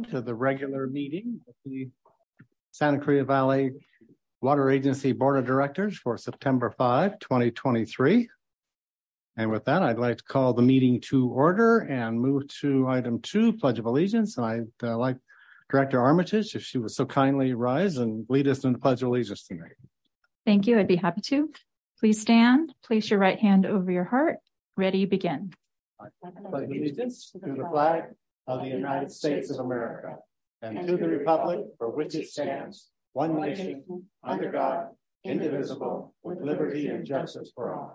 to the regular meeting of the Santa Cruz Valley Water Agency Board of Directors for September 5, 2023. And with that, I'd like to call the meeting to order and move to item 2, Pledge of Allegiance. And I'd like Director Armitage, if she would so kindly rise and lead us in the Pledge of Allegiance tonight. Thank you. I'd be happy to. Please stand. Place your right hand over your heart. Ready, begin. I pledge allegiance to the flag of the United States of America and to the republic for which it stands, one nation, under God, indivisible, with liberty and justice for all.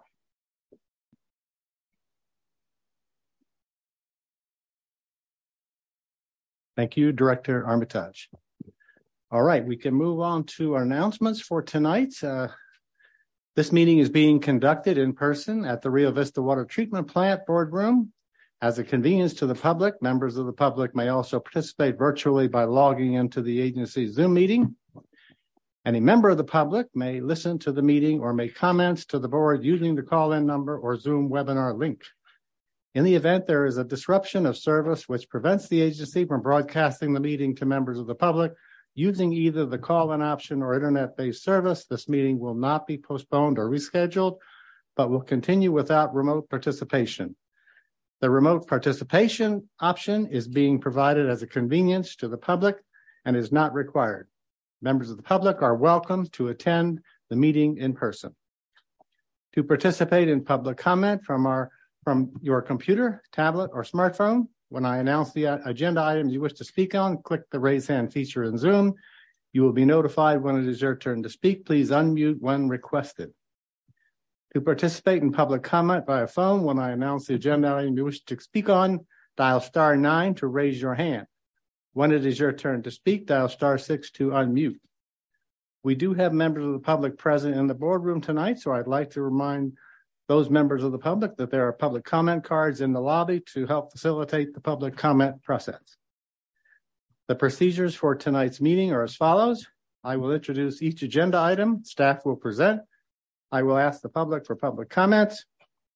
Thank you, Director Armitage. All right, we can move on to our announcements for tonight. This meeting is being conducted in person at the Rio Vista Water Treatment Plant Boardroom. As a convenience to the public, members of the public may also participate virtually by logging into the agency's Zoom meeting. Any member of the public may listen to the meeting or make comments to the board using the call-in number or Zoom webinar link. In the event there is a disruption of service which prevents the agency from broadcasting the meeting to members of the public using either the call-in option or internet-based service, this meeting will not be postponed or rescheduled, but will continue without remote participation. The remote participation option is being provided as a convenience to the public and is not required. Members of the public are welcome to attend the meeting in person. To participate in public comment from your computer, tablet, or smartphone, when I announce the agenda items you wish to speak on, click the raise hand feature in Zoom. You will be notified when it is your turn to speak. Please unmute when requested. To participate in public comment via phone, when I announce the agenda item you wish to speak on, dial *9 to raise your hand. When it is your turn to speak, dial *6 to unmute. We do have members of the public present in the boardroom tonight, so I'd like to remind those members of the public that there are public comment cards in the lobby to help facilitate the public comment process. The procedures for tonight's meeting are as follows. I will introduce each agenda item. Staff will present. I will ask the public for public comments.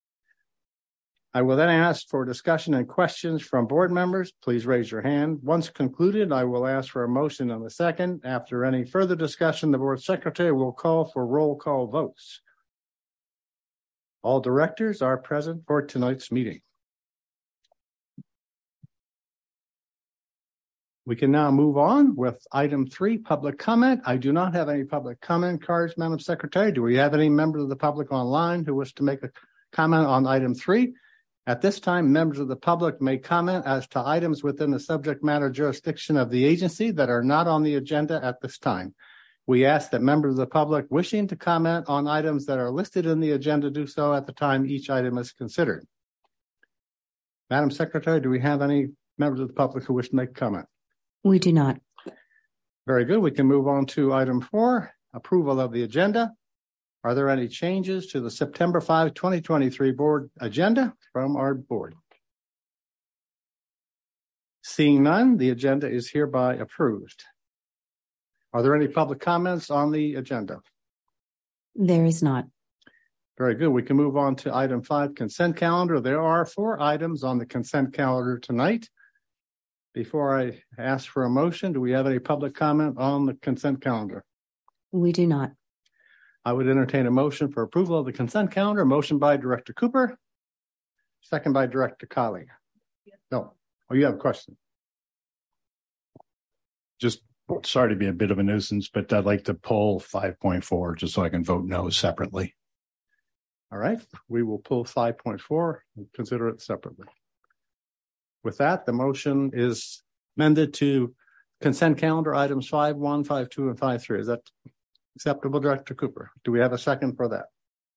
I will then ask for discussion and questions from board members. Please raise your hand. Once concluded, I will ask for a motion on the second. After any further discussion, the board secretary will call for roll call votes. All directors are present for tonight's meeting. We can now move on with item 3, public comment. I do not have any public comment cards, Madam Secretary. Do we have any members of the public online who wish to make a comment on item 3? At this time, members of the public may comment as to items within the subject matter jurisdiction of the agency that are not on the agenda at this time. We ask that members of the public wishing to comment on items that are listed in the agenda do so at the time each item is considered. Madam Secretary, do we have any members of the public who wish to make a comment? We do not. Very good. We can move on to item 4, approval of the agenda. Are there any changes to the September 5, 2023 board agenda from our board? Seeing none, the agenda is hereby approved. Are there any public comments on the agenda? There is not. Very good. We can move on to item 5, consent calendar. There are 4 items on the consent calendar tonight. Before I ask for a motion, do we have any public comment on the consent calendar? We do not. I would entertain a motion for approval of the consent calendar. Motion by Director Cooper, second by Director Colley. No. Oh, you have a question. Just sorry to be a bit of a nuisance, but I'd like to pull 5.4 just so I can vote no separately. All right. We will pull 5.4 and consider it separately. With that, the motion is amended to consent calendar items 5.1, 5.2, and 5.3. Is that acceptable, Director Cooper? Do we have a second for that?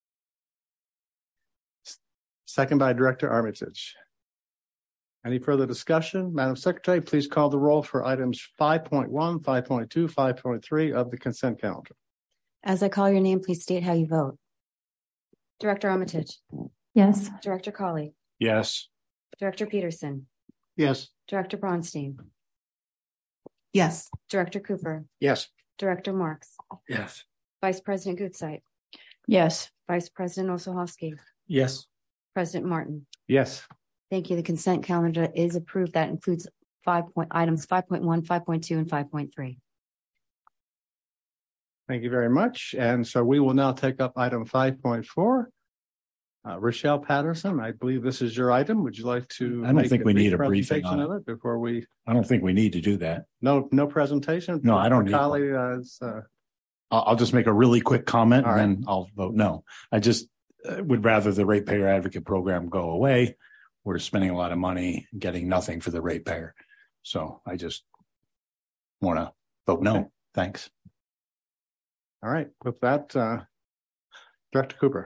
Second by Director Armitage. Any further discussion? Madam Secretary, please call the roll for items 5.1, 5.2, 5.3 of the consent calendar. As I call your name, please state how you vote. Director Armitage. Yes. Director Colley. Yes. Director Peterson. Yes. Director Bronstein. Yes. Director Cooper. Yes. Director Marks. Yes. Vice President Gutzeit. Yes. Vice President Osohovsky. Yes. President Martin. Yes. Thank you. The consent calendar is approved. That includes items 5.1, 5.2, and 5.3. Thank you very much. And so we will now take up item 5.4. Rochelle Patterson, I believe this is your item. Would you like to? I don't think we need a briefing presentation on of it before we? I don't think we need to do that. No presentation. No, I don't need Colleague, I'll just make a really quick comment All and right. then I'll vote no. I just would rather the ratepayer advocate program go away. We're spending a lot of money getting nothing for the ratepayer. So I just want to vote no. Okay. Thanks. All right. With that, Director Cooper.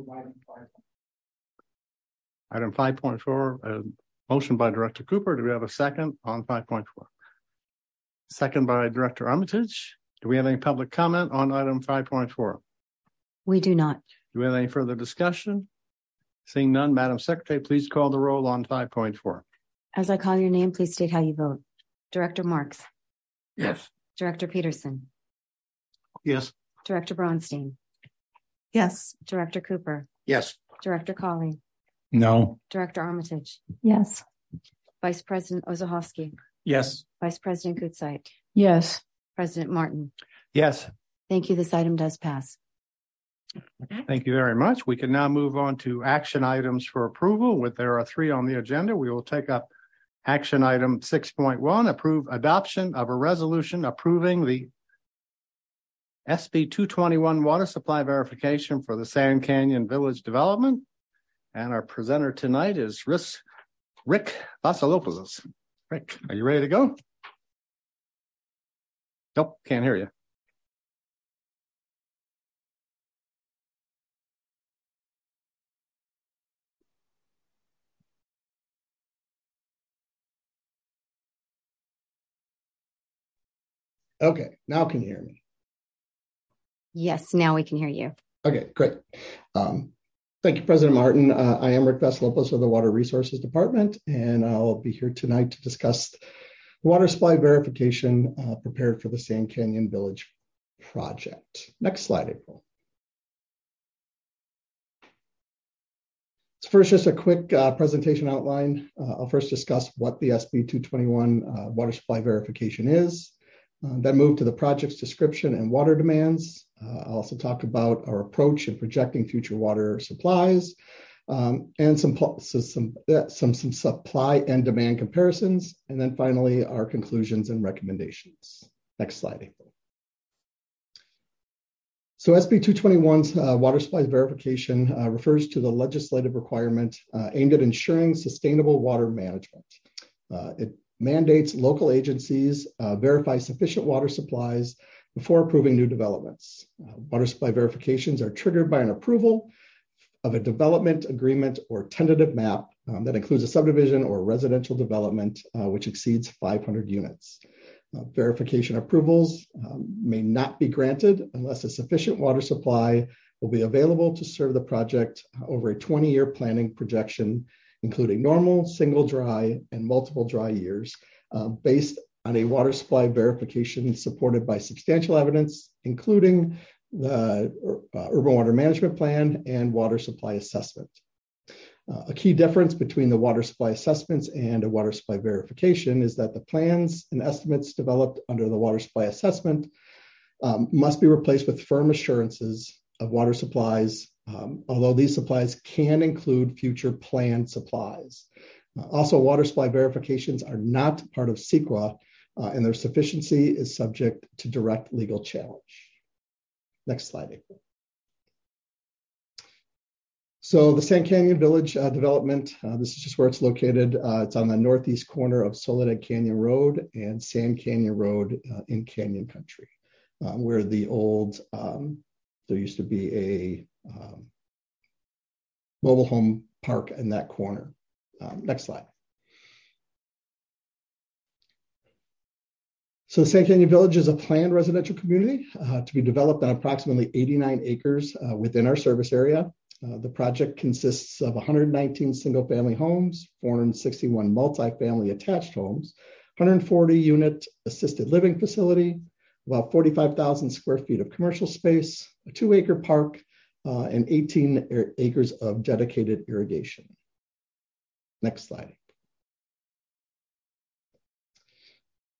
Item 5.4, motion by Director Cooper. Do we have a second on 5.4? Second by Director Armitage. Do we have any public comment on item 5.4? We do not. Do we have any further discussion? Seeing none, Madam Secretary, please call the roll on 5.4. As I call your name, please state how you vote. Director Marks, Yes. Director Peterson, Yes. Director Braunstein, Yes. Director Cooper, Yes. Director Colley, No. Director Armitage, Yes. Vice President Ozahovsky, Yes. Vice President Gutzeit, Yes. President Martin. Yes. Thank you. This item does pass. Thank you very much. We can now move on to action items for approval. There are 3 on the agenda. We will take up action item 6.1, approve adoption of a resolution approving the SB 221 water supply verification for the Sand Canyon Village development. And our presenter tonight is Rick Vasilopoulos. Rick, are you ready to go? Nope, can't hear you. Okay, now can you hear me? Yes, now we can hear you. Okay, great. Thank you, President Martin. I am Rick Vasilopoulos of the Water Resources Department, and I'll be here tonight to discuss water supply verification prepared for the Sand Canyon Village project. Next slide, April. So first, just a quick presentation outline. I'll first discuss what the SB 221 water supply verification is. Then move to the project's description and water demands. I'll also talk about our approach in projecting future water supplies and some supply and demand comparisons. And then finally, our conclusions and recommendations. Next slide, April. So SB 221's water supply verification refers to the legislative requirement aimed at ensuring sustainable water management. It mandates local agencies verify sufficient water supplies before approving new developments. Water supply verifications are triggered by an approval of a development agreement or tentative map that includes a subdivision or residential development which exceeds 500 units. Verification approvals may not be granted unless a sufficient water supply will be available to serve the project over a 20-year planning projection, including normal, single dry, and multiple dry years, based on a water supply verification supported by substantial evidence, including the Urban Water Management Plan and water supply assessment. A key difference between the water supply assessments and a water supply verification is that the plans and estimates developed under the water supply assessment must be replaced with firm assurances of water supplies, although these supplies can include future planned supplies. Also, water supply verifications are not part of CEQA, and their sufficiency is subject to direct legal challenge. Next slide, April. So the Sand Canyon Village development, this is just where it's located. It's on the northeast corner of Soledad Canyon Road and Sand Canyon Road in Canyon Country, where the old, there used to be a mobile home park in that corner. Next slide. So the Sand Canyon Village is a planned residential community to be developed on approximately 89 acres within our service area. The project consists of 119 single-family homes, 461 multi-family attached homes, 140 unit assisted living facility, about 45,000 square feet of commercial space, a 2-acre park, and 18 acres of dedicated irrigation. Next slide.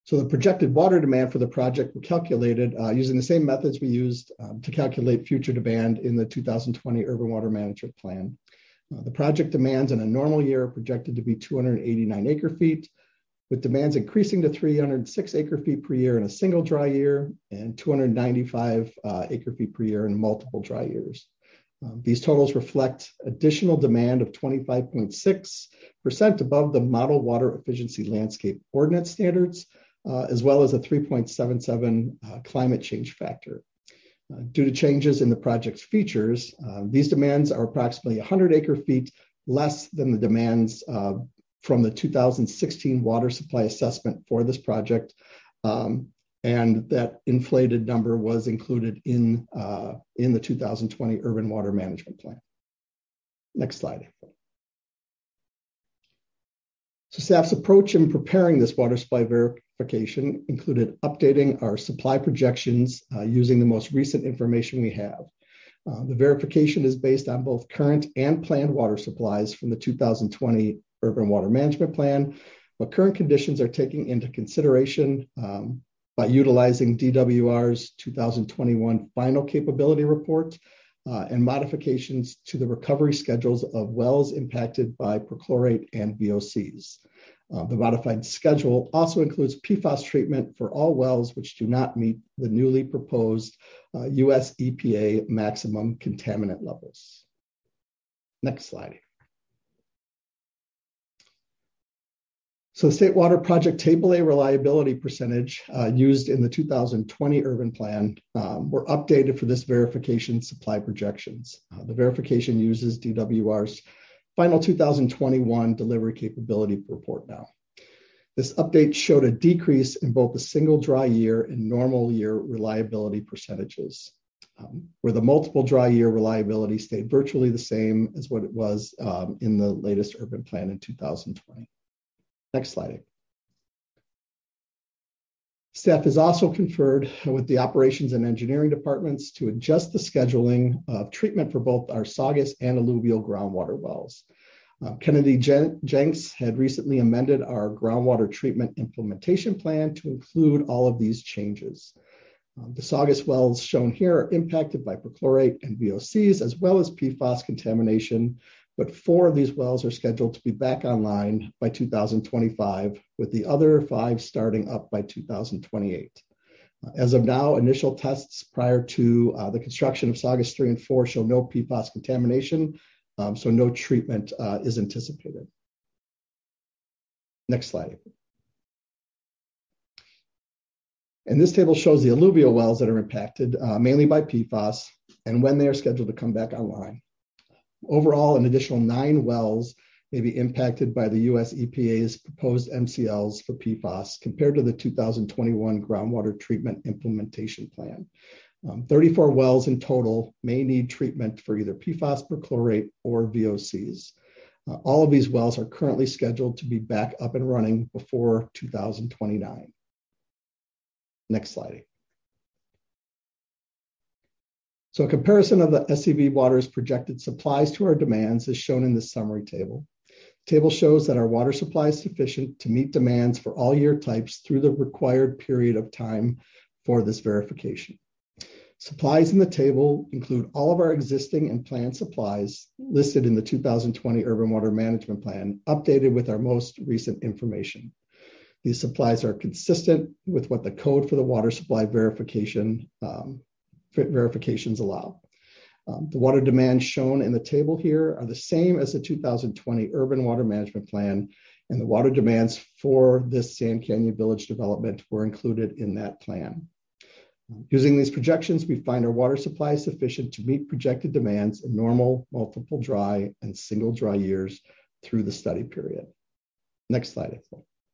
So the projected water demand for the project were calculated using the same methods we used to calculate future demand in the 2020 Urban Water Management Plan. The project demands in a normal year are projected to be 289 acre feet, with demands increasing to 306 acre feet per year in a single dry year and 295 acre feet per year in multiple dry years. These totals reflect additional demand of 25.6% above the Model Water Efficiency Landscape Ordinance standards, as well as a 3.77 climate change factor. Due to changes in the project's features, these demands are approximately 100 acre feet less than the demands from the 2016 water supply assessment for this project. And that inflated number was included in the 2020 Urban Water Management Plan. Next slide. So staff's approach in preparing this water supply verification included updating our supply projections using the most recent information we have. The verification is based on both current and planned water supplies from the 2020 Urban Water Management Plan, but current conditions are taking into consideration by utilizing DWR's 2021 Final Capability Report and modifications to the recovery schedules of wells impacted by perchlorate and VOCs. The modified schedule also includes PFAS treatment for all wells which do not meet the newly proposed US EPA maximum contaminant levels. Next slide. So the State Water Project Table A reliability percentage used in the 2020 Urban Plan were updated for this verification supply projections. The verification uses DWR's final 2021 delivery capability report now. This update showed a decrease in both the single dry year and normal year reliability percentages, where the multiple dry year reliability stayed virtually the same as what it was in the latest Urban Plan in 2020. Next slide. Staff has also conferred with the operations and engineering departments to adjust the scheduling of treatment for both our Saugus and alluvial groundwater wells. Kennedy Jenks had recently amended our groundwater treatment implementation plan to include all of these changes. The Saugus wells shown here are impacted by perchlorate and VOCs, as well as PFAS contamination, but 4 of these wells are scheduled to be back online by 2025, with the other 5 starting up by 2028. As of now, initial tests prior to the construction of Saugus 3 and 4 show no PFAS contamination, so no treatment is anticipated. Next slide. And this table shows the alluvial wells that are impacted mainly by PFAS and when they are scheduled to come back online. Overall, an additional 9 wells may be impacted by the US EPA's proposed MCLs for PFAS compared to the 2021 Groundwater Treatment Implementation Plan. 34 wells in total may need treatment for either PFAS, perchlorate, or VOCs. All of these wells are currently scheduled to be back up and running before 2029. Next slide. So a comparison of the SCV Water's projected supplies to our demands is shown in this summary table. The table shows that our water supply is sufficient to meet demands for all year types through the required period of time for this verification. Supplies in the table include all of our existing and planned supplies listed in the 2020 Urban Water Management Plan, updated with our most recent information. These supplies are consistent with what the code for the water supply verifications allow. The water demands shown in the table here are the same as the 2020 Urban Water Management Plan, and the water demands for this Sand Canyon Village development were included in that plan. Using these projections, we find our water supply is sufficient to meet projected demands in normal, multiple dry, and single dry years through the study period. Next slide.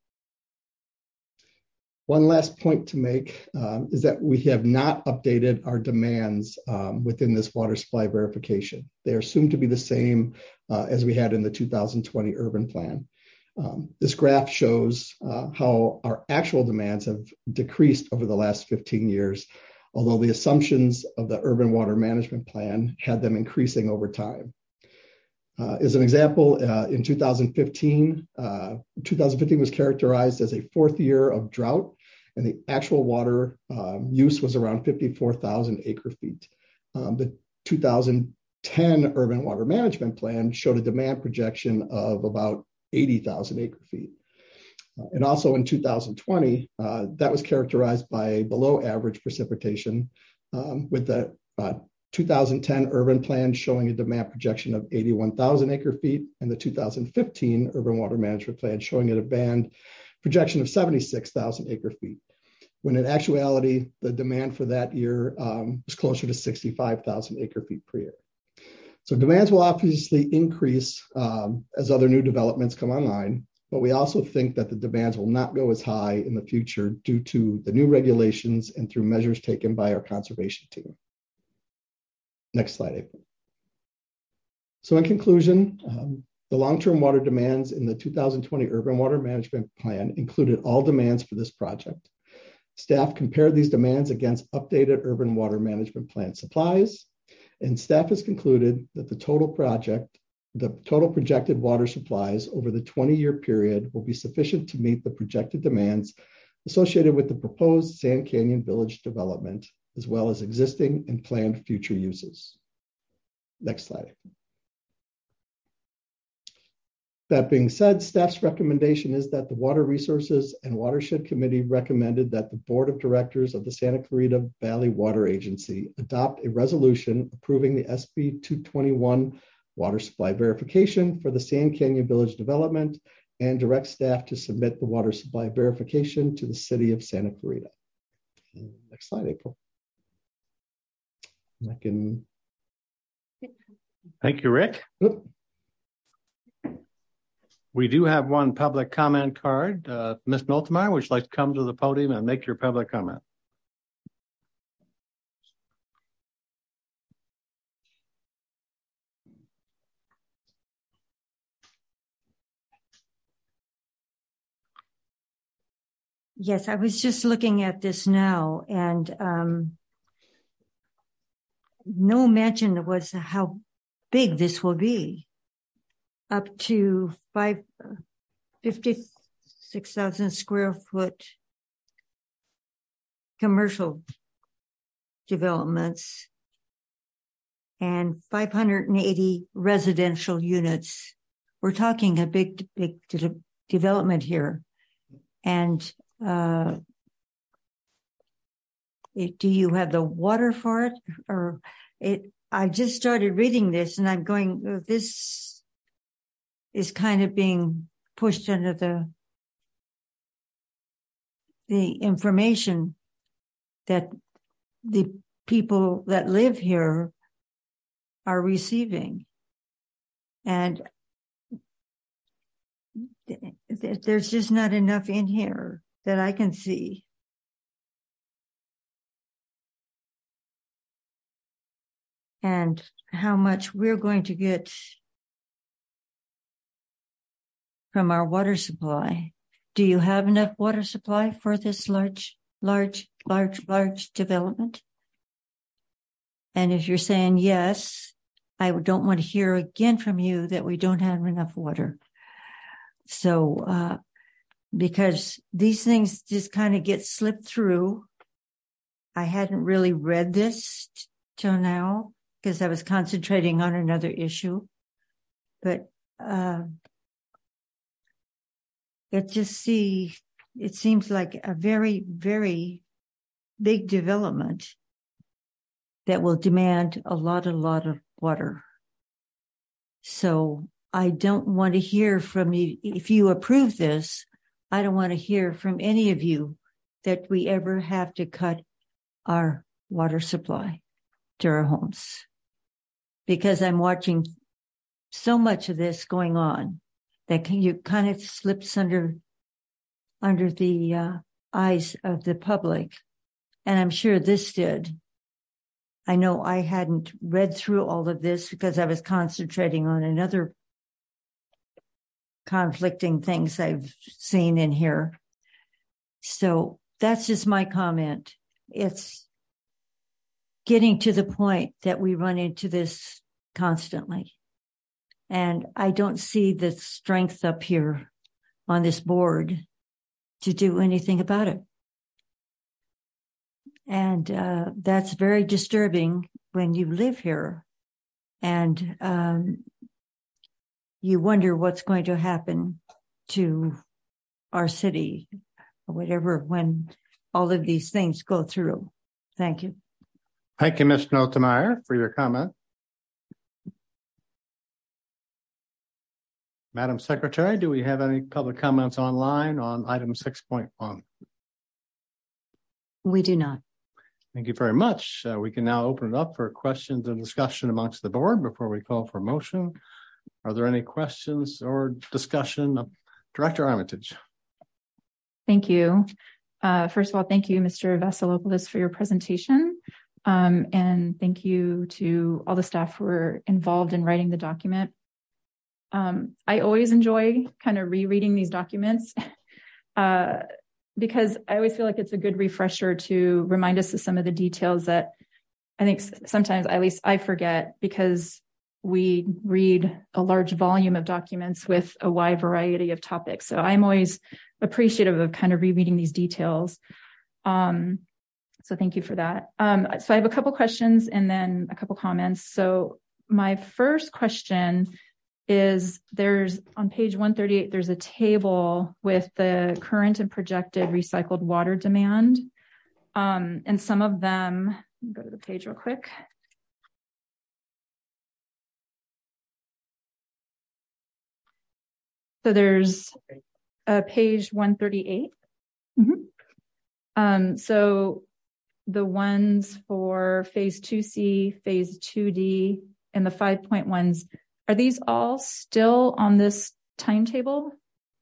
One last point to make is that we have not updated our demands within this water supply verification. They are assumed to be the same as we had in the 2020 Urban Plan. This graph shows how our actual demands have decreased over the last 15 years, although the assumptions of the Urban Water Management Plan had them increasing over time. As an example, in 2015 was characterized as a 4th year of drought, and the actual water use was around 54,000 acre feet. The 2010 Urban Water Management Plan showed a demand projection of about 80,000 acre feet. And also in 2020, that was characterized by below average precipitation, with the 2010 urban plan showing a demand projection of 81,000 acre feet, and the 2015 urban water management plan showing a demand projection of 76,000 acre feet, when in actuality, the demand for that year was closer to 65,000 acre feet per year. So demands will obviously increase as other new developments come online, but we also think that the demands will not go as high in the future due to the new regulations and through measures taken by our conservation team. Next slide, April. So in conclusion, the long-term water demands in the 2020 Urban Water Management Plan included all demands for this project. Staff compared these demands against updated Urban Water Management Plan supplies, and staff has concluded that the total projected water supplies over the 20-year period will be sufficient to meet the projected demands associated with the proposed Sand Canyon Village development, as well as existing and planned future uses. Next slide. That being said, staff's recommendation is that the Water Resources and Watershed Committee recommended that the Board of Directors of the Santa Clarita Valley Water Agency adopt a resolution approving the SB 221 water supply verification for the Sand Canyon Village development and direct staff to submit the water supply verification to the City of Santa Clarita. Next slide, April. Thank you, Rick. Oop. We do have one public comment card. Ms. Miltemeyer, would you like to come to the podium and make your public comment? Yes, I was just looking at this now, and no mention was how big this will be. Up to 56,000 square foot commercial developments and 580 residential units. We're talking a big development here. And do you have the water for it? Or I just started reading this and I'm going, this is kind of being pushed under the information that the people that live here are receiving. And there's just not enough in here that I can see. And how much we're going to get from our water supply. Do you have enough water supply for this large development? And if you're saying yes, I don't want to hear again from you that we don't have enough water. So, because these things just kind of get slipped through. I hadn't really read this till now because I was concentrating on another issue. But it seems like a very, very big development that will demand a lot of water. So I don't want to hear from you. If you approve this, I don't want to hear from any of you that we ever have to cut our water supply to our homes. Because I'm watching so much of this going on that you kind of slips under the eyes of the public. And I'm sure this did. I know I hadn't read through all of this because I was concentrating on another conflicting things I've seen in here. So that's just my comment. It's getting to the point that we run into this constantly. And I don't see the strength up here on this board to do anything about it. And that's very disturbing when you live here. And you wonder what's going to happen to our city or whatever when all of these things go through. Thank you. Thank you, Ms. Notemeyer, for your comment. Madam Secretary, do we have any public comments online on item 6.1? We do not. Thank you very much. We can now open it up for questions and discussion amongst the board before we call for motion. Are there any questions or discussion? Director Armitage. Thank you. First of all, thank you, Mr. Vasilopoulos, for your presentation. And thank you to all the staff who were involved in writing the document. I always enjoy kind of rereading these documents because I always feel like it's a good refresher to remind us of some of the details that I think sometimes, at least I forget, because we read a large volume of documents with a wide variety of topics. So I'm always appreciative of kind of rereading these details. So thank you for that. So I have a couple questions and then a couple comments. So my first question is there's on page 138, there's a table with the current and projected recycled water demand. And some of them, go to the page real quick. So there's page 138. So the ones for phase 2C, phase 2D, and the 5.1s, are these all still on this timetable?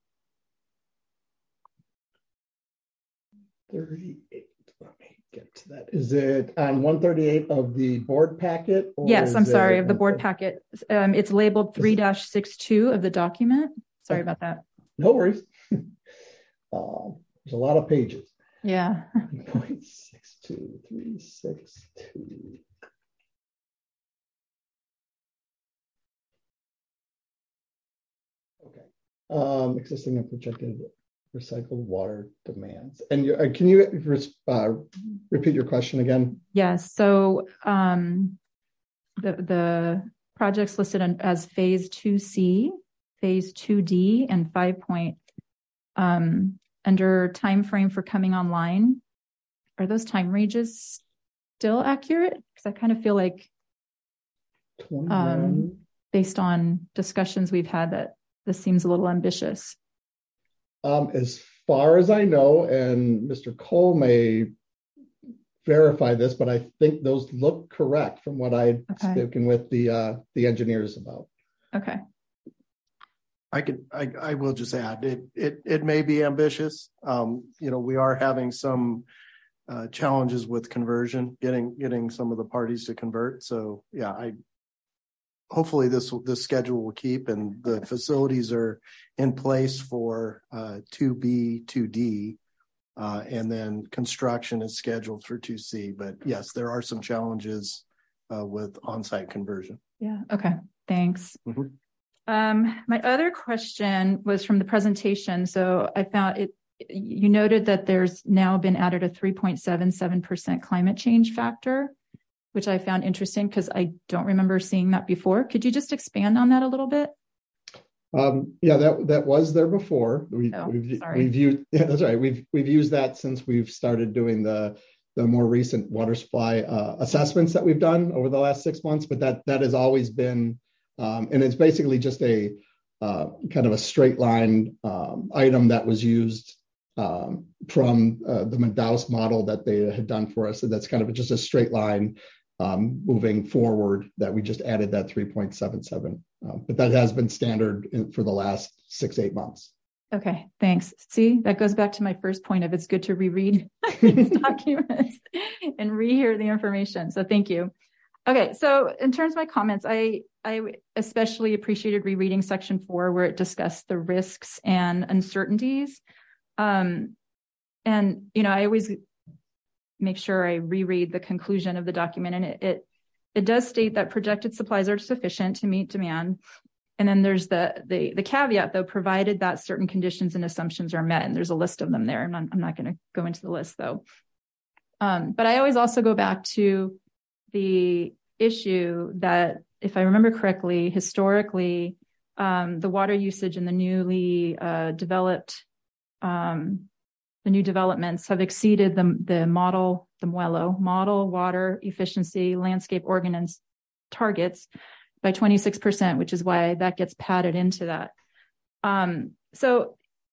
38. Let me get to that. Is it on 138 of the board packet? Yes, I'm sorry, of the board packet. It's labeled 3-62 of the document. Sorry about that. No worries. There's a lot of pages. Yeah. 0.62362. Okay. Existing and projected recycled water demands. And can you repeat your question again? Yes. So the projects listed as phase 2C, phase 2D, and 5. Under time frame for coming online, are those time ranges still accurate? Because I kind of feel like based on discussions we've had that this seems a little ambitious. As far as I know, and Mr. Cole may verify this, but I think those look correct from what I've spoken with the engineers about. Okay. I will just add it may be ambitious. We are having some challenges with conversion, getting some of the parties to convert. So yeah, hopefully this schedule will keep, and the facilities are in place for 2B, 2D, and then construction is scheduled for 2C. But yes, there are some challenges with on-site conversion. Yeah. Okay. Thanks. Mm-hmm. My other question was from the presentation. So I found it, you noted that there's now been added a 3.77% climate change factor, which I found interesting because I don't remember seeing that before. Could you just expand on that a little bit? Yeah, that was there before. We've used, yeah, that's right. We've used that since we've started doing the more recent water supply assessments that we've done over the last 6 months. But that has always been, and it's basically just a kind of a straight line item that was used from the Madaus model that they had done for us. So that's kind of just a straight line moving forward that we just added that 3.77. But that has been standard for the last 6-8 months. Okay, thanks. See, that goes back to my first point of it's good to reread these documents and rehear the information. So thank you. Okay, so in terms of my comments, I especially appreciated rereading section 4 where it discussed the risks and uncertainties. And, I always make sure I reread the conclusion of the document, and it does state that projected supplies are sufficient to meet demand. And then there's the caveat, though, provided that certain conditions and assumptions are met, and there's a list of them there. And I'm not going to go into the list, though. But I always also go back to the issue that, if I remember correctly, historically, the water usage in the newly developed, the new developments have exceeded the MWELO, Model Water Efficiency Landscape Ordinance targets by 26%, which is why that gets padded into that. So,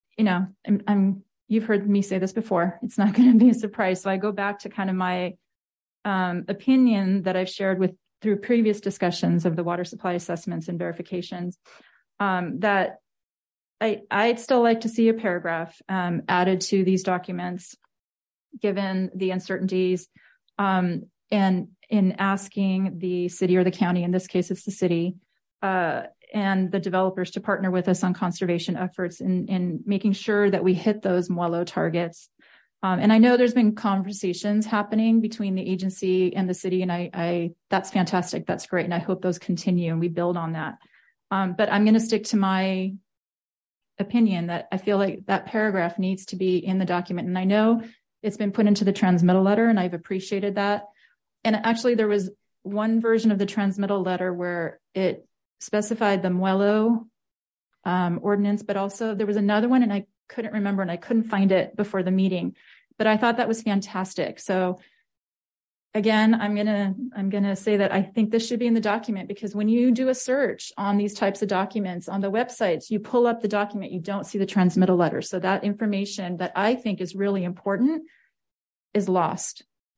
you've heard me say this before. It's not going to be a surprise. So I go back to kind of my opinion that I've shared through previous discussions of the water supply assessments and verifications, that I'd still like to see a paragraph added to these documents, given the uncertainties, and in asking the city or the county, in this case it's the city, and the developers to partner with us on conservation efforts in making sure that we hit those MWELO targets. And I know there's been conversations happening between the agency and the city, and I that's fantastic. That's great. And I hope those continue and we build on that. But I'm going to stick to my opinion that I feel like that paragraph needs to be in the document. And I know it's been put into the transmittal letter, and I've appreciated that. And actually there was one version of the transmittal letter where it specified the MWELO ordinance, but also there was another one, and I couldn't remember, and I couldn't find it before the meeting, but I thought that was fantastic. So again, I'm gonna say that I think this should be in the document, because when you do a search on these types of documents on the websites, you pull up the document, you don't see the transmittal letter. So that information that I think is really important is lost.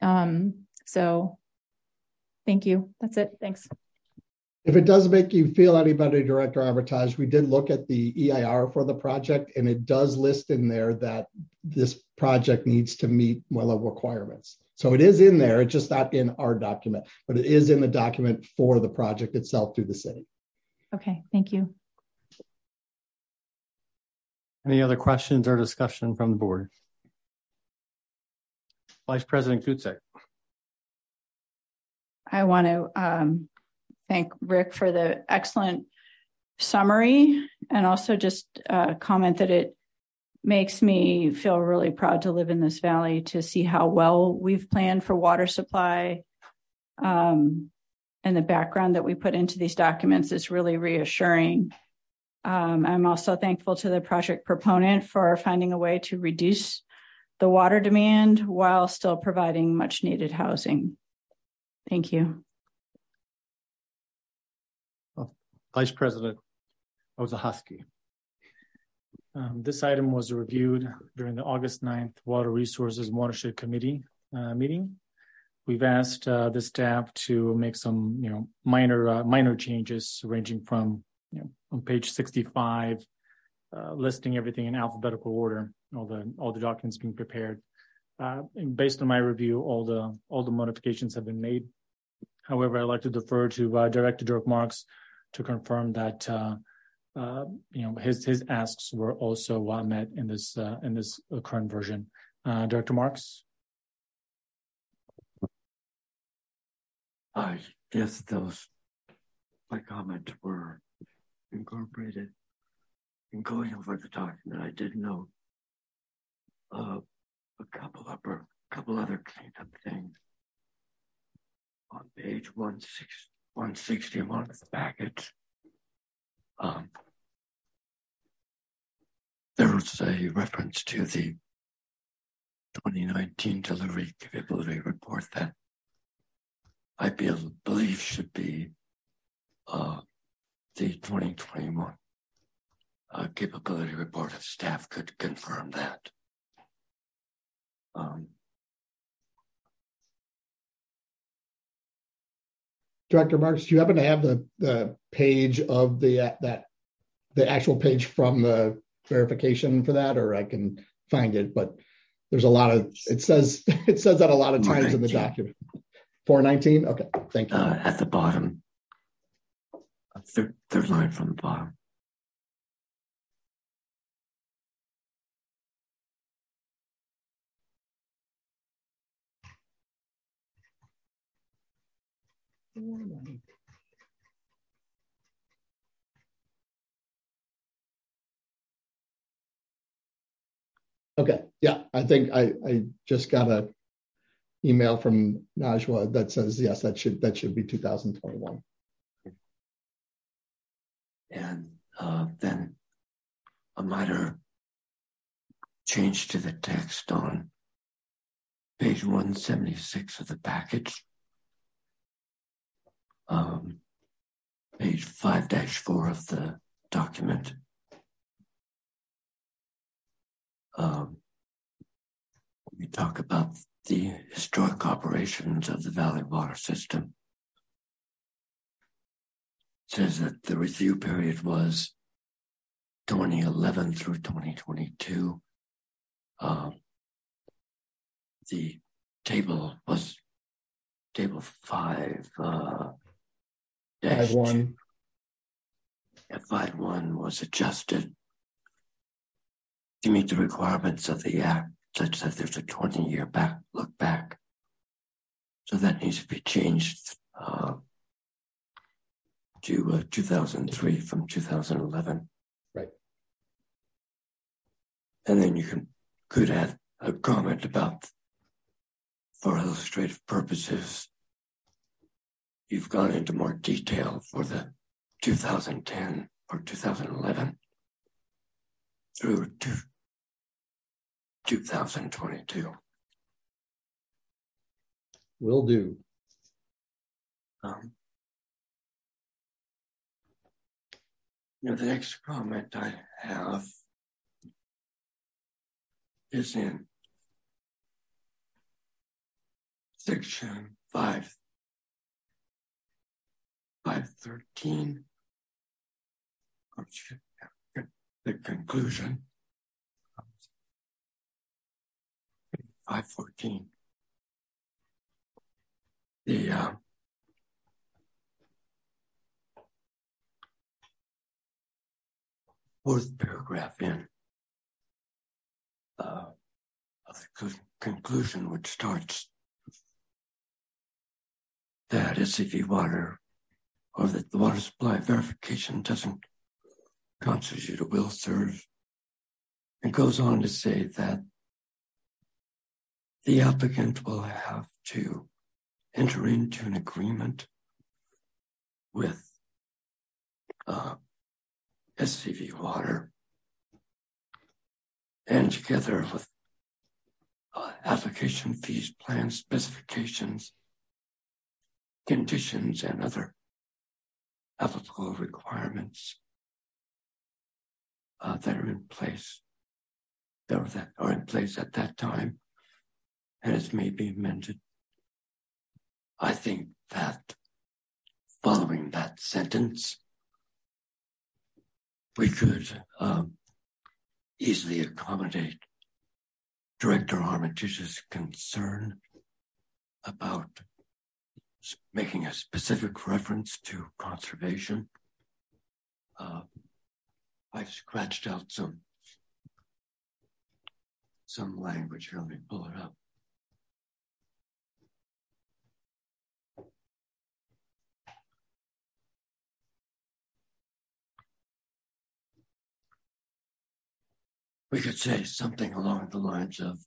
So thank you. That's it. Thanks. If it does make you feel any better, Director Armitage, we did look at the EIR for the project, and it does list in there that this project needs to meet MWELO requirements. So it is in there. It's just not in our document, but it is in the document for the project itself through the city. Okay, thank you. Any other questions or discussion from the board? Vice President Kutzek. I want to thank Rick for the excellent summary, and also just comment that it makes me feel really proud to live in this valley, to see how well we've planned for water supply. And the background that we put into these documents is really reassuring. I'm also thankful to the project proponent for finding a way to reduce the water demand while still providing much needed housing. Thank you. Vice President Ozahoski. This item was reviewed during the August 9th Water Resources Watershed Committee meeting. We've asked the staff to make some, minor changes, ranging from, on page 65, listing everything in alphabetical order, all the documents being prepared. And based on my review, all the modifications have been made. However, I'd like to defer to Director Dirk Marks to confirm that his asks were also met in this current version. Director Marks. Yes, my comments were incorporated in going over the document. I did note a couple other cleanup things on page 161 of the packet. There was a reference to the 2019 delivery capability report that I believe should be the 2021 capability report, if staff could confirm that. Director Marks, do you happen to have the page of the actual page from the verification for that, or I can find it? But there's a lot of it says that a lot of times in the document. 419. Okay, thank you. At the bottom, third line from the bottom. Okay, yeah, I think I just got a email from Najwa that says, yes, that should be 2021. And then a minor change to the text on page 176 of the package. Page 5-4 of the document. We talk about the historic operations of the Valley Water System. It says that the review period was 2011 through 2022. The table was table 5. 5-1. 5-1 was adjusted to meet the requirements of the Act, such that there's a 20-year look back. So that needs to be changed to 2003 from 2011. Right. And then you could add a comment about, for illustrative purposes, you've gone into more detail for the 2010 or 2011 through to 2022. Will do. The next comment I have is in section 513, the conclusion. 514. The fourth paragraph in of the conclusion, which starts that SCV water, or that the water supply verification doesn't constitute a will serve, and goes on to say that the applicant will have to enter into an agreement with SCV water, and together with application fees, plan specifications, conditions, and other applicable requirements that are in place, that are in place at that time, and as may be amended. I think that following that sentence, we could easily accommodate Director Armitage's concern about making a specific reference to conservation. I've scratched out some language here. Let me pull it up. We could say something along the lines of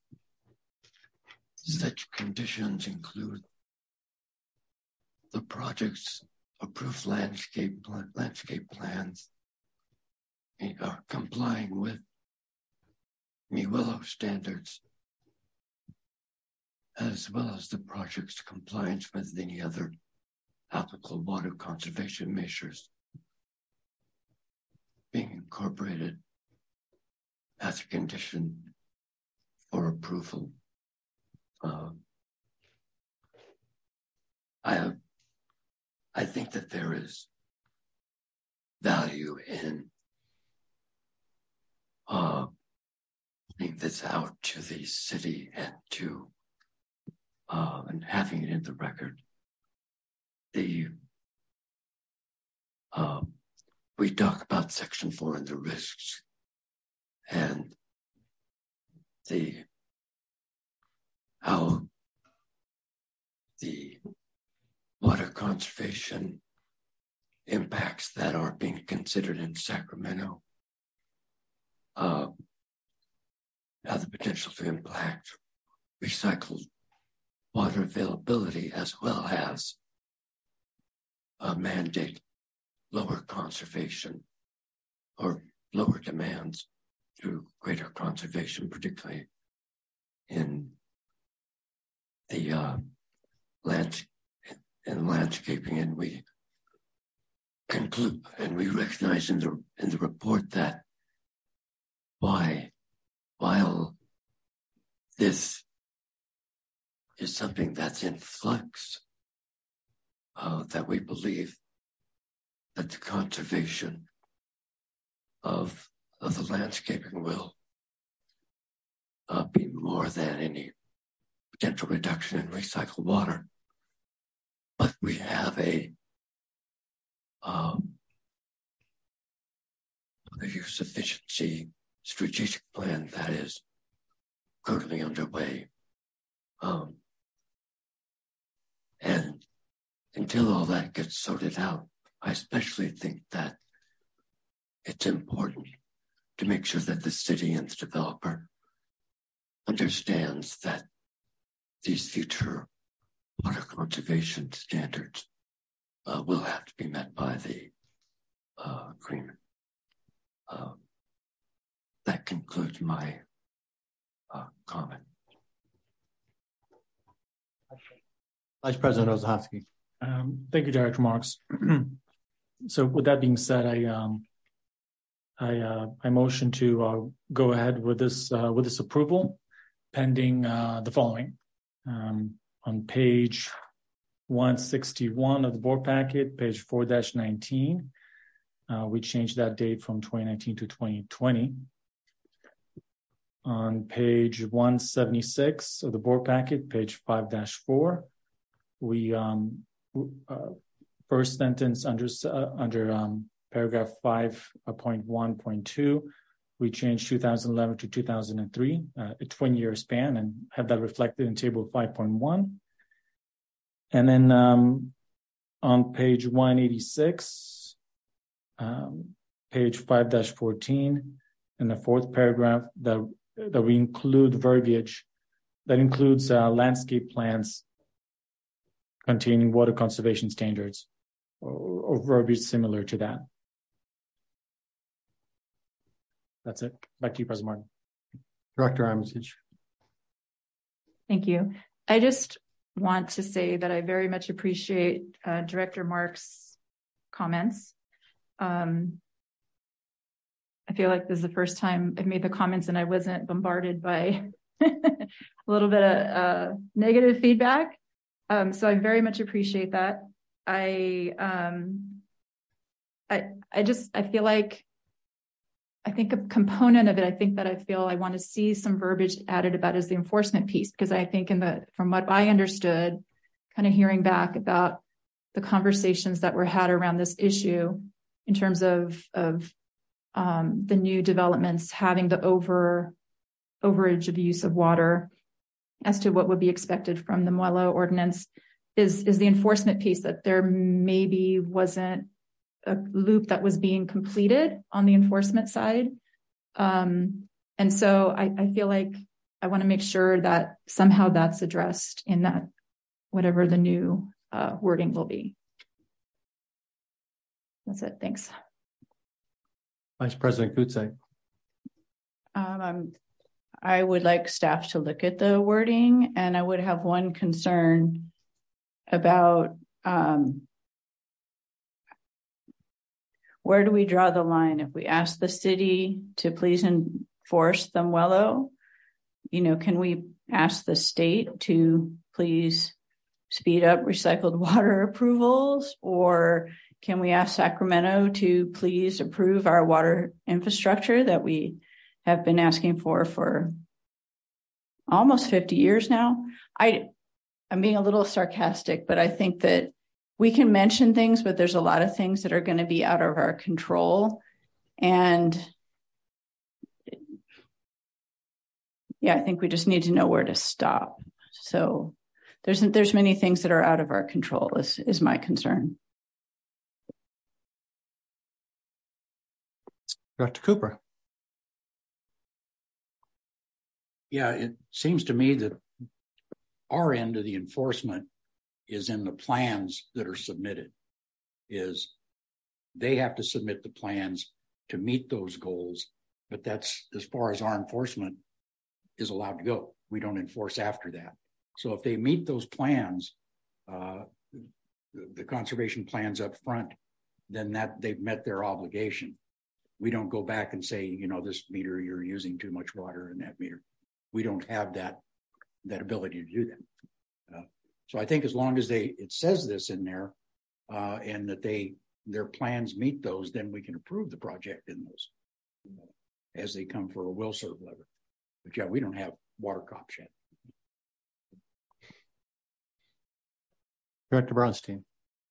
such conditions include the project's approved landscape plans complying with MIWILLO standards, as well as the project's compliance with any other applicable water conservation measures being incorporated as a condition for approval. I think that there is value in putting this out to the city and to and having it in the record. We talk about Section 4 and the risks, and how the water conservation impacts that are being considered in Sacramento, have the potential to impact recycled water availability as well as mandate lower conservation or lower demands through greater conservation, particularly in the landscaping. And we conclude, and we recognize in the report that while this is something that's in flux, that we believe that the conservation of the landscaping will be more than any potential reduction in recycled water. But we have a use efficiency strategic plan that is currently underway. And until all that gets sorted out, I especially think that it's important to make sure that the city and the developer understands that these future water conservation standards will have to be met by the agreement. That concludes my comment. Vice President Ozahovsky. Thank you, Director Marks. So with that being said, I motion to go ahead with this approval, pending the following. On page 161 of the board packet, page 4-19, we changed that date from 2019 to 2020. On page 176 of the board packet, page 5-4, we first sentence under paragraph 5.1.2, we changed 2011 to 2003, a 20-year span, and have that reflected in table 5.1. And then on page 186, page 5-14, in the fourth paragraph, that we include verbiage that includes landscape plans containing water conservation standards or verbiage similar to that. That's it. Back to you, President Martin. Director Armitage. Thank you. I just want to say that I very much appreciate Director Marks' comments. I feel like this is the first time I've made the comments and I wasn't bombarded by a little bit of negative feedback. So I very much appreciate that. I feel like, I think a component of it, I want to see some verbiage added about is the enforcement piece, because I think from what I understood, kind of hearing back about the conversations that were had around this issue in terms of the new developments having the overage of use of water as to what would be expected from the Muello ordinance is the enforcement piece, that there maybe wasn't a loop that was being completed on the enforcement side. And so I feel like I want to make sure that somehow that's addressed in that, whatever the new wording will be. That's it. Thanks. Vice President Kutzak. I would like staff to look at the wording, and I would have one concern about where do we draw the line? If we ask the city to please enforce the Muello, can we ask the state to please speed up recycled water approvals? Or can we ask Sacramento to please approve our water infrastructure that we have been asking for almost 50 years now? I'm being a little sarcastic, but I think that we can mention things, but there's a lot of things that are going to be out of our control. And yeah, I think we just need to know where to stop. So there's many things that are out of our control is my concern. Dr. Cooper. Yeah, it seems to me that our end of the enforcement is in the plans that are submitted. Is they have to submit the plans to meet those goals, but that's as far as our enforcement is allowed to go. We don't enforce after that. So if they meet those plans, the conservation plans up front, then that they've met their obligation. We don't go back and say, you know, this meter, you're using too much water in that meter. We don't have that ability to do that. So I think as long as it says this in there, and that their plans meet those, then we can approve the project in those as they come for a will serve letter. But yeah, we don't have water cops yet. Director Bronstein.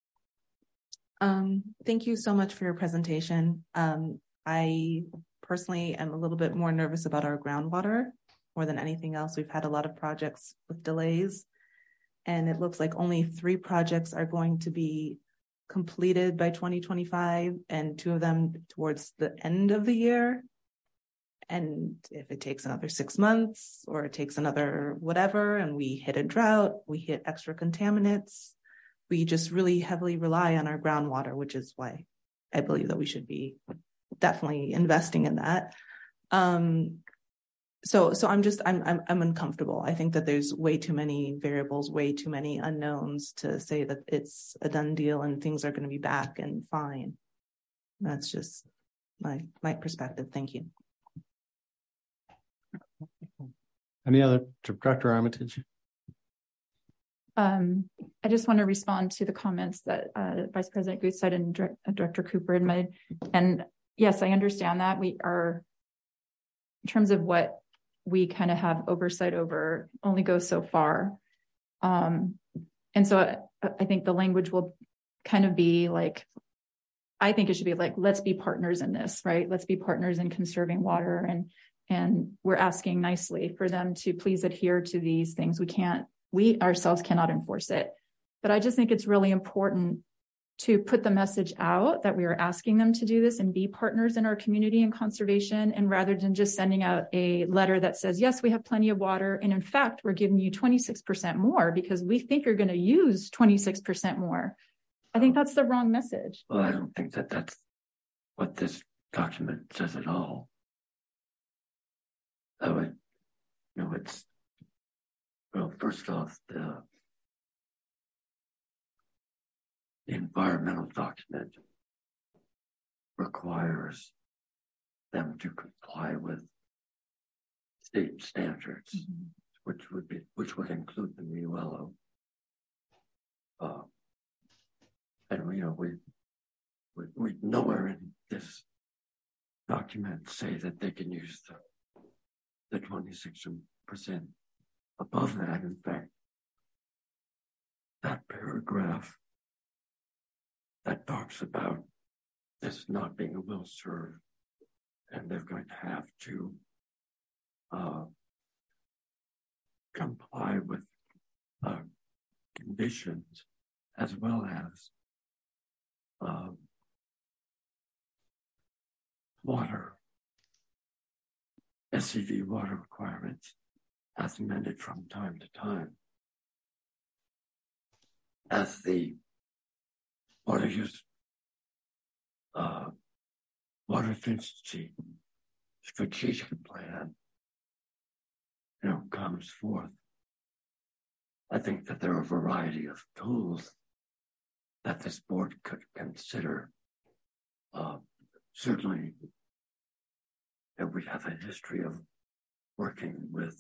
Thank you so much for your presentation. I personally am a little bit more nervous about our groundwater more than anything else. We've had a lot of projects with delays, and it looks like only 3 projects are going to be completed by 2025, and 2 of them towards the end of the year. And if it takes another 6 months or it takes another whatever, and we hit a drought, we hit extra contaminants, we just really heavily rely on our groundwater, which is why I believe that we should be definitely investing in that. So I'm uncomfortable. I think that there's way too many variables, way too many unknowns to say that it's a done deal and things are going to be back and fine. That's just my perspective. Thank you. Any other, Dr. Armitage? I just want to respond to the comments that Vice President Guthstein and Director Cooper had made. And yes, I understand that we are, in terms of what we kind of have oversight over, only goes so far. And so I think the language will kind of be like, I think it should be like, let's be partners in this, right? Let's be partners in conserving water. And we're asking nicely for them to please adhere to these things. We ourselves cannot enforce it. But I just think it's really important to put the message out that we are asking them to do this and be partners in our community and conservation. And rather than just sending out a letter that says, yes, we have plenty of water. And in fact, we're giving you 26% more because we think you're going to use 26% more. I think that's the wrong message. Well, I don't think that that's what this document says at all. First off, the environmental document requires them to comply with state standards, which would include the MULO. And we nowhere in this document say that they can use the 26% above that. In fact, that paragraph that talks about this not being a will serve, and they're going to have to comply with conditions as well as water, SCV water requirements as amended from time to time. As the water use, water efficiency strategic plan, comes forth, I think that there are a variety of tools that this board could consider. Certainly, and we have a history of working with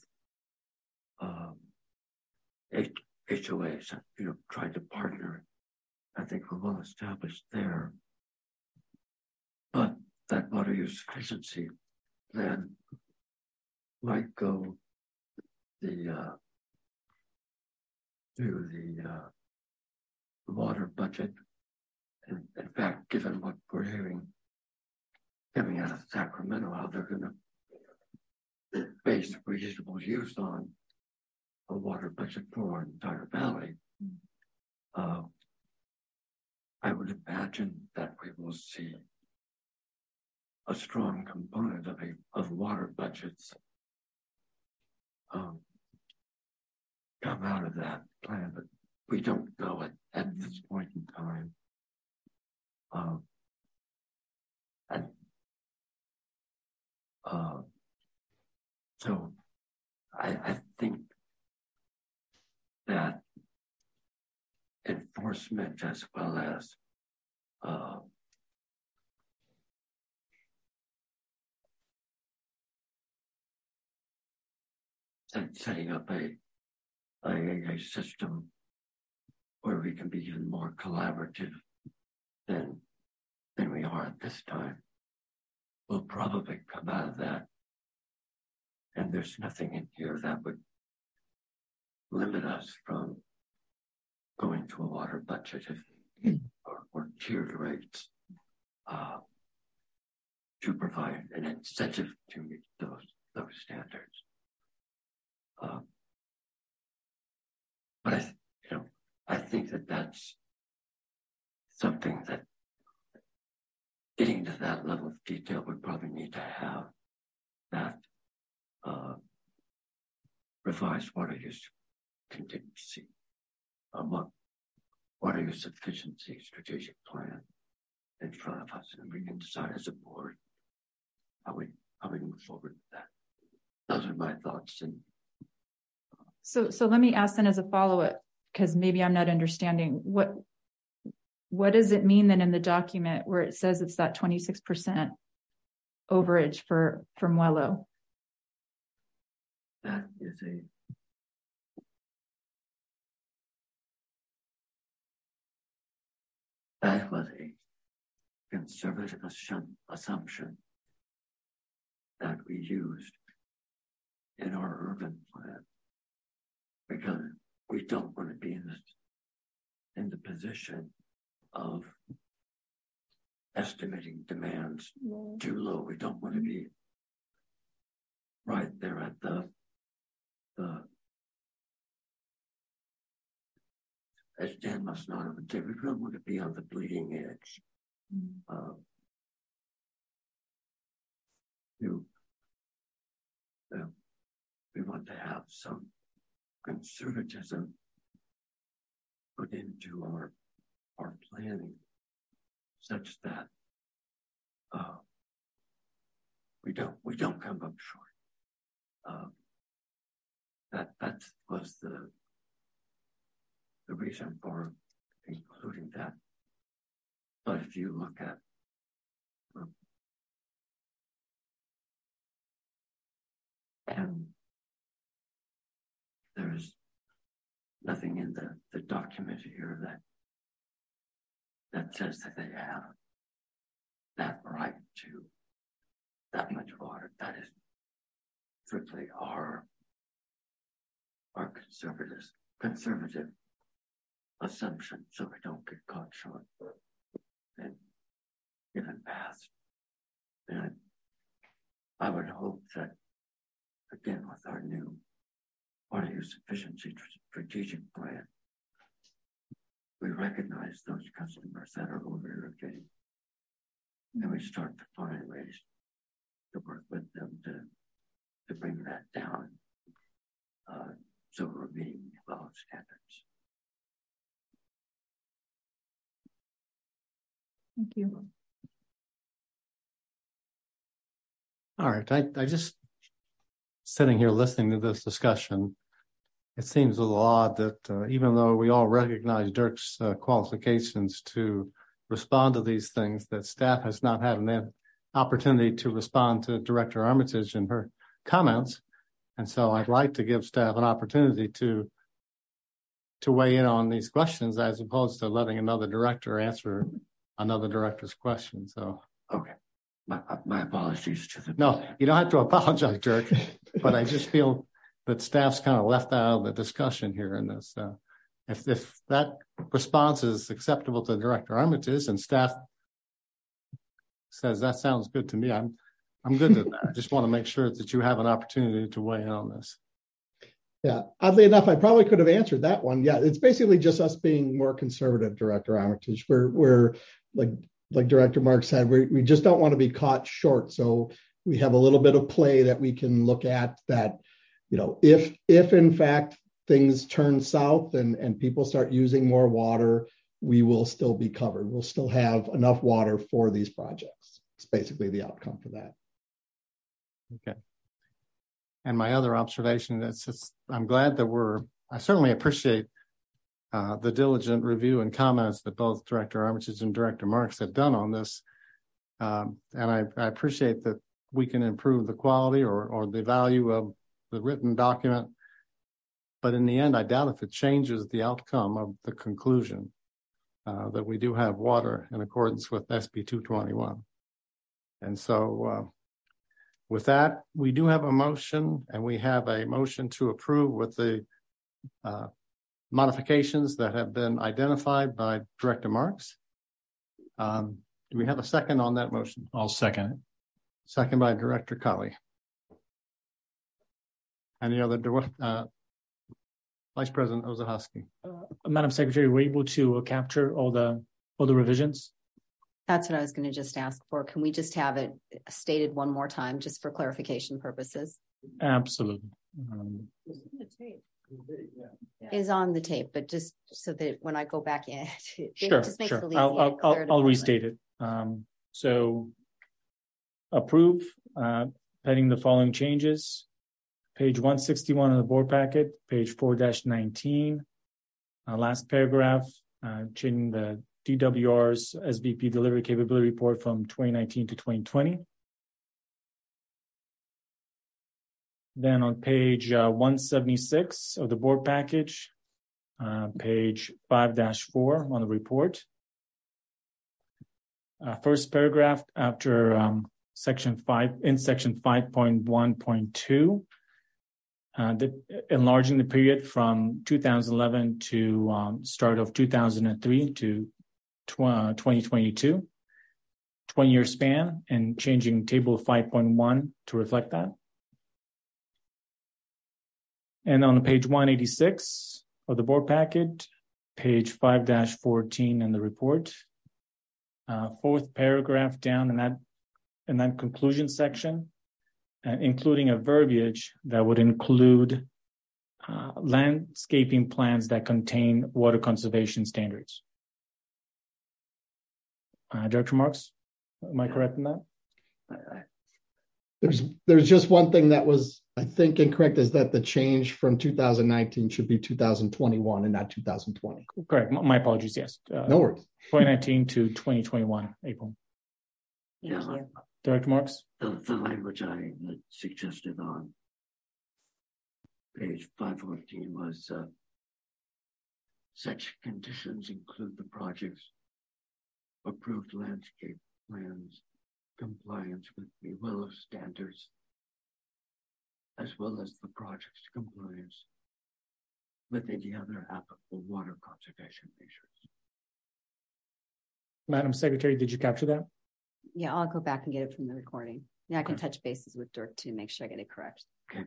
HOAs, trying to partner. I think we're well established there. But that water use efficiency plan might go to the water budget. And in fact, given what we're hearing coming out of Sacramento, how they're going to base reasonable use on a water budget for our entire valley, I would imagine that we will see a strong component of water budgets come out of that plan, but we don't know it at this point in time. So I think that enforcement as well as setting up a system where we can be even more collaborative than we are at this time will probably come out of that. And there's nothing in here that would limit us from going to a water budget or tiered rates to provide an incentive to meet those standards. But I think that that's something that getting to that level of detail would probably need to have that revised water use contingency, water use sufficiency strategic plan in front of us, and we can decide as a board how we move forward with that. Those are my thoughts. And so let me ask then as a follow-up, because maybe I'm not understanding what does it mean then in the document where it says it's that 26% overage for Muelo? That was a conservative assumption that we used in our urban plan, because we don't want to be in the position of estimating demands too low. We don't want to be right there at the as Dan must not have said, we don't want to be on the bleeding edge. We want to have some conservatism put into our planning, such that we don't come up short. That was the reason for including that. But if you look at and there's nothing in the document here that says that they have that right to that much water. That is strictly our conservative assumption, so we don't get caught short and given past. And I would hope that, again, with our new water use efficiency strategic plan, we recognize those customers that are over irrigating, and we start to find ways to work with them to bring that down, so we're meeting well standards. Thank you. All right, I just sitting here listening to this discussion, it seems a little odd that even though we all recognize Dirk's qualifications to respond to these things, that staff has not had an opportunity to respond to Director Armitage and her comments. And so I'd like to give staff an opportunity to weigh in on these questions, as opposed to letting another director answer another director's question. So okay. My apologies to the... No, you don't have to apologize, Dirk, but I just feel that staff's kind of left out of the discussion here in this. If that response is acceptable to Director Armitage and staff says that sounds good to me, I'm good with that. I just want to make sure that you have an opportunity to weigh in on this. Yeah, oddly enough, I probably could have answered that one. Yeah, it's basically just us being more conservative, Director Armitage. We're like Director Mark said, we just don't want to be caught short. So we have a little bit of play that we can look at that, if in fact things turn south and people start using more water, we will still be covered. We'll still have enough water for these projects. It's basically the outcome for that. Okay. And my other observation is just, I'm glad that I certainly appreciate the diligent review and comments that both Director Armitage and Director Marks have done on this. And I appreciate that we can improve the quality or the value of the written document. But in the end, I doubt if it changes the outcome of the conclusion that we do have water in accordance with SB 221. And so with that, we do have a motion, and we have a motion to approve with the modifications that have been identified by Director Marks. Do we have a second on that motion? I'll second it. Second by Director Colley. Any other Vice President Ozahowski? Madam Secretary, were you able to capture all the revisions? That's what I was going to just ask for. Can we just have it stated one more time, just for clarification purposes? Absolutely. Is on the tape, but just so that when I go back in, sure. I'll restate it. So approve, pending the following changes. Page 161 of the board packet, page 4-19, last paragraph, changing the DWR's SVP delivery capability report from 2019 to 2020. Then on page 176 of the board package, page 5-4 on the report. First paragraph after section 5, in section 5.1.2, enlarging the period from 2011 to start of 2003 to 2022, 20-year span, and changing table 5.1 to reflect that. And on page 186 of the board packet, page 5-14 in the report, fourth paragraph down in that conclusion section, including a verbiage that would include landscaping plans that contain water conservation standards. Director Marks, am I correct in that? There's just one thing that was, I think, incorrect, is that the change from 2019 should be 2021 and not 2020. Correct. My apologies. Yes. No worries. 2019 to 2021, April. Thank you. Director Marks? The language I suggested on page 514 was such conditions include the project's approved landscape plans, compliance with the Willow standards, as well as the project's compliance with any other applicable water conservation measures. Madam Secretary, did you capture that? Yeah, I'll go back and get it from the recording. Yeah, I can touch bases with Dirk to make sure I get it correct. Okay.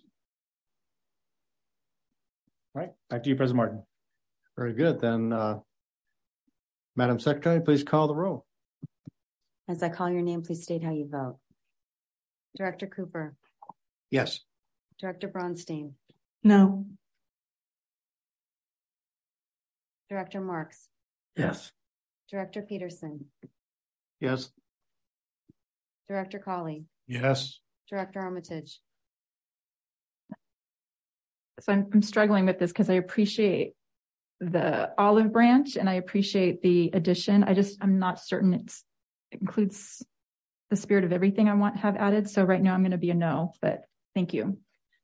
All right, back to you, President Martin. Very good. Then, Madam Secretary, please call the roll. As I call your name, please state how you vote. Director Cooper. Yes. Director Bronstein. No. Director Marks. Yes. Director Peterson. Yes. Director Colley. Yes. Director Armitage. So I'm struggling with this because I appreciate the olive branch and I appreciate the addition. I'm not certain it includes the spirit of everything I want to have added. So right now I'm going to be a no, but thank you.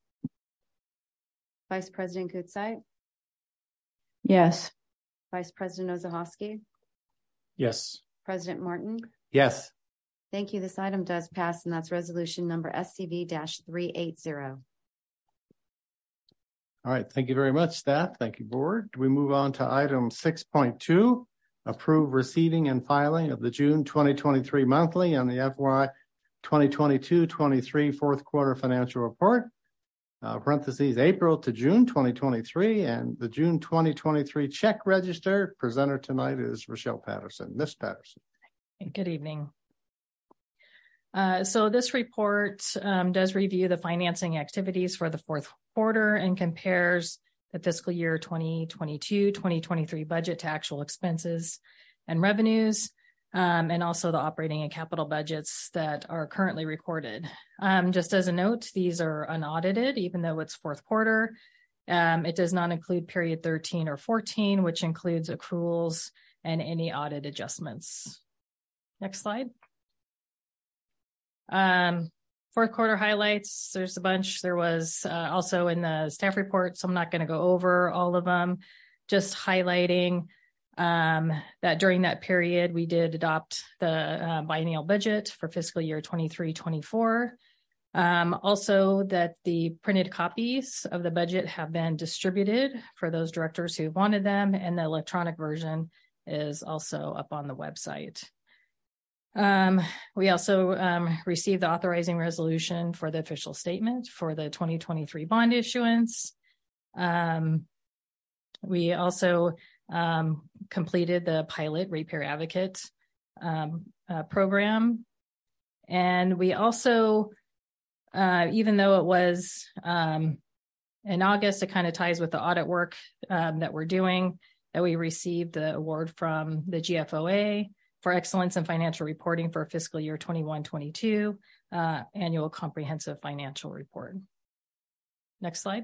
Vice President Gutzeit. Yes. Vice President Ozahowski. Yes. President Martin. Yes. Thank you. This item does pass, and that's resolution number SCV-380. All right. Thank you very much, staff. Thank you, board. We move on to item 6.2, approve receiving and filing of the June 2023 monthly and the FY 2022-23 fourth quarter financial report, parentheses, April to June 2023, and the June 2023 check register. Presenter tonight is Rochelle Patterson. Miss Patterson. Good evening. So this report does review the financing activities for the fourth quarter and compares the fiscal year 2022-2023 budget to actual expenses and revenues, and also the operating and capital budgets that are currently recorded. Just as a note, these are unaudited, even though it's fourth quarter. It does not include period 13 or 14, which includes accruals and any audit adjustments. Next slide. Fourth quarter highlights, there's a bunch. There was also in the staff report, so I'm not going to go over all of them, just highlighting that during that period, we did adopt the biennial budget for fiscal year 23-24. Also that the printed copies of the budget have been distributed for those directors who wanted them, and the electronic version is also up on the website. We also received the authorizing resolution for the official statement for the 2023 bond issuance. We also completed the pilot Ratepayer Advocate program. And we also, even though it was in August, it kind of ties with the audit work that we're doing, that we received the award from the GFOA for excellence in financial reporting for fiscal year 21-22, annual comprehensive financial report. Next slide.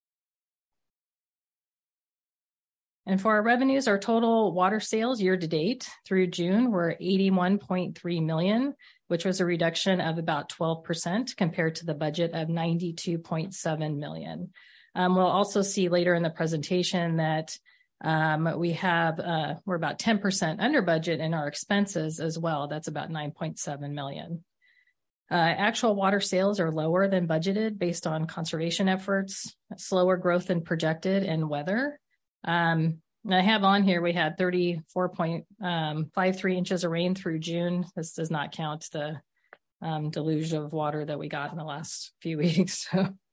And for our revenues, our total water sales year to date through June were $81.3 million, which was a reduction of about 12% compared to the budget of $92.7 million. We'll also see later in the presentation that we're about 10% under budget in our expenses as well. That's about $9.7 million. Actual water sales are lower than budgeted based on conservation efforts, slower growth than projected, and weather. I have on here, we had 34.53 inches of rain through June. This does not count the deluge of water that we got in the last few weeks.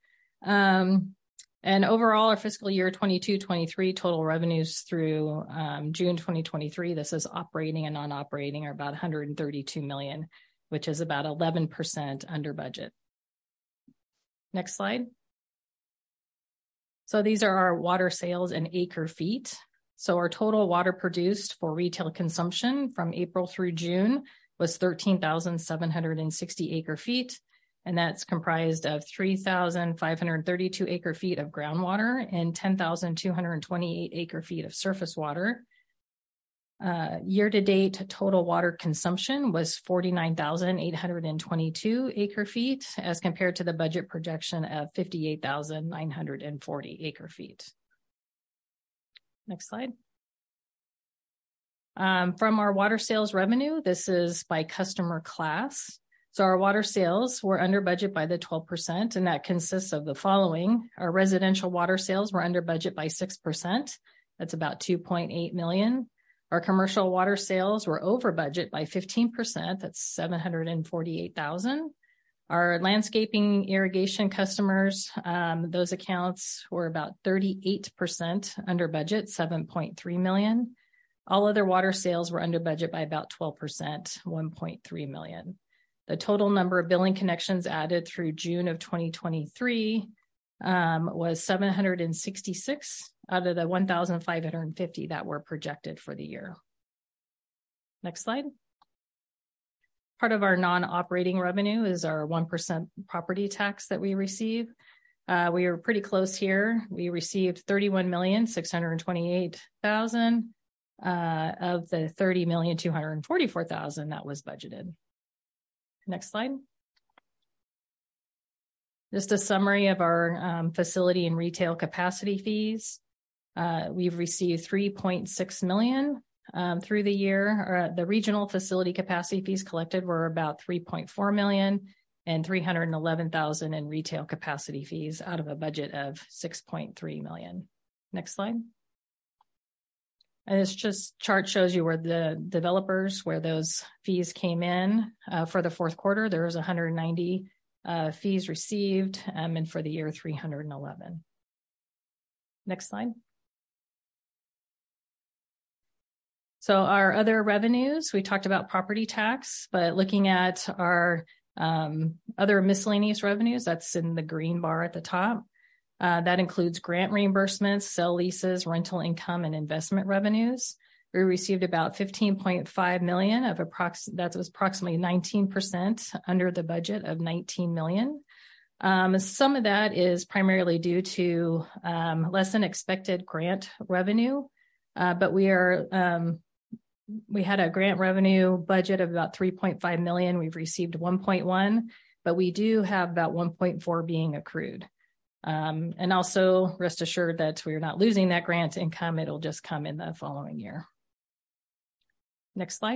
And overall, our fiscal year 22-23 total revenues through June 2023, this is operating and non-operating, are about $132 million, which is about 11% under budget. Next slide. So these are our water sales in acre feet. So our total water produced for retail consumption from April through June was 13,760 acre feet. And that's comprised of 3,532 acre feet of groundwater and 10,228 acre feet of surface water. Year-to-date total water consumption was 49,822 acre feet as compared to the budget projection of 58,940 acre feet. Next slide. From our water sales revenue, this is by customer class. So our water sales were under budget by the 12%, and that consists of the following. Our residential water sales were under budget by 6%. That's about $2.8 million. Our commercial water sales were over budget by 15%. That's $748,000. Our landscaping irrigation customers, those accounts were about 38% under budget, $7.3 million. All other water sales were under budget by about 12%, $1.3 million. The total number of billing connections added through June of 2023 was 766 out of the 1,550 that were projected for the year. Next slide. Part of our non-operating revenue is our 1% property tax that we receive. We were pretty close here. We received $31,628,000 of the $30,244,000 that was budgeted. Next slide. Just a summary of our facility and retail capacity fees. We've received $3.6 million through the year. The regional facility capacity fees collected were about $3.4 million and $311,000 in retail capacity fees out of a budget of $6.3 million. Next slide. And this just chart shows you where the developers, where those fees came in. For the fourth quarter, there was 190 fees received, and for the year, 311. Next slide. So our other revenues, we talked about property tax, but looking at our other miscellaneous revenues, that's in the green bar at the top. That includes grant reimbursements, sale leases, rental income, and investment revenues. We received about $15.5 million that was approximately 19% under the budget of $19 million. Some of that is primarily due to less than expected grant revenue, but we had a grant revenue budget of about $3.5 million. We've received 1.1, but we do have about 1.4 being accrued. And also rest assured that we're not losing that grant income. It'll just come in the following year. Next slide.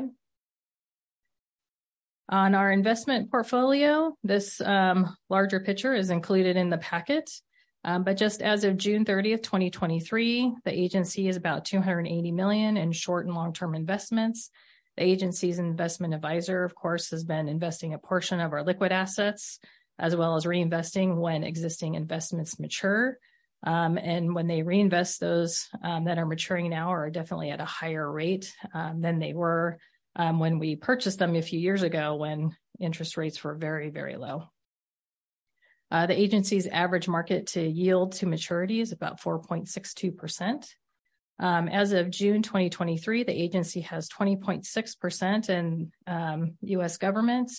On our investment portfolio, this larger picture is included in the packet. But just as of June 30th, 2023, the agency is about $280 million in short and long-term investments. The agency's investment advisor, of course, has been investing a portion of our liquid assets, as well as reinvesting when existing investments mature. And when they reinvest, those that are maturing now are definitely at a higher rate than they were when we purchased them a few years ago when interest rates were very, very low. The agency's average market to yield to maturity is about 4.62%. As of June 2023, the agency has 20.6% in U.S. government,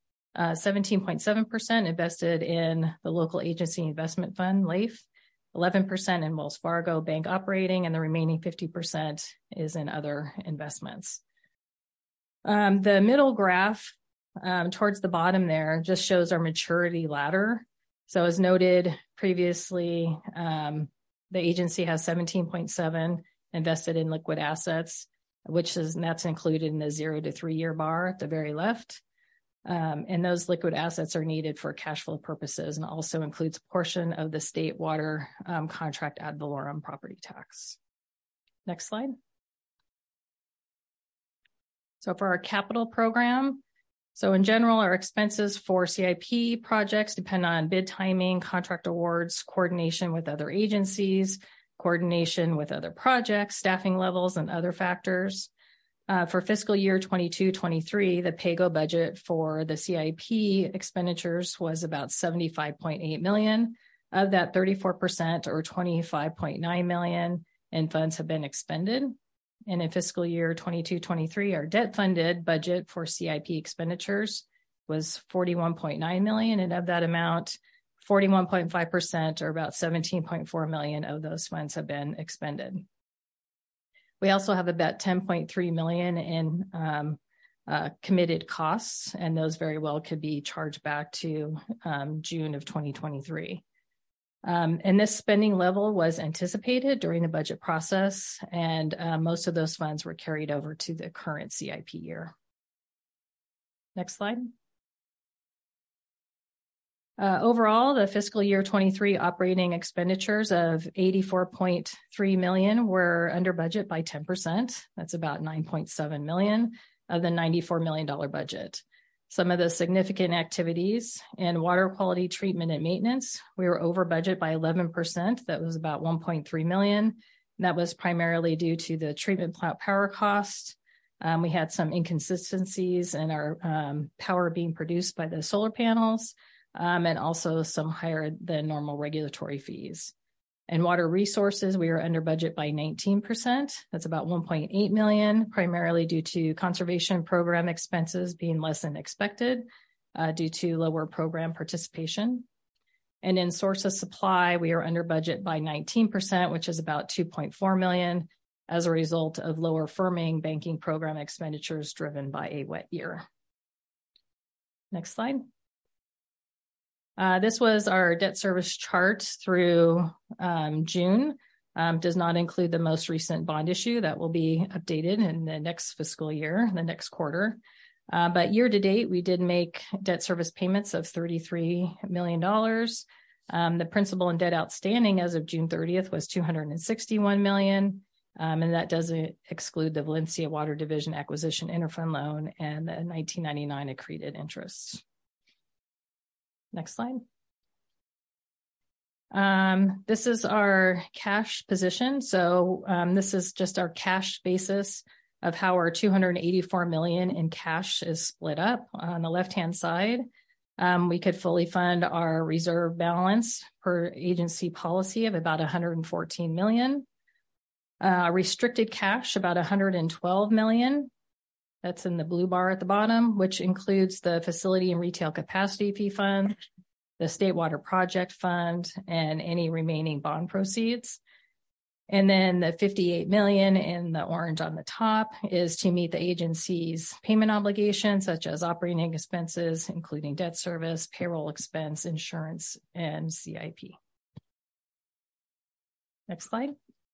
17.7% invested in the local agency investment fund, LAIF, 11% in Wells Fargo Bank Operating, and the remaining 50% is in other investments. The middle graph towards the bottom there just shows our maturity ladder. So as noted previously, the agency has 17.7 invested in liquid assets, that's included in the 0 to 3 year bar at the very left. And those liquid assets are needed for cash flow purposes and also includes a portion of the state water contract ad valorem property tax. Next slide. So for our capital program, so in general, our expenses for CIP projects depend on bid timing, contract awards, coordination with other agencies, coordination with other projects, staffing levels, and other factors. For fiscal year 22-23, the PAYGO budget for the CIP expenditures was about $75.8 million. Of that, 34% or $25.9 million in funds have been expended. And in fiscal year 22-23, our debt-funded budget for CIP expenditures was $41.9 million. And of that amount, 41.5% or about $17.4 million of those funds have been expended. We also have about $10.3 million in committed costs, and those very well could be charged back to June of 2023. And this spending level was anticipated during the budget process, and most of those funds were carried over to the current CIP year. Next slide. Overall, the fiscal year 23 operating expenditures of $84.3 million were under budget by 10%. That's about $9.7 million of the $94 million budget. Some of the significant activities in water quality treatment and maintenance, we were over budget by 11%. That was about $1.3 million. That was primarily due to the treatment plant power cost. We had some inconsistencies in our power being produced by the solar panels. And also some higher than normal regulatory fees. And water resources, we were under budget by 19%. That's about $1.8 million, primarily due to conservation program expenses being less than expected due to lower program participation. And in source of supply, we are under budget by 19%, which is about $2.4 million as a result of lower firming banking program expenditures driven by a wet year. Next slide. This was our debt service chart through June. Does not include the most recent bond issue that will be updated in the next fiscal year, the next quarter. But year to date, we did make debt service payments of $33 million. The principal and debt outstanding as of June 30th was $261 million. And that doesn't exclude the Valencia Water Division acquisition interfund loan and the 1999 accreted interest. Next slide. This is our cash position. So this is just our cash basis of how our $284 million in cash is split up. On the left-hand side, We could fully fund our reserve balance per agency policy of about $114 million. Restricted cash, about $112 million. That's in the blue bar at the bottom, which includes the facility and retail capacity fee fund, the State Water Project Fund, and any remaining bond proceeds. And then the $58 million in the orange on the top is to meet the agency's payment obligations, such as operating expenses, including debt service, payroll expense, insurance, and CIP. Next slide.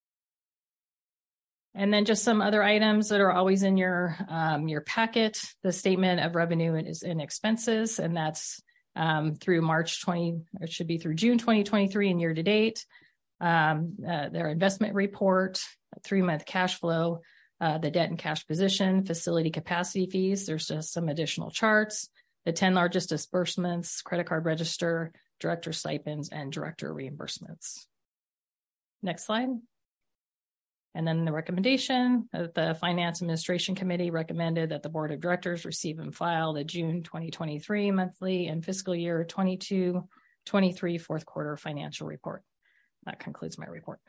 And then just some other items that are always in your packet, the statement of revenue and expenses, and that's through it should be through June 2023 and year to date. Their investment report, 3-month cash flow, the debt and cash position, facility capacity fees. There's just some additional charts, the 10 largest disbursements, credit card register, director stipends, and director reimbursements. Next slide. And then the recommendation that the Finance Administration Committee recommended that the Board of Directors receive and file the June 2023 monthly and fiscal year 22-23 fourth quarter financial report. That concludes my report.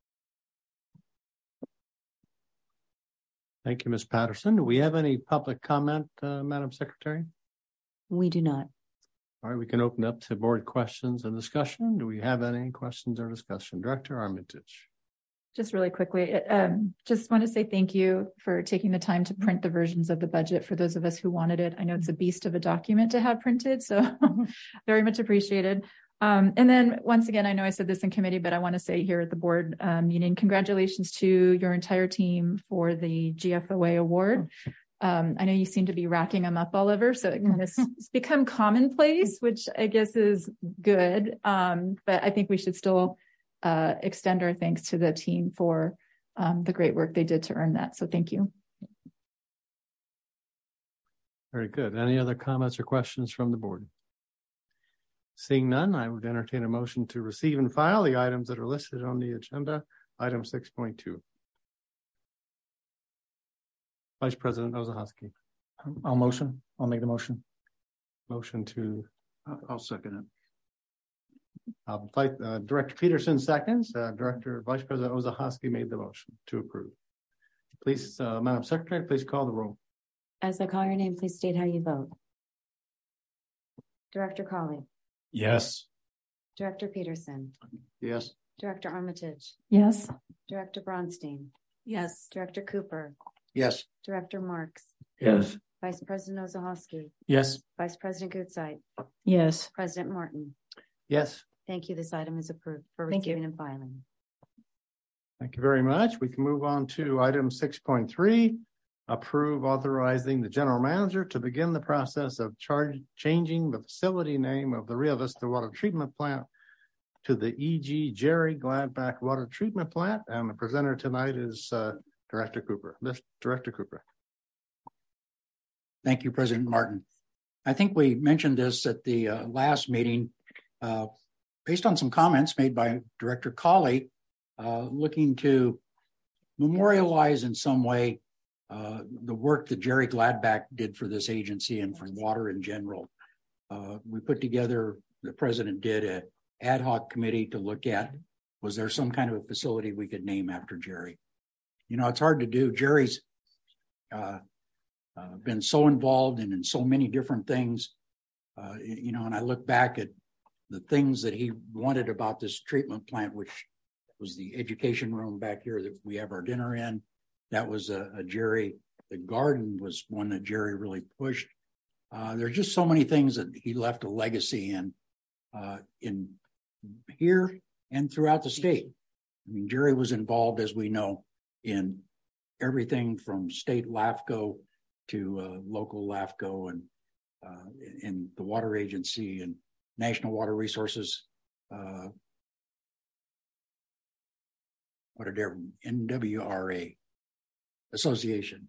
Thank you, Ms. Patterson. Do we have any public comment, Madam Secretary? We do not. All right, we can open up to board questions and discussion. Do we have any questions or discussion? Director Armitage. Just really quickly, just want to say thank you for taking the time to print the versions of the budget for those of us who wanted it. I know it's a beast of a document to have printed, so very much appreciated. And then once again, I know I said this in committee, but I want to say here at the board meeting, congratulations to your entire team for the GFOA award. I know you seem to be racking them up all over, so it kind of it's become commonplace, which I guess is good. But I think we should still extend our thanks to the team for the great work they did to earn that. So thank you. Very good. Any other comments or questions from the board? Seeing none, I would entertain a motion to receive and file the items that are listed on the agenda. Item 6.2. Vice President Ozahowski. I'll make the motion. Motion to. I'll second it. Director Peterson seconds. Vice President Ozahowski made the motion to approve. Please, Madam Secretary, please call the roll. As I call your name, please state how you vote. Director Cawley. Yes. Director Peterson. Yes. Director Armitage. Yes. Director Bronstein. Yes. Director Cooper. Yes. Director Marks. Yes. Vice President Ozahowski. Yes. Vice President Gutzeit. Yes. President Martin. Yes. Thank you. This item is approved for Thank you. receiving and filing. Thank you very much. We can move on to item 6.3. Approve authorizing the general manager to begin the process of changing the facility name of the Rio Vista Water Treatment Plant to the E.G. Jerry Gladbach Water Treatment Plant. And the presenter tonight is Director Cooper. Director Cooper. Thank you, President Martin. I think we mentioned this at the last meeting, based on some comments made by Director Cawley, looking to memorialize in some way the work that Jerry Gladbach did for this agency and for water in general. We put together, the president did an ad hoc committee to look at, was there some kind of a facility we could name after Jerry? You know, it's hard to do. Jerry's been so involved and in so many different things, and I look back at the things that he wanted about this treatment plant, which was the education room back here that we have our dinner in. That was a Jerry. The garden was one that Jerry really pushed. There's just so many things that he left a legacy in here and throughout the state. I mean, Jerry was involved, as we know, in everything from state LAFCO to local LAFCO and in the water agency and National Water Resources, NWRA Association.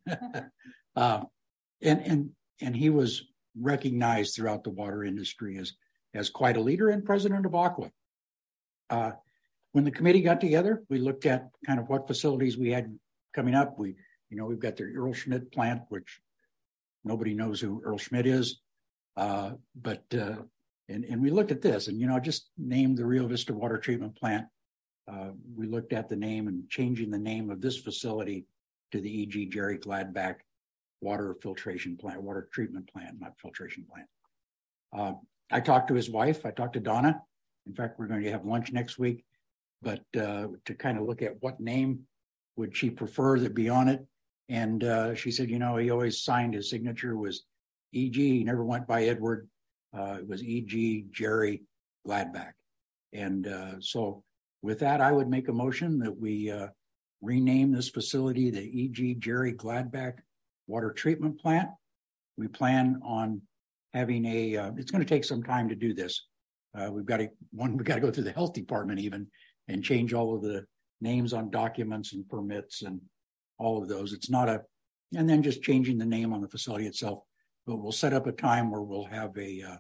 And he was recognized throughout the water industry as quite a leader and president of Aqua. When the committee got together, we looked at kind of what facilities we had coming up. We've got the Earl Schmidt plant, which nobody knows who Earl Schmidt is. But we looked at this and, just named the Rio Vista Water Treatment Plant. We looked at the name and changing the name of this facility to the E.G. Jerry Gladback Water Treatment Plant, not filtration plant. I talked to his wife. I talked to Donna. In fact, we're going to have lunch next week, but to kind of look at what name would she prefer that be on it. And she said, he always signed his signature was E.G. He never went by Edward. It was E.G. Jerry Gladback. And so with that, I would make a motion that we rename this facility the E.G. Jerry Gladback Water Treatment Plant. We plan on having it's going to take some time to do this. We've got to go through the health department even and change all of the names on documents and permits and all of those. It's not and then just changing the name on the facility itself, but we'll set up a time where we'll have an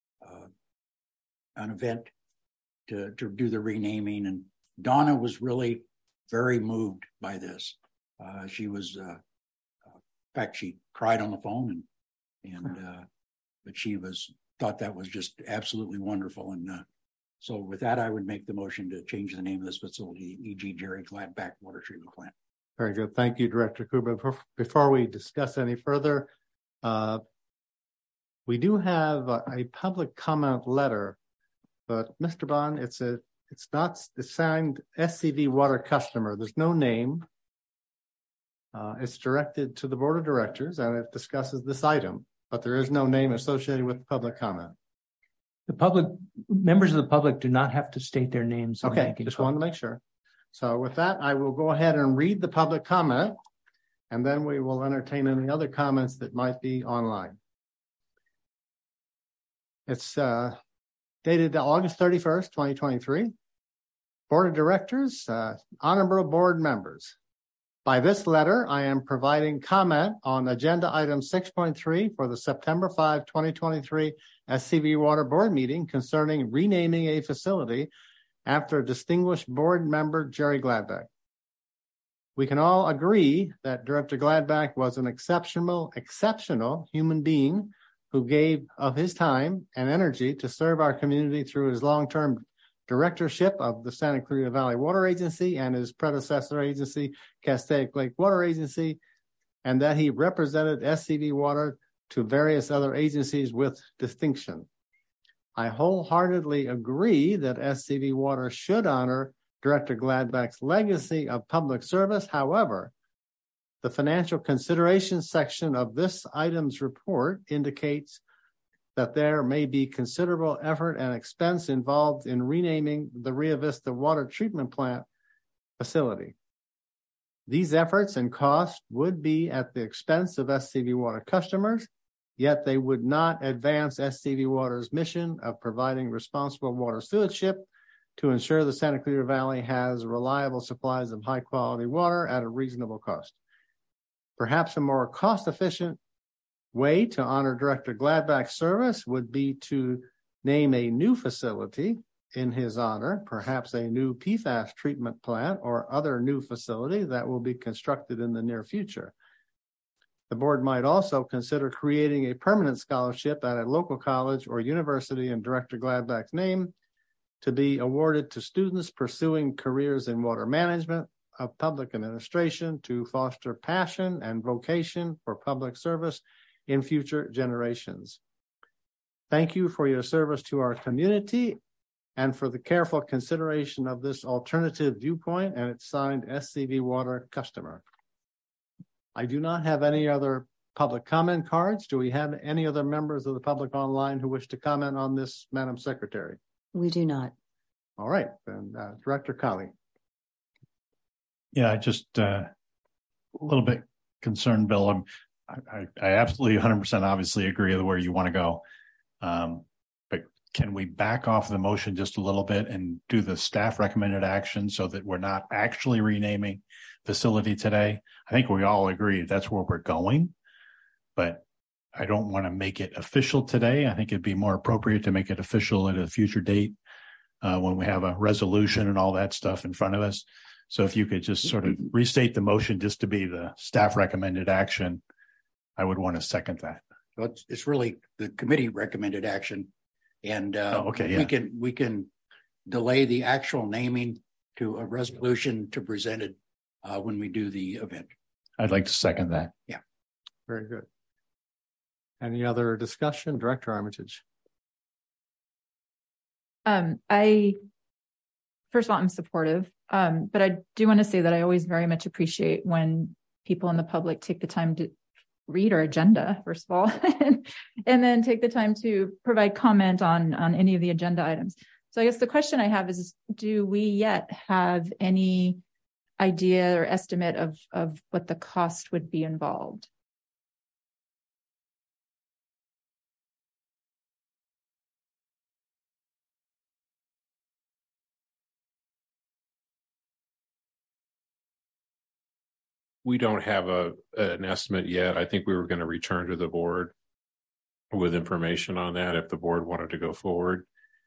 event to do the renaming. And Donna was really very moved by this. She was, in fact, she cried on the phone but she thought that was just absolutely wonderful. And so with that, I would make the motion to change the name of this facility, E.G. Jerry Gladback Water Treatment Plant. Very good. Thank you, Director Kuba. Before we discuss any further, we do have a public comment letter, but Mr. Bond, it's signed SCV Water Customer. There's no name. It's directed to the Board of Directors and it discusses this item, but there is no name associated with the public comment. The members of the public do not have to state their names. Okay, just wanted to make sure. So with that, I will go ahead and read the public comment, and then we will entertain any other comments that might be online. It's dated August 31st, 2023. Board of Directors, honorable board members. By this letter, I am providing comment on agenda item 6.3 for the September 5, 2023 SCV Water Board meeting concerning renaming a facility after distinguished board member Jerry Gladback. We can all agree that Director Gladback was an exceptional human being who gave of his time and energy to serve our community through his long-term directorship of the Santa Clarita Valley Water Agency and his predecessor agency, Castaic Lake Water Agency, and that he represented SCV Water to various other agencies with distinction. I wholeheartedly agree that SCV Water should honor Director Gladback's legacy of public service. However, the financial considerations section of this item's report indicates that there may be considerable effort and expense involved in renaming the Rio Vista Water Treatment Plant facility. These efforts and costs would be at the expense of SCV Water customers, yet they would not advance SCV Water's mission of providing responsible water stewardship to ensure the Santa Clarita Valley has reliable supplies of high-quality water at a reasonable cost. Perhaps a more cost-efficient way to honor Director Gladback's service would be to name a new facility in his honor, perhaps a new PFAS treatment plant or other new facility that will be constructed in the near future. The board might also consider creating a permanent scholarship at a local college or university in Director Gladback's name to be awarded to students pursuing careers in water management, of public administration, to foster passion and vocation for public service in future generations. Thank you for your service to our community and for the careful consideration of this alternative viewpoint, and it's signed SCV Water Customer. I do not have any other public comment cards. Do we have any other members of the public online who wish to comment on this, Madam Secretary? We do not. All right, then Director Colley. Yeah, just a little bit concerned, Bill. I absolutely 100% obviously agree with where you want to go. But can we back off the motion just a little bit and do the staff recommended action so that we're not actually renaming facility today? I think we all agree that's where we're going, but I don't want to make it official today. I think it'd be more appropriate to make it official at a future date when we have a resolution and all that stuff in front of us. So if you could just sort of restate the motion just to be the staff recommended action, I would want to second that. So it's really the committee recommended action. And we can delay the actual naming to a resolution to present it when we do the event. I'd like to second that. Yeah. Very good. Any other discussion? Director Armitage. First of all, I'm supportive. But I do want to say that I always very much appreciate when people in the public take the time to read our agenda, first of all, and then take the time to provide comment on any of the agenda items. So I guess the question I have is, do we yet have any idea or estimate of what the cost would be involved? We don't have an estimate yet. I think we were going to return to the board with information on that if the board wanted to go forward.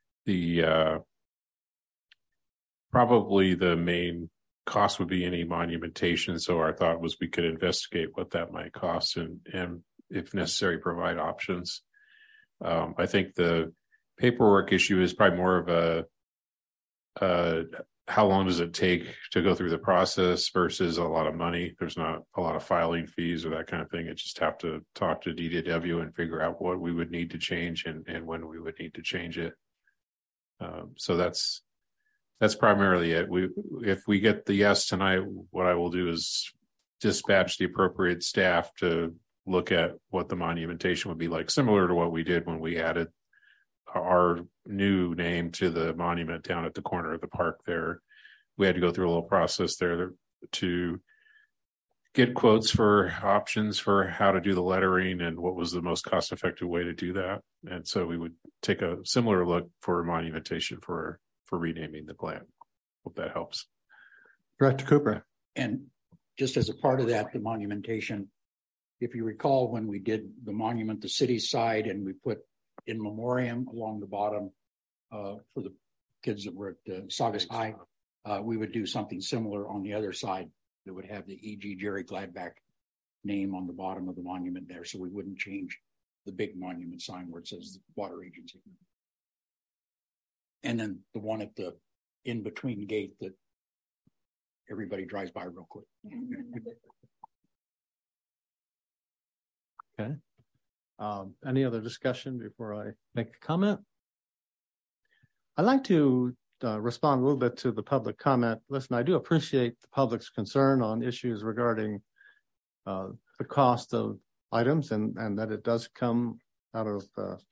Probably the main cost would be any monumentation. So our thought was we could investigate what that might cost and if necessary, provide options. I think the paperwork issue is probably more of a how long does it take to go through the process versus a lot of money. There's not a lot of filing fees or that kind of thing. It just have to talk to DDW and figure out what we would need to change and when we would need to change it. So that's primarily it. If we get the yes tonight, what I will do is dispatch the appropriate staff to look at what the monumentation would be like, similar to what we did when we added our new name to the monument down at the corner of the park there. We had to go through a little process there to get quotes for options for how to do the lettering and what was the most cost effective way to do that. And so we would take a similar look for monumentation for renaming the plant. Hope that helps. Director Cooper. And just as a part of that, the monumentation, if you recall when we did the monument, the city side, and we put in memoriam along the bottom for the kids that were at Saugus High, we would do something similar on the other side that would have the E.G. Jerry Gladback name on the bottom of the monument there, so we wouldn't change the big monument sign where it says the Water Agency. And then the one at the in-between gate that everybody drives by real quick. Okay. Any other discussion before I make a comment? I'd like to respond a little bit to the public comment. Listen, I do appreciate the public's concern on issues regarding the cost of items and that it does come out of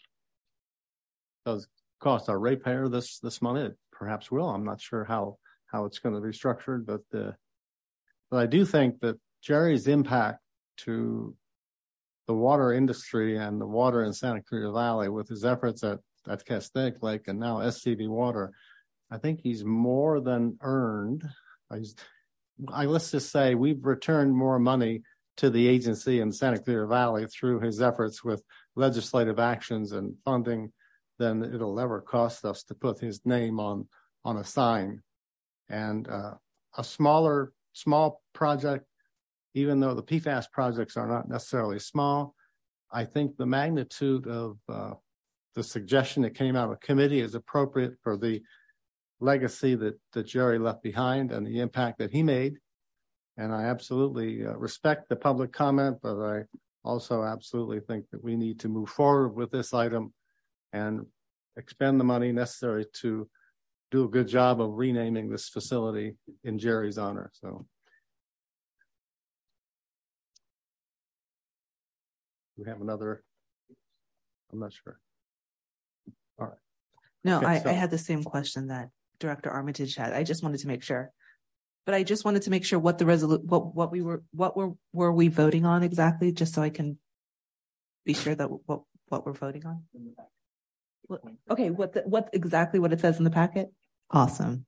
does cost our ratepayer this money. It perhaps will. I'm not sure how it's going to be structured, but I do think that Jerry's impact to the water industry and the water in Santa Cruz Valley with his efforts at Castaic Lake and now SCV Water, I think he's more than earned. Let's just say we've returned more money to the agency in Santa Cruz Valley through his efforts with legislative actions and funding than it'll ever cost us to put his name on a sign. And a small project, even though the PFAS projects are not necessarily small, I think the magnitude of the suggestion that came out of committee is appropriate for the legacy that Jerry left behind and the impact that he made. And I absolutely respect the public comment, but I also absolutely think that we need to move forward with this item and expend the money necessary to do a good job of renaming this facility in Jerry's honor. So we have another, I'm not sure. All right. No, Okay, I had the same question that Director Armitage had. I just wanted to make sure. But I just wanted to make sure what the what were we voting on exactly, just so I can be sure that what we're voting on. Okay, what exactly what it says in the packet? Awesome.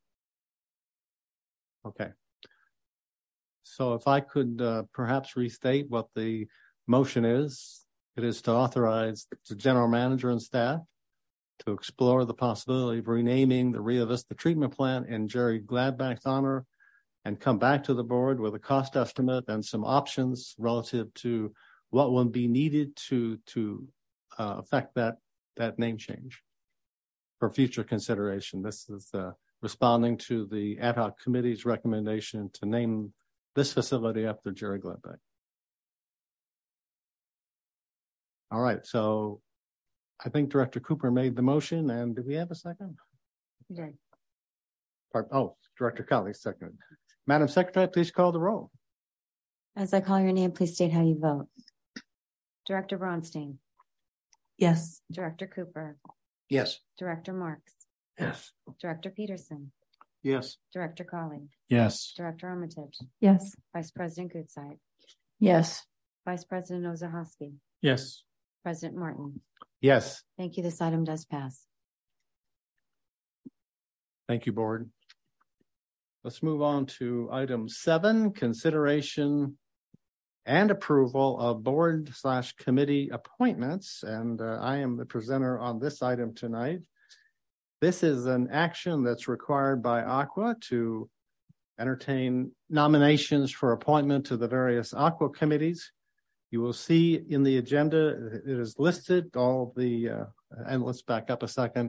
Okay. So if I could perhaps restate what the motion is, it is to authorize the general manager and staff to explore the possibility of renaming the Rio Vista treatment plant in Jerry Gladback's honor and come back to the board with a cost estimate and some options relative to what will be needed to affect that name change for future consideration. This is responding to the ad hoc committee's recommendation to name this facility after Jerry Gladbeck. All right, so I think Director Cooper made the motion, and do we have a second? Yeah. Director Colley seconded. Madam Secretary, please call the roll. As I call your name, please state how you vote. Director Bronstein. Yes. Director Cooper. Yes. Director Marks. Yes. Director Peterson. Yes. Director Colley. Yes. Director Armitage. Yes. Vice President Goodside. Yes. Vice President Ozahoski. Yes. President Martin. Yes. Thank you. This item does pass. Thank you, Board. Let's move on to item 7, consideration and approval of board/committee appointments. And I am the presenter on this item tonight. This is an action that's required by Aqua to entertain nominations for appointment to the various Aqua committees. You will see in the agenda, it is listed all the, and let's back up a second.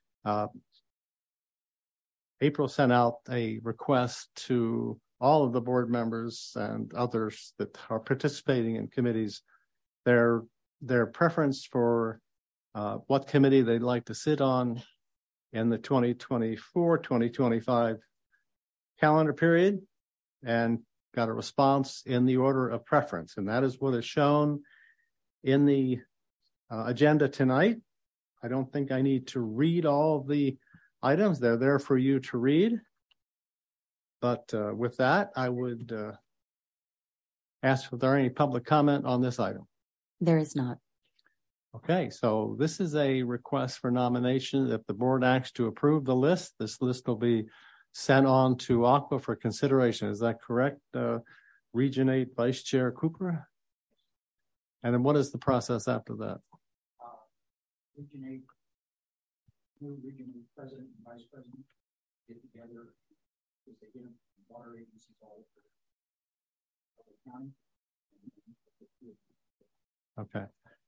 April sent out a request to all of the board members and others that are participating in committees, their preference for what committee they'd like to sit on in the 2024-2025 calendar period, and got a response in the order of preference. And that is what is shown in the agenda tonight. I don't think I need to read all of the items. They're there for you to read. But with that, I would ask if there are any public comment on this item. There is not. Okay, so this is a request for nomination. If the board acts to approve the list, this list will be sent on to Aqua for consideration. Is that correct, Region 8 Vice Chair Cooper? And then what is the process after that? Region 8, new Region 8 President and Vice President get together with the water agencies all over the county. Okay.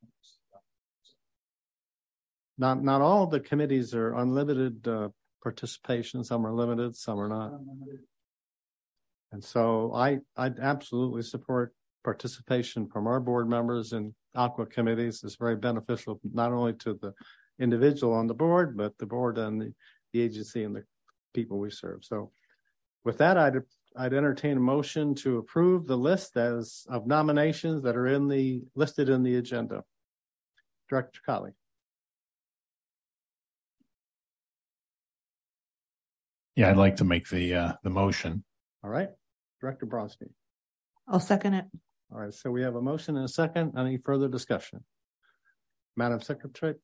Not all of the committees are unlimited participation. Some are limited, some are not. And so I'd absolutely support participation from our board members in Aqua committees. It's very beneficial not only to the individual on the board, but the board and the agency and the people we serve. So with that, I'd entertain a motion to approve the list as of nominations that are listed in the agenda. Director Colley. Yeah, I'd like to make the motion. All right. Director Bronstein. I'll second it. All right. So we have a motion and a second. Any further discussion? Madam Secretary,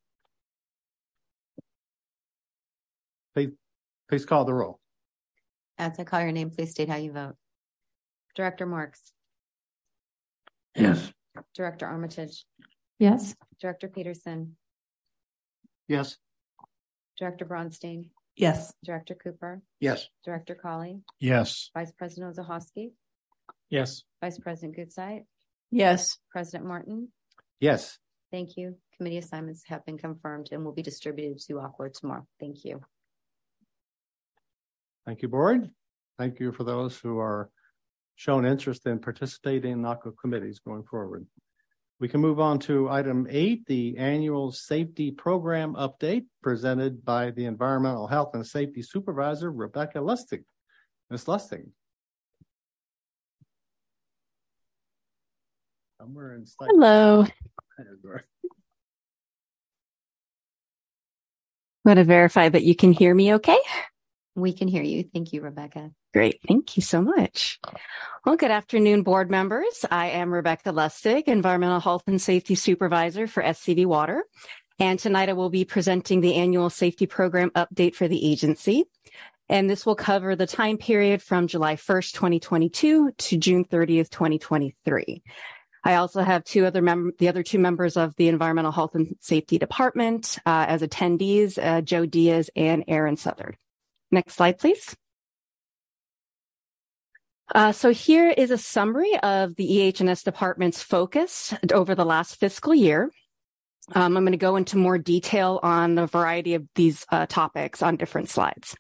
please call the roll. As I call your name, please state how you vote. Director Marks. Yes. Director Armitage. Yes. Director Peterson. Yes. Director Bronstein. Yes. Director Cooper. Yes. Director Colley. Yes. Vice President Ozahoski. Yes. Vice President Goodside. Yes. President Martin. Yes. Thank you. Committee assignments have been confirmed and will be distributed to Aqua tomorrow. Thank you. Thank you, board. Thank you for those who are shown interest in participating in Aqua committees going forward. We can move on to item 8, the annual safety program update presented by the Environmental Health and Safety Supervisor, Rebecca Lustig. Ms. Lustig. Somewhere in Hello. Want to verify that you can hear me okay? We can hear you. Thank you, Rebecca. Great. Thank you so much. Well, good afternoon, board members. I am Rebecca Lustig, Environmental Health and Safety Supervisor for SCV Water. And tonight I will be presenting the annual safety program update for the agency. And this will cover the time period from July 1st, 2022 to June 30th, 2023. I also have the other two members of the Environmental Health and Safety Department as attendees, Joe Diaz and Aaron Southard. Next slide, please. So here is a summary of the EH&S department's focus over the last fiscal year. I'm going to go into more detail on a variety of these topics on different slides.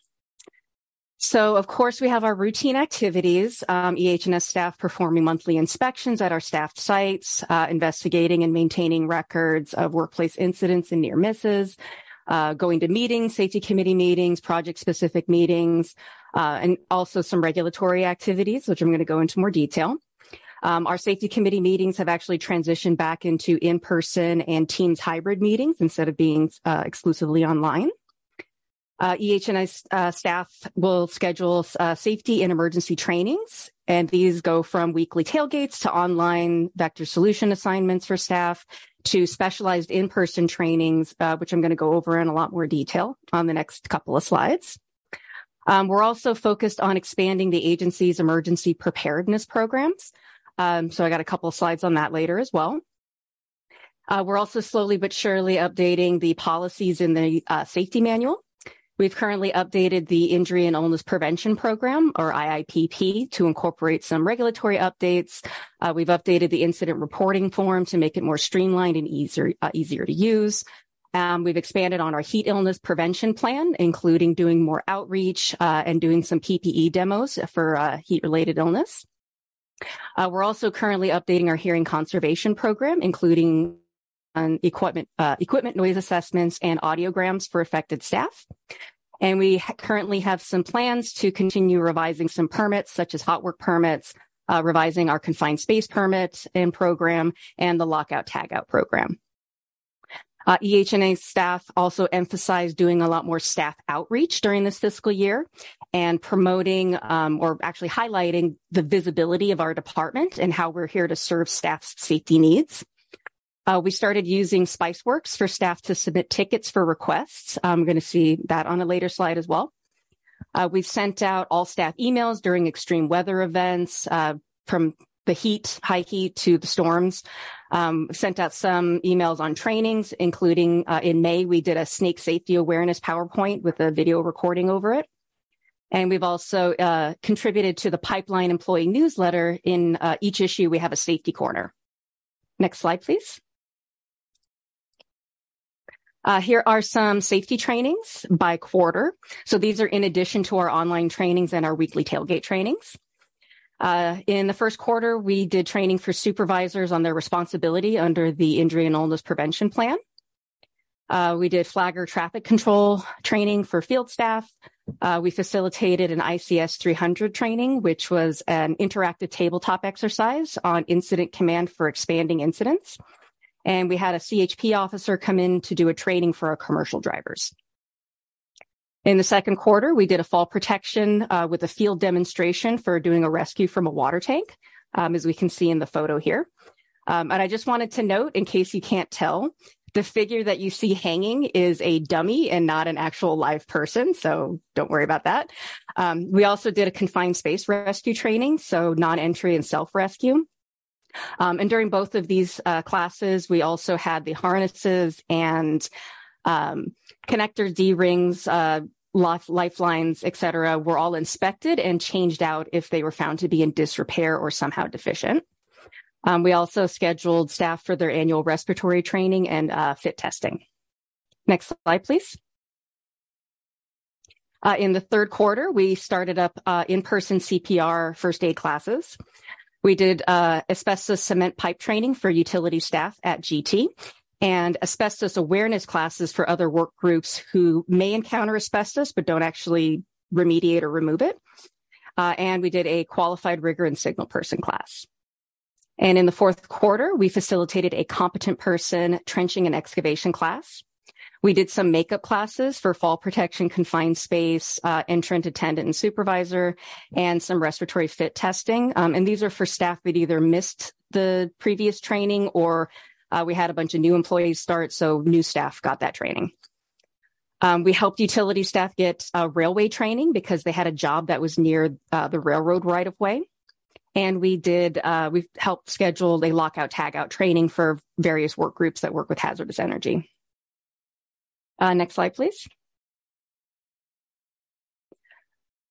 So, of course, we have our routine activities, EH&S staff performing monthly inspections at our staffed sites, investigating and maintaining records of workplace incidents and near misses, going to meetings, safety committee meetings, project-specific meetings, and also some regulatory activities, which I'm going to go into more detail. Our safety committee meetings have actually transitioned back into in-person and Teams hybrid meetings instead of being exclusively online. EH&S staff will schedule safety and emergency trainings, and these go from weekly tailgates to online vector solution assignments for staff to specialized in-person trainings, which I'm going to go over in a lot more detail on the next couple of slides. We're also focused on expanding the agency's emergency preparedness programs. So I got a couple of slides on that later as well. We're also slowly but surely updating the policies in the safety manual. We've currently updated the Injury and Illness Prevention Program, or IIPP, to incorporate some regulatory updates. We've updated the incident reporting form to make it more streamlined and easier to use. We've expanded on our heat illness prevention plan, including doing more outreach and doing some PPE demos for heat-related illness. We're also currently updating our hearing conservation program, including equipment noise assessments and audiograms for affected staff. And we currently have some plans to continue revising some permits, such as hot work permits, revising our confined space permit and program, and the lockout tagout program. EH&A staff also emphasized doing a lot more staff outreach during this fiscal year and promoting or actually highlighting the visibility of our department and how we're here to serve staff's safety needs. We started using Spiceworks for staff to submit tickets for requests. I'm going to see that on a later slide as well. We've sent out all staff emails during extreme weather events, from the high heat to the storms. Sent out some emails on trainings, including in May, we did a snake safety awareness PowerPoint with a video recording over it. And we've also contributed to the Pipeline employee newsletter. In each issue, we have a safety corner. Next slide, please. Here are some safety trainings by quarter. So these are in addition to our online trainings and our weekly tailgate trainings. In the first quarter, we did training for supervisors on their responsibility under the Injury and Illness Prevention Plan. We did flagger traffic control training for field staff. We facilitated an ICS 300 training, which was an interactive tabletop exercise on incident command for expanding incidents. And we had a CHP officer come in to do a training for our commercial drivers. In the second quarter, we did a fall protection with a field demonstration for doing a rescue from a water tank, as we can see in the photo here. And I just wanted to note, in case you can't tell, the figure that you see hanging is a dummy and not an actual live person, so don't worry about that. We also did a confined space rescue training, so non-entry and self-rescue. And during both of these classes, we also had the harnesses and connectors, D-rings, lifelines, etc., were all inspected and changed out if they were found to be in disrepair or somehow deficient. We also scheduled staff for their annual respiratory training and fit testing. Next slide, please. In the third quarter, we started up in-person CPR first aid classes. We did asbestos cement pipe training for utility staff at GT and asbestos awareness classes for other work groups who may encounter asbestos but don't actually remediate or remove it. And we did a qualified rigger and signal person class. And in the fourth quarter, we facilitated a competent person trenching and excavation class. We did some makeup classes for fall protection, confined space, entrant, attendant, and supervisor, and some respiratory fit testing. And these are for staff that either missed the previous training or we had a bunch of new employees start, so new staff got that training. We helped utility staff get railway training because they had a job that was near the railroad right-of-way. And we helped schedule a lockout tagout training for various work groups that work with hazardous energy. Next slide, please.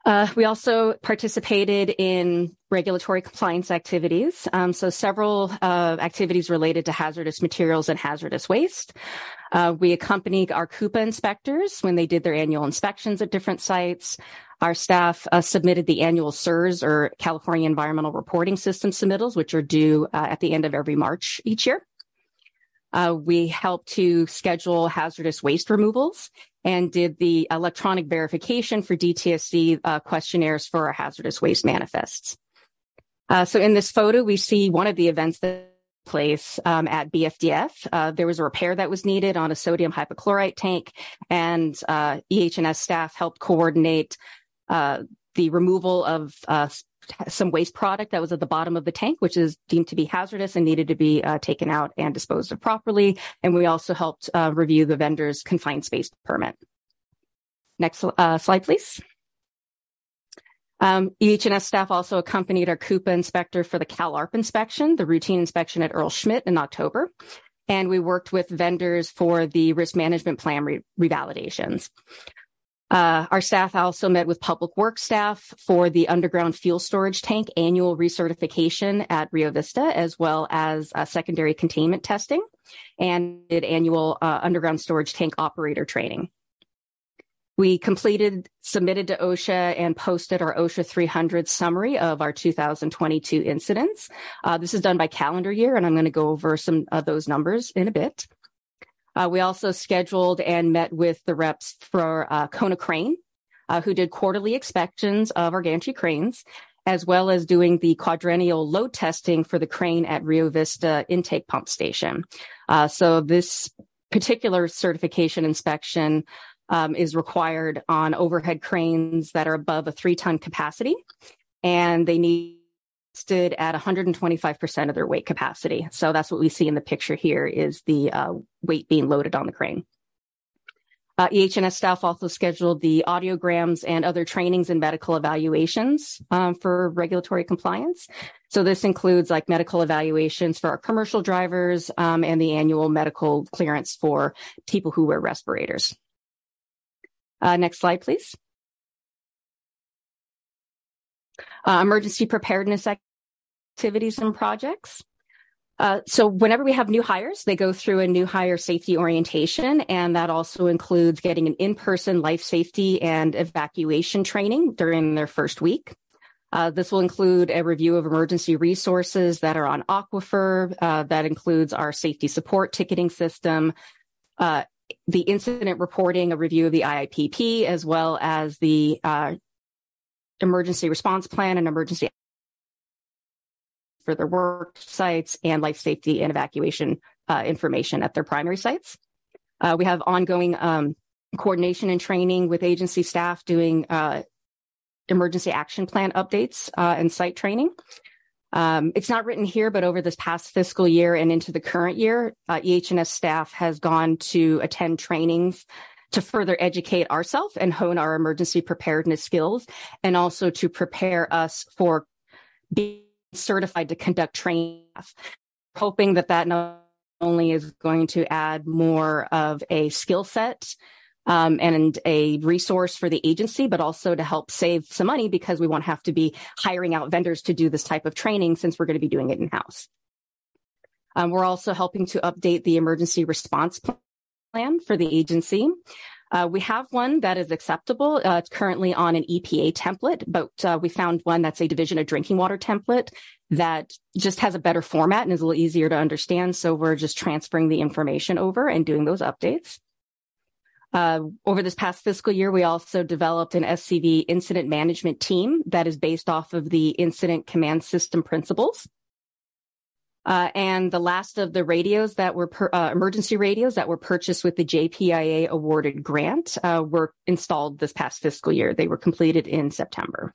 We also participated in regulatory compliance activities. So several activities related to hazardous materials and hazardous waste. We accompanied our CUPA inspectors when they did their annual inspections at different sites. Our staff submitted the annual CERS, or California Environmental Reporting System submittals, which are due at the end of every March each year. We helped to schedule hazardous waste removals and did the electronic verification for DTSC questionnaires for our hazardous waste manifests. So in this photo, we see one of the events that took place at BFDF. There was a repair that was needed on a sodium hypochlorite tank, and EH&S staff helped coordinate the removal of some waste product that was at the bottom of the tank, which is deemed to be hazardous and needed to be taken out and disposed of properly. And we also helped review the vendor's confined space permit. Next slide, please. EH&S staff also accompanied our CUPA inspector for the CalARP inspection, the routine inspection at Earl Schmidt in October. And we worked with vendors for the risk management plan revalidations. Our staff also met with public works staff for the underground fuel storage tank annual recertification at Rio Vista, as well as secondary containment testing, and did annual underground storage tank operator training. We submitted to OSHA and posted our OSHA 300 summary of our 2022 incidents. This is done by calendar year, and I'm going to go over some of those numbers in a bit. We also scheduled and met with the reps for Kona Crane, who did quarterly inspections of our gantry cranes, as well as doing the quadrennial load testing for the crane at Rio Vista intake pump station. So this particular certification inspection is required on overhead cranes that are above a 3-ton capacity, and they need stood at 125% of their weight capacity. So that's what we see in the picture here is the weight being loaded on the crane. EH&S staff also scheduled the audiograms and other trainings and medical evaluations for regulatory compliance. So this includes like medical evaluations for our commercial drivers and the annual medical clearance for people who wear respirators. Next slide, please. Emergency preparedness activities and projects. So whenever we have new hires, they go through a new hire safety orientation, and that also includes getting an in-person life safety and evacuation training during their first week. This will include a review of emergency resources that are on Aquifer. That includes our safety support ticketing system, the incident reporting, a review of the IIPP, as well as the emergency response plan and emergency for their work sites, and life safety and evacuation information at their primary sites. We have ongoing coordination and training with agency staff doing emergency action plan updates and site training. It's not written here, but over this past fiscal year and into the current year, EH&S staff has gone to attend trainings to further educate ourselves and hone our emergency preparedness skills, and also to prepare us for being certified to conduct training, hoping that not only is going to add more of a skill set and a resource for the agency, but also to help save some money, because we won't have to be hiring out vendors to do this type of training since we're going to be doing it in-house. We're also helping to update the emergency response plan for the agency. We have one that is acceptable. It's currently on an EPA template, but we found one that's a Division of Drinking Water template that just has a better format and is a little easier to understand. So we're just transferring the information over and doing those updates. Over this past fiscal year, we also developed an SCV incident management team that is based off of the incident command system principles. And the last of the radios that were emergency radios that were purchased with the JPIA awarded grant were installed this past fiscal year. They were completed in September.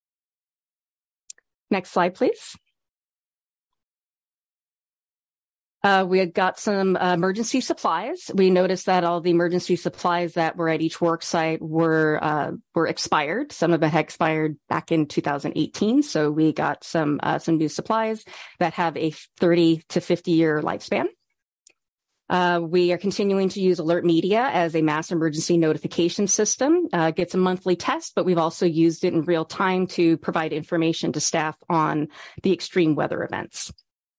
Next slide, please. We had got some emergency supplies. We noticed that all the emergency supplies that were at each work site were expired. Some of them had expired back in 2018. So we got some new supplies that have a 30 to 50 year lifespan. We are continuing to use Alert Media as a mass emergency notification system. It gets a monthly test, but we've also used it in real time to provide information to staff on the extreme weather events.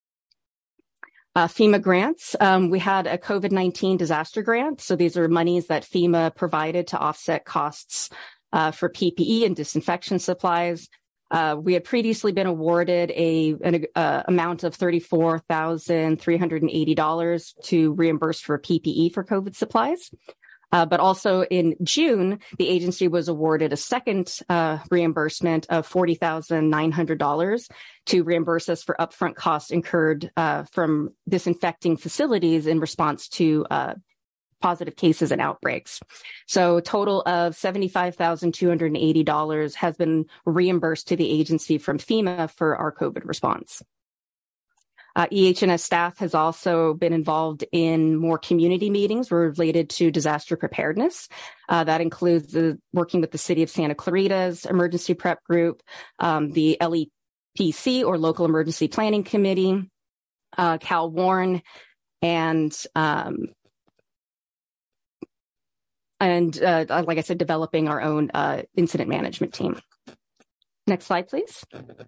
FEMA grants. We had a COVID-19 disaster grant. So these are monies that FEMA provided to offset costs for PPE and disinfection supplies. We had previously been awarded an amount of $34,380 to reimburse for PPE for COVID supplies. But also in June, the agency was awarded a second reimbursement of $40,900 to reimburse us for upfront costs incurred from disinfecting facilities in response to positive cases and outbreaks. So a total of $75,280 has been reimbursed to the agency from FEMA for our COVID response. EH&S staff has also been involved in more community meetings related to disaster preparedness. That includes working with the City of Santa Clarita's Emergency Prep Group, the LEPC or Local Emergency Planning Committee, Cal Warren, and like I said, developing our own incident management team. Next slide, please.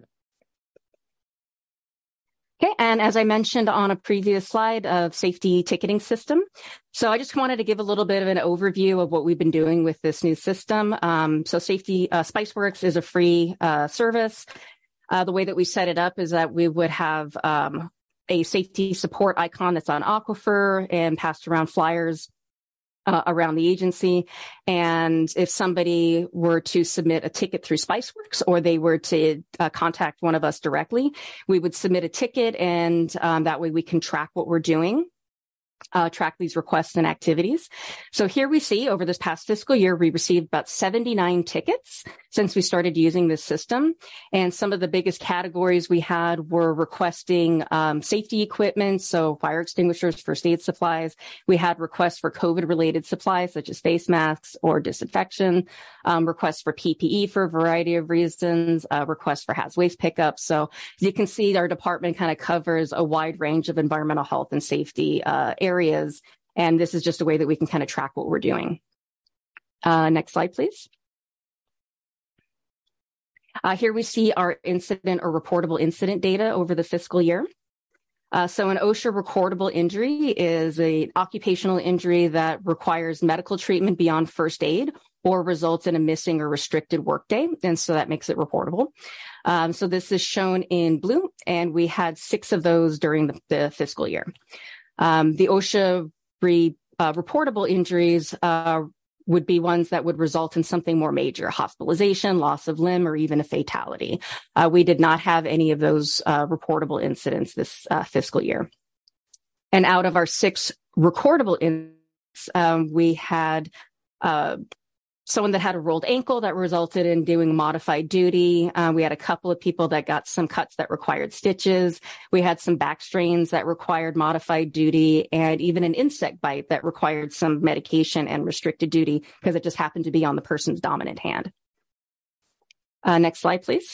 Okay, and as I mentioned on a previous slide of safety ticketing system, so I just wanted to give a little bit of an overview of what we've been doing with this new system. So Safety Spiceworks is a free service. The way that we set it up is that we would have a safety support icon that's on Aquifer and passed around flyers around the agency. And if somebody were to submit a ticket through Spiceworks or they were to contact one of us directly, we would submit a ticket, and that way we can track what we're doing, track these requests and activities. So here we see over this past fiscal year, we received about 79 tickets since we started using this system. And some of the biggest categories we had were requesting safety equipment, so fire extinguishers, first aid supplies. We had requests for COVID-related supplies, such as face masks or disinfection, requests for PPE for a variety of reasons, requests for hazardous waste pickup. So as you can see, our department kind of covers a wide range of environmental health and safety areas. And this is just a way that we can kind of track what we're doing. Next slide, please. Here we see our incident or reportable incident data over the fiscal year. So an OSHA recordable injury is an occupational injury that requires medical treatment beyond first aid or results in a missing or restricted workday. And so that makes it reportable. So this is shown in blue, and we had 6 of those during the fiscal year. The OSHA reportable injuries would be ones that would result in something more major, hospitalization, loss of limb, or even a fatality. We did not have any of those reportable incidents this fiscal year. And out of our 6 recordable incidents, we had someone that had a rolled ankle that resulted in doing modified duty. We had a couple of people that got some cuts that required stitches. We had some back strains that required modified duty, and even an insect bite that required some medication and restricted duty because it just happened to be on the person's dominant hand. Next slide, please.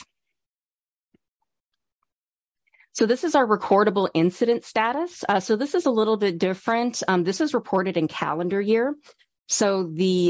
So this is our recordable incident status. So this is a little bit different. This is reported in calendar year. So the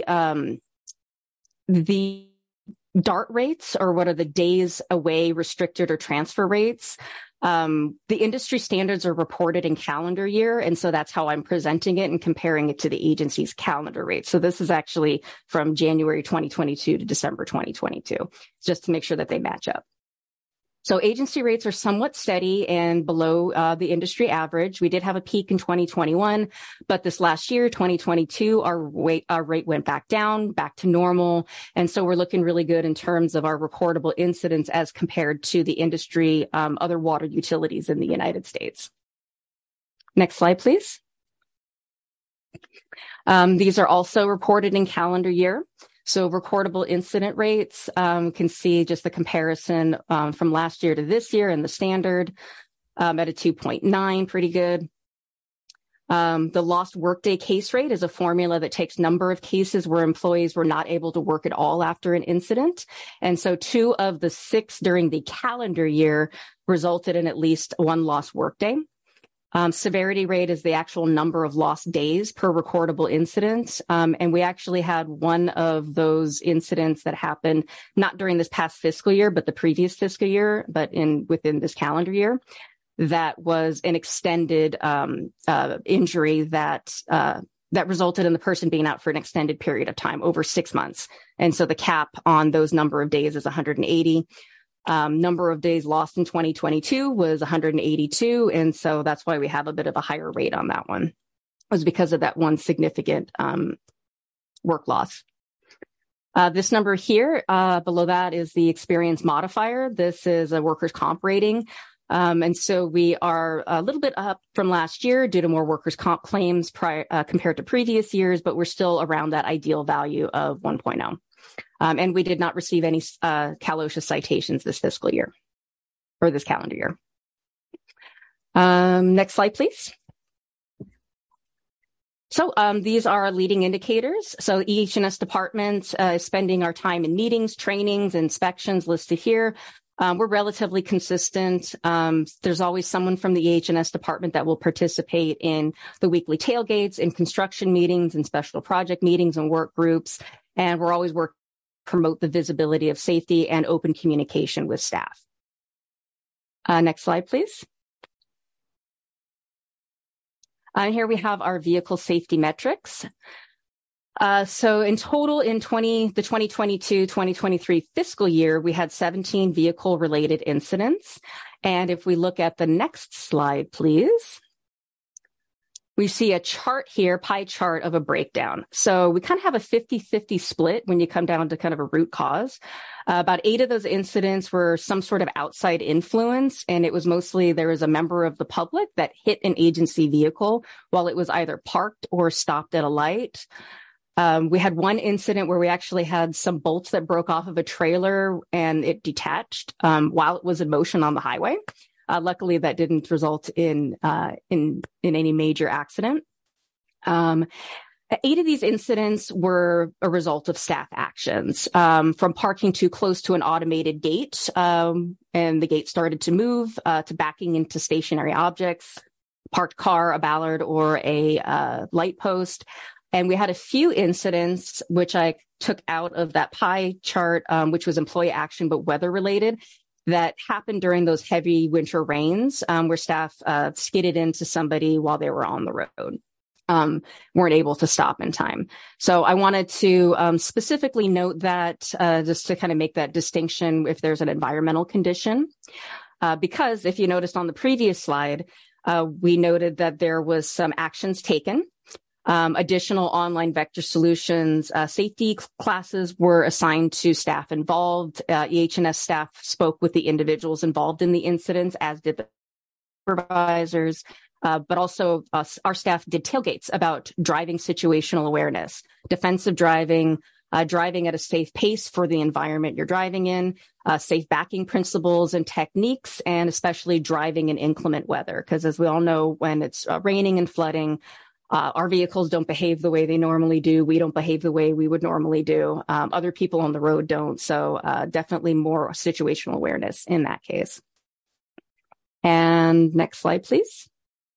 DART rates, or what are the days away, restricted, or transfer rates, the industry standards are reported in calendar year. And so that's how I'm presenting it and comparing it to the agency's calendar rate. So this is actually from January 2022 to December 2022, just to make sure that they match up. So agency rates are somewhat steady and below the industry average. We did have a peak in 2021, but this last year, 2022, our rate went back down, back to normal. And so we're looking really good in terms of our recordable incidents as compared to the industry, other water utilities in the United States. Next slide, please. These are also reported in calendar year. So recordable incident rates, can see just the comparison from last year to this year and the standard at a 2.9, pretty good. The lost workday case rate is a formula that takes number of cases where employees were not able to work at all after an incident. And so 2 of the 6 during the calendar year resulted in at least 1 lost workday. Severity rate is the actual number of lost days per recordable incident. And we actually had one of those incidents that happened not during this past fiscal year, but the previous fiscal year, but within this calendar year. That was an extended injury that resulted in the person being out for an extended period of time, over 6 months. And so the cap on those number of days is 180. Number of days lost in 2022 was 182. And so that's why we have a bit of a higher rate on that one. It was because of that one significant work loss. This number here below that is the experience modifier. This is a workers' comp rating. And so we are a little bit up from last year due to more workers' comp claims compared to previous years, but we're still around that ideal value of 1.0. And we did not receive any Cal OSHA citations this fiscal year or this calendar year. Next slide, please. So these are our leading indicators. So EH&S department is spending our time in meetings, trainings, inspections listed here. We're relatively consistent. There's always someone from the EH&S department that will participate in the weekly tailgates, in construction meetings, and special project meetings and work groups. And we're always working to promote the visibility of safety and open communication with staff. Next slide, please. And here we have our vehicle safety metrics. So in total, in the 2022-2023 fiscal year, we had 17 vehicle-related incidents. And if we look at the next slide, please, we see a chart here, pie chart of a breakdown. So we kind of have a 50-50 split when you come down to kind of a root cause. About 8 of those incidents were some sort of outside influence, and it was mostly there was a member of the public that hit an agency vehicle while it was either parked or stopped at a light. We had one incident where we actually had some bolts that broke off of a trailer and it detached while it was in motion on the highway. Luckily, that didn't result in any major accident. 8 of these incidents were a result of staff actions, from parking too close to an automated gate, and the gate started to move, to backing into stationary objects, parked car, a ballard, or a light post. And we had a few incidents, which I took out of that pie chart, which was employee action, but weather related, that happened during those heavy winter rains, where staff skidded into somebody while they were on the road, weren't able to stop in time. So I wanted to specifically note that just to kind of make that distinction if there's an environmental condition, because if you noticed on the previous slide, we noted that there was some actions taken. Additional online vector solutions, safety classes were assigned to staff involved. EH&S staff spoke with the individuals involved in the incidents, as did the supervisors. But also our staff did tailgates about driving situational awareness, defensive driving, driving at a safe pace for the environment you're driving in, safe backing principles and techniques, and especially driving in inclement weather. Because as we all know, when it's raining and flooding, our vehicles don't behave the way they normally do. We don't behave the way we would normally do. Other people on the road don't. So definitely more situational awareness in that case. And next slide, please.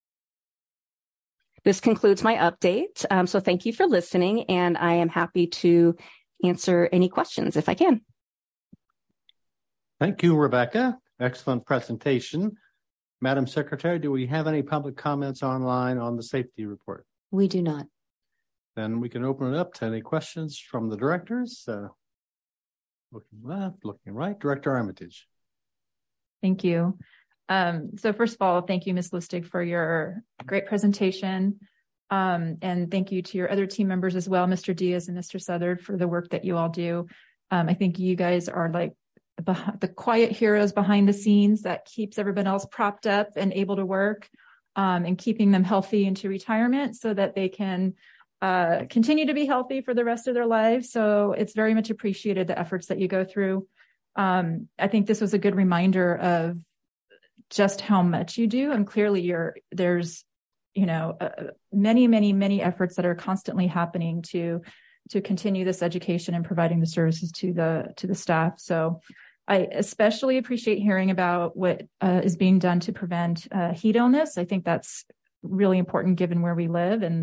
This concludes my update. So thank you for listening, and I am happy to answer any questions if I can. Thank you, Rebecca. Excellent presentation. Madam Secretary, do we have any public comments online on the safety report? We do not. Then we can open it up to any questions from the directors. Looking left, looking right. Director Armitage. Thank you. So first of all, thank you, Ms. Lustig, for your great presentation. And thank you to your other team members as well, Mr. Diaz and Mr. Southard, for the work that you all do. I think you guys are like the quiet heroes behind the scenes that keeps everyone else propped up and able to work, and keeping them healthy into retirement so that they can continue to be healthy for the rest of their lives. So it's very much appreciated, the efforts that you go through. I think this was a good reminder of just how much you do. And clearly there's many efforts that are constantly happening to continue this education and providing the services to the staff. So I especially appreciate hearing about what is being done to prevent heat illness. I think that's really important given where we live and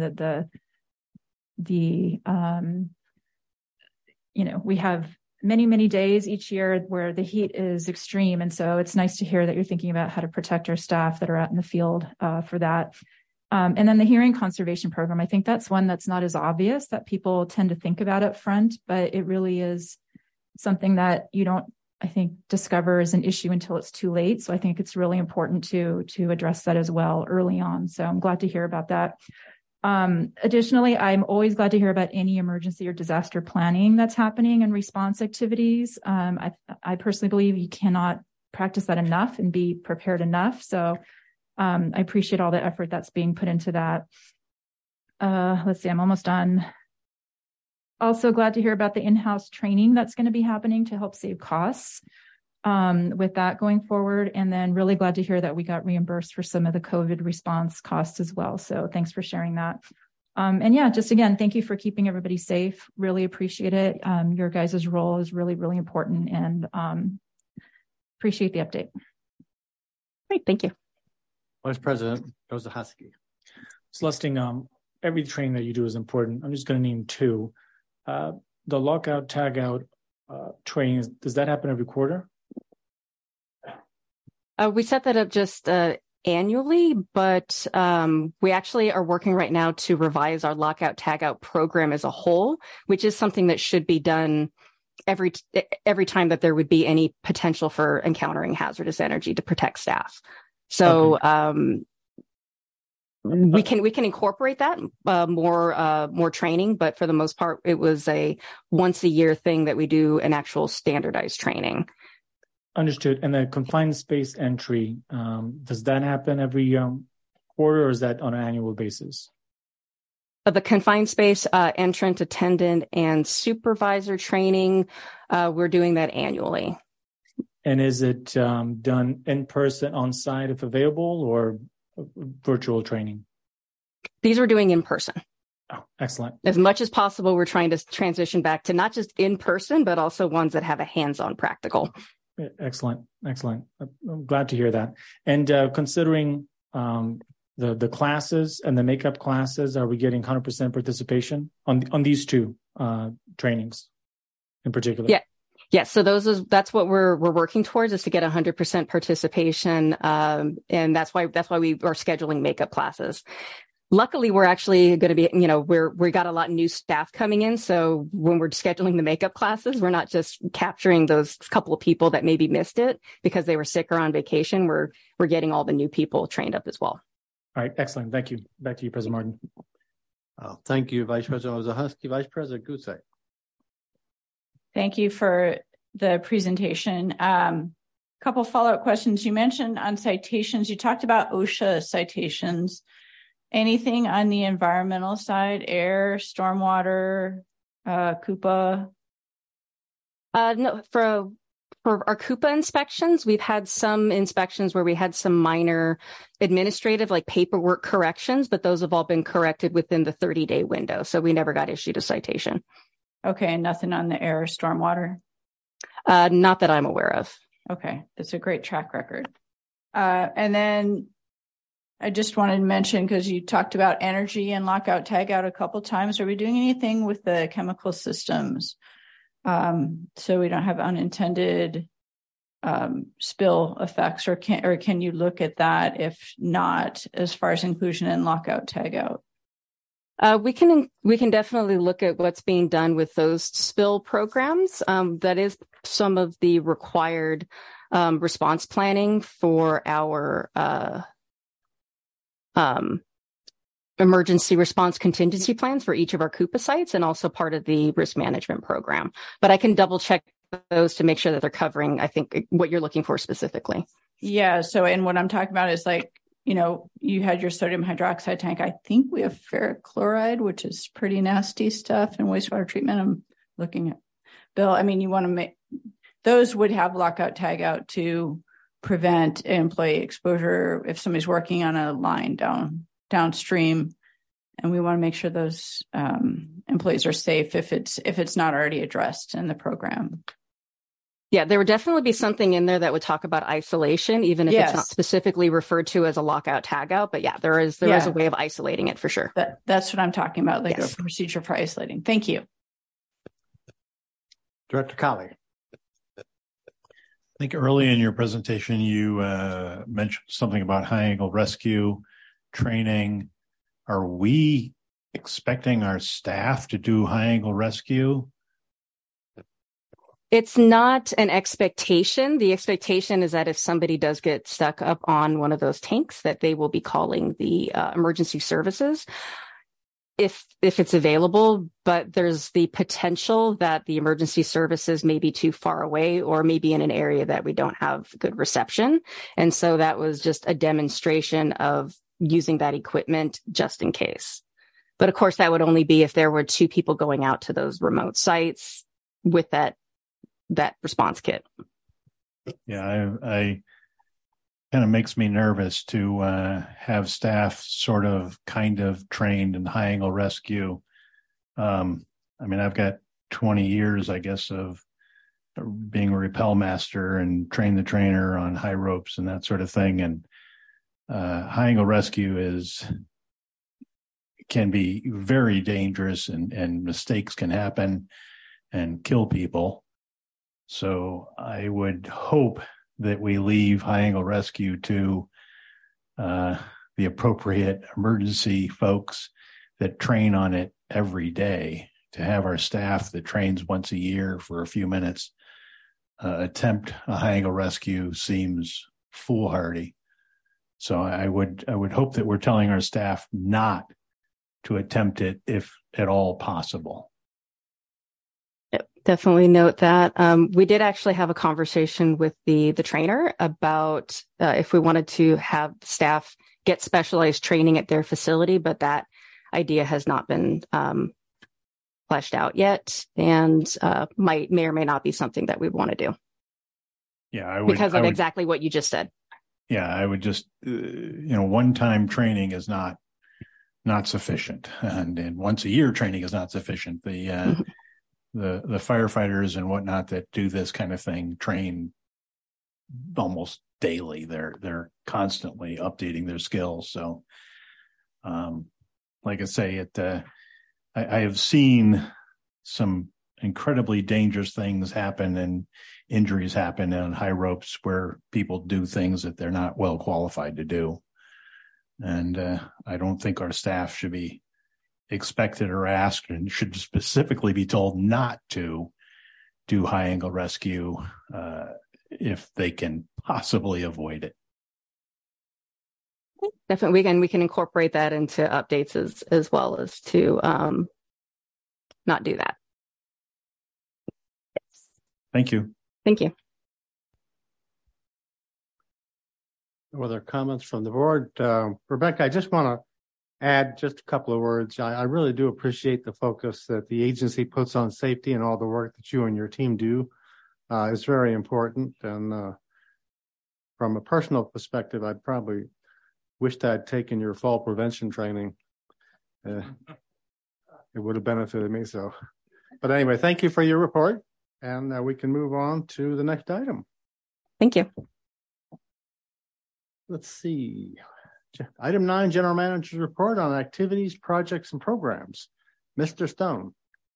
we have many days each year where the heat is extreme. And so it's nice to hear that you're thinking about how to protect our staff that are out in the field for that. And then the hearing conservation program, I think that's one that's not as obvious that people tend to think about up front, but it really is something that you don't, I think, discover as an issue until it's too late. So I think it's really important to address that as well early on. So I'm glad to hear about that. Additionally, I'm always glad to hear about any emergency or disaster planning that's happening and response activities. I personally believe you cannot practice that enough and be prepared enough. So I appreciate all the effort that's being put into that. Let's see, I'm almost done. Also glad to hear about the in-house training that's going to be happening to help save costs with that going forward. And then really glad to hear that we got reimbursed for some of the COVID response costs as well. So thanks for sharing that. And yeah, just again, thank you for keeping everybody safe. Really appreciate it. Your guys' role is really, really important and appreciate the update. Great, thank you. Vice President Ozahowski. Celestine, every training that you do is important. I'm just going to name two. The lockout, tagout training, does that happen every quarter? We set that up just annually, but we actually are working right now to revise our lockout, tagout program as a whole, which is something that should be done every time that there would be any potential for encountering hazardous energy to protect staff. So okay. We can incorporate that more training, but for the most part, it was a once a year thing that we do an actual standardized training. Understood. And the confined space entry, does that happen every quarter, or is that on an annual basis? The confined space entrant, attendant, and supervisor training, we're doing that annually. And is it done in person on site if available, or virtual training? These we're doing in person. Oh, excellent. As much as possible, we're trying to transition back to not just in person, but also ones that have a hands-on practical. Excellent. I'm glad to hear that. And considering the classes and the makeup classes, are we getting 100% participation on these two trainings in particular? Yeah. So that's what we're working towards, is to get 100% participation. And that's why we are scheduling makeup classes. Luckily, we're actually going to be, we got a lot of new staff coming in. So when we're scheduling the makeup classes, we're not just capturing those couple of people that maybe missed it because they were sick or on vacation. We're getting all the new people trained up as well. All right. Excellent. Thank you. Back to you, President Martin. Thank you, Vice President Ozahowski. Vice President Gutzeit. Thank you for the presentation. Couple follow-up questions. You mentioned on citations, you talked about OSHA citations. Anything on the environmental side, air, stormwater, CUPA? No, for our CUPA inspections, we've had some inspections where we had some minor administrative, like paperwork corrections, but those have all been corrected within the 30-day window. So we never got issued a citation. Okay. And nothing on the air or stormwater? Not that I'm aware of. Okay. It's a great track record. And then I just wanted to mention, because you talked about energy and lockout, tagout a couple times. Are we doing anything with the chemical systems so we don't have unintended spill effects, or can you look at that? If not, as far as inclusion in lockout, tagout? We can definitely look at what's being done with those spill programs. That is some of the required response planning for our emergency response contingency plans for each of our CUPA sites, and also part of the risk management program. But I can double check those to make sure that they're covering, I think, what you're looking for specifically. Yeah. So, and what I'm talking about is like, you had your sodium hydroxide tank. I think we have ferric chloride, which is pretty nasty stuff, and wastewater treatment. I'm looking at Bill. I mean, you want to make those would have lockout, tagout to prevent employee exposure if somebody's working on a line downstream, and we want to make sure those employees are safe if it's not already addressed in the program. Yeah, there would definitely be something in there that would talk about isolation, even if it's not specifically referred to as a lockout tagout. But yeah, there is a way of isolating it for sure. That's what I'm talking about, like a procedure for isolating. Thank you. Director Colley. I think early in your presentation, you mentioned something about high angle rescue training. Are we expecting our staff to do high angle rescue? It's not an expectation. The expectation is that if somebody does get stuck up on one of those tanks, that they will be calling the emergency services if it's available. But there's the potential that the emergency services may be too far away or maybe in an area that we don't have good reception. And so that was just a demonstration of using that equipment just in case. But of course, that would only be if there were two people going out to those remote sites with that response kit. Yeah, I kind of makes me nervous to have staff kind of trained in high angle rescue. I mean, I've got 20 years, I guess, of being a rappel master and train the trainer on high ropes and that sort of thing. And high angle rescue can be very dangerous and mistakes can happen and kill people. So I would hope that we leave high angle rescue to the appropriate emergency folks that train on it every day. To have our staff that trains once a year for a few minutes attempt a high angle rescue seems foolhardy. So I would hope that we're telling our staff not to attempt it if at all possible. Definitely note that. We did actually have a conversation with the trainer about if we wanted to have staff get specialized training at their facility, but that idea has not been fleshed out yet, and may or may not be something that we want to do. Yeah, because of exactly what you just said. Yeah, I would just one-time training is not sufficient, and once a year training is not sufficient. The firefighters and whatnot that do this kind of thing train almost daily. They're constantly updating their skills. So, like I say, I have seen some incredibly dangerous things happen and injuries happen on high ropes where people do things that they're not well qualified to do. And I don't think our staff should be expected or asked and should specifically be told not to do high angle rescue if they can possibly avoid it. Definitely, we can incorporate that into updates as well as to not do that. Thank you. Thank you. No other comments from the board? Rebecca, I just want to add just a couple of words. I really do appreciate the focus that the agency puts on safety, and all the work that you and your team do is very important. And from a personal perspective, I'd probably wished I'd taken your fall prevention training. It would have benefited me. So, but anyway, thank you for your report, and we can move on to the next item. Thank you. Let's see. Item 9, General Manager's report on activities, projects, and programs. Mr. Stone.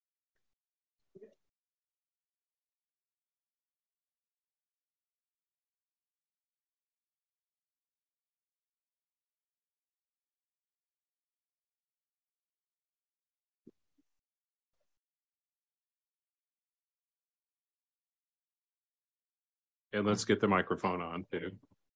And let's get the microphone on too.